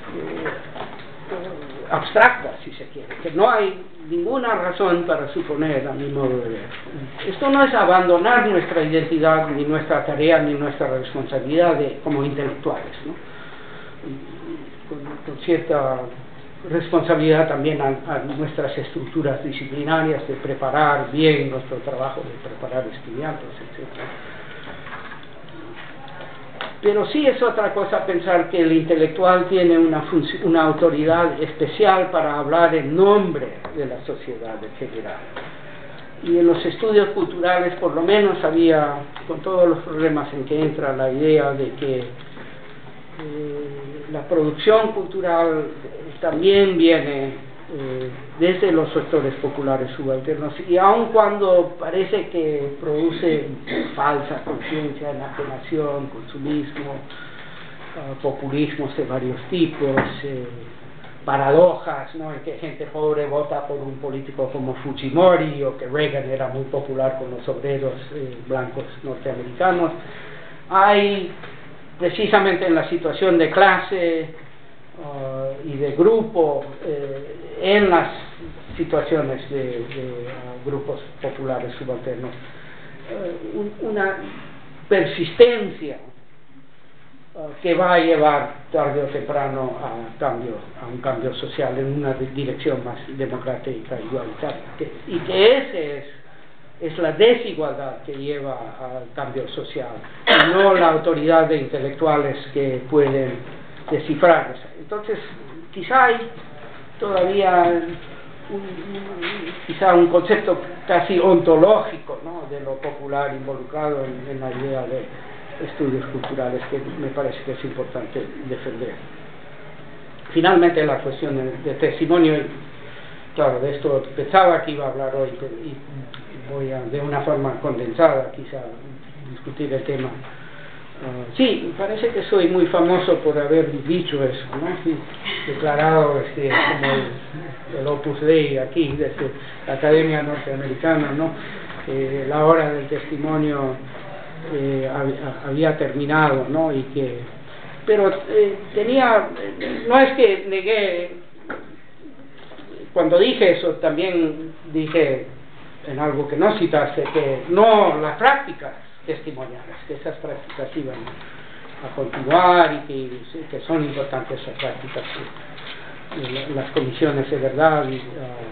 abstracta, si se quiere, que no hay ninguna razón para suponer, a mi modo de ver. Esto no es abandonar nuestra identidad, ni nuestra tarea, ni nuestra responsabilidad de, como intelectuales, ¿no? Con, con cierta responsabilidad también a, a nuestras estructuras disciplinarias de preparar bien nuestro trabajo, de preparar estudiantes, etcétera. Pero sí es otra cosa pensar que el intelectual tiene una, una autoridad especial para hablar en nombre de la sociedad en general. Y en los estudios culturales, por lo menos, había, con todos los problemas en que entra, la idea de que eh, la producción cultural también viene eh, desde los sectores populares subalternos, y aun cuando parece que produce falsa conciencia, enajenación, consumismo, uh, populismos de varios tipos, eh, paradojas, ¿no? En que gente pobre vota por un político como Fujimori, o que Reagan era muy popular con los obreros eh, blancos norteamericanos. Hay, precisamente en la situación de clase uh, y de grupo, eh, en las situaciones de, de uh, grupos populares subalternos, uh, un, una persistencia uh, que va a llevar tarde o temprano a, cambio, a un cambio social en una dirección más democrática e igualitaria, que, y que ese es es la desigualdad que lleva al cambio social, y no la autoridad de intelectuales que pueden descifrar. Entonces, quizá hay todavía un, quizá un concepto casi ontológico, ¿no?, de lo popular involucrado en, en la idea de estudios culturales, que me parece que es importante defender. Finalmente, la cuestión de, de testimonio, claro, de esto pensaba que iba a hablar hoy, y voy a, de una forma condensada, quizá, discutir el tema. Uh, sí, me parece que soy muy famoso por haber dicho eso, ¿no? Sí, declarado este, como el, el Opus Dei aquí, desde la Academia Norteamericana, ¿no?, que la hora del testimonio eh, había, había terminado, ¿no?, y que, pero eh, tenía, no es que negué, cuando dije eso también dije en algo que no citaste, que no las prácticas testimoniales, que esas prácticas iban a continuar, y que, que son importantes esas prácticas, que, las comisiones de verdad, y, uh,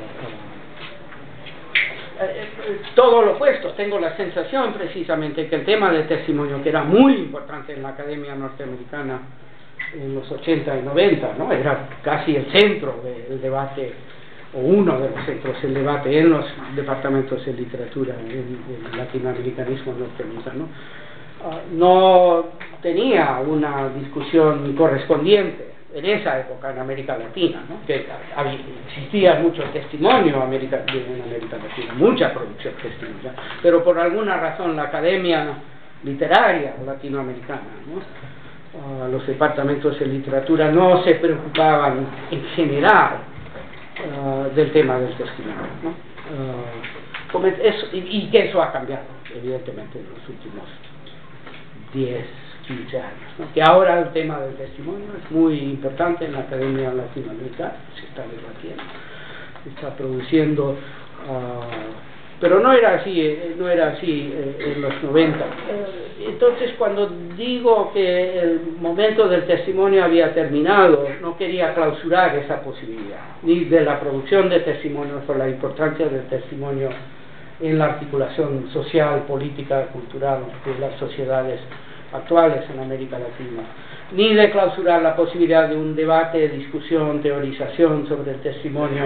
uh, uh, todo lo opuesto. Tengo la sensación precisamente que el tema del testimonio, que era muy importante en la Academia Norteamericana en los ochenta y noventa, ¿no?, era casi el centro del debate, o uno de los centros del debate en los departamentos de literatura en el latinoamericanismo norteamericano, uh, no tenía una discusión correspondiente en esa época en América Latina, ¿no?, que había, existía mucho testimonio en América, en América Latina, mucha producción testimonial, pero por alguna razón la Academia Literaria Latinoamericana, ¿no?, uh, los departamentos de literatura no se preocupaban en general Uh, del tema del testimonio, ¿no? Uh, eso, y, y que eso ha cambiado evidentemente en los últimos diez, quince años, ¿no?, que ahora el tema del testimonio es muy importante en la Academia Latinoamericana, se está debatiendo, se está produciendo, uh, pero no era así, eh, no era así eh, en los noventa. Eh, entonces, cuando digo que el momento del testimonio había terminado, no quería clausurar esa posibilidad, ni de la producción de testimonios, por la importancia del testimonio en la articulación social, política, cultural de las sociedades actuales en América Latina, ni de clausurar la posibilidad de un debate, discusión, teorización sobre el testimonio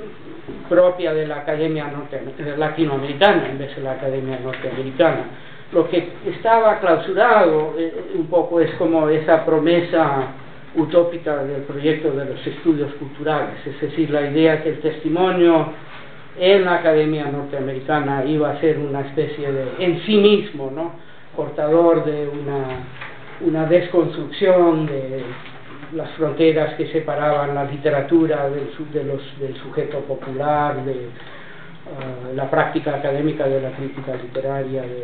propia de la Academia Norte, latinoamericana en vez de la Academia Norteamericana. lo que estaba clausurado eh, un poco es como esa promesa utópica del proyecto de los estudios culturales, es decir, la idea que el testimonio en la academia norteamericana iba a ser una especie de, en sí mismo, ¿no?, portador de una, una desconstrucción de las fronteras que separaban la literatura del, de los, del sujeto popular, de uh, la práctica académica de la crítica literaria, de, de,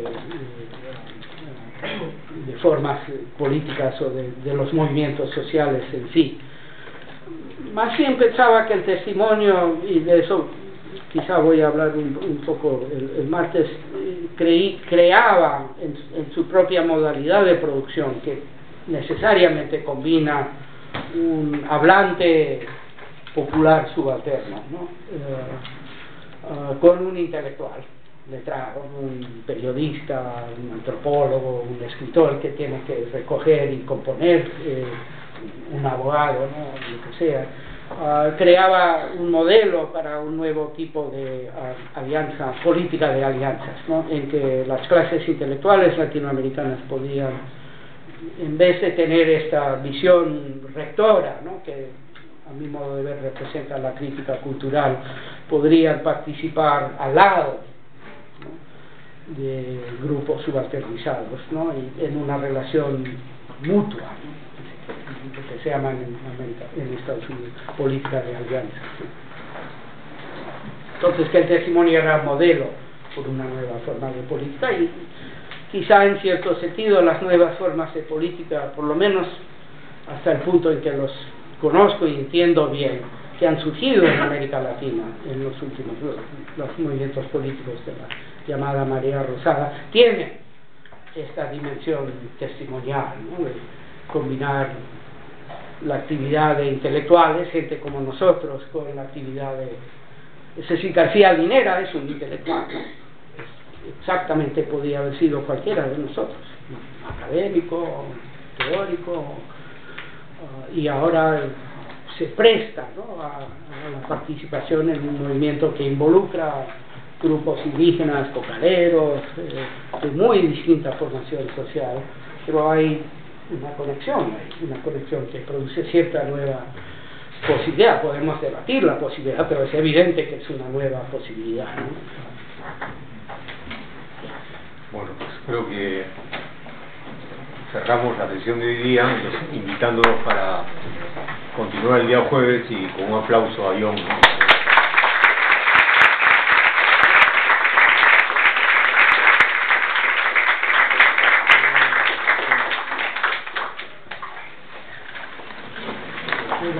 de, de formas políticas o de, de los movimientos sociales en sí. Más bien pensaba que el testimonio, y de eso quizá voy a hablar un, un poco el, el martes, creí, creaba en, en su propia modalidad de producción, que necesariamente combina un hablante popular subalterno, ¿no?, uh, uh, con un intelectual letrado, un periodista, un antropólogo, un escritor que tiene que recoger y componer, eh, un abogado, ¿no?, lo que sea. Uh, creaba un modelo para un nuevo tipo de uh, alianza, política de alianzas, ¿no?, en que las clases intelectuales latinoamericanas podían, en vez de tener esta visión rectora, ¿no?, que a mi modo de ver representa la crítica cultural, podrían participar al lado, ¿no?, de grupos subalternizados, ¿no?, y en una relación mutua, ¿no?, que se llama en, América, en Estados Unidos política de alianzas. Entonces, que el testimonio era modelo por una nueva forma de política, y quizá en cierto sentido las nuevas formas de política, por lo menos hasta el punto en que los conozco y entiendo bien, que han surgido en América Latina en los últimos, los, los movimientos políticos de la llamada Marea Rosada, tienen esta dimensión testimonial, ¿no?, de combinar la actividad de intelectuales, gente como nosotros, con la actividad de... Es decir, García Linera es un intelectual, ¿no?, exactamente podía haber sido cualquiera de nosotros, académico, teórico, uh, y ahora se presta, ¿no?, a, a la participación en un movimiento que involucra grupos indígenas, cocaleros, eh, de muy distinta formación social, pero hay una conexión, hay una conexión que produce cierta nueva posibilidad. Podemos debatir la posibilidad, pero es evidente que es una nueva posibilidad, ¿no? Bueno, pues creo que cerramos la sesión de hoy día, invitándolos para continuar el día jueves, y con un aplauso a John, ¿no?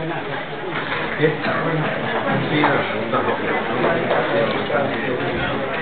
¿Qué? Sí, la segunda.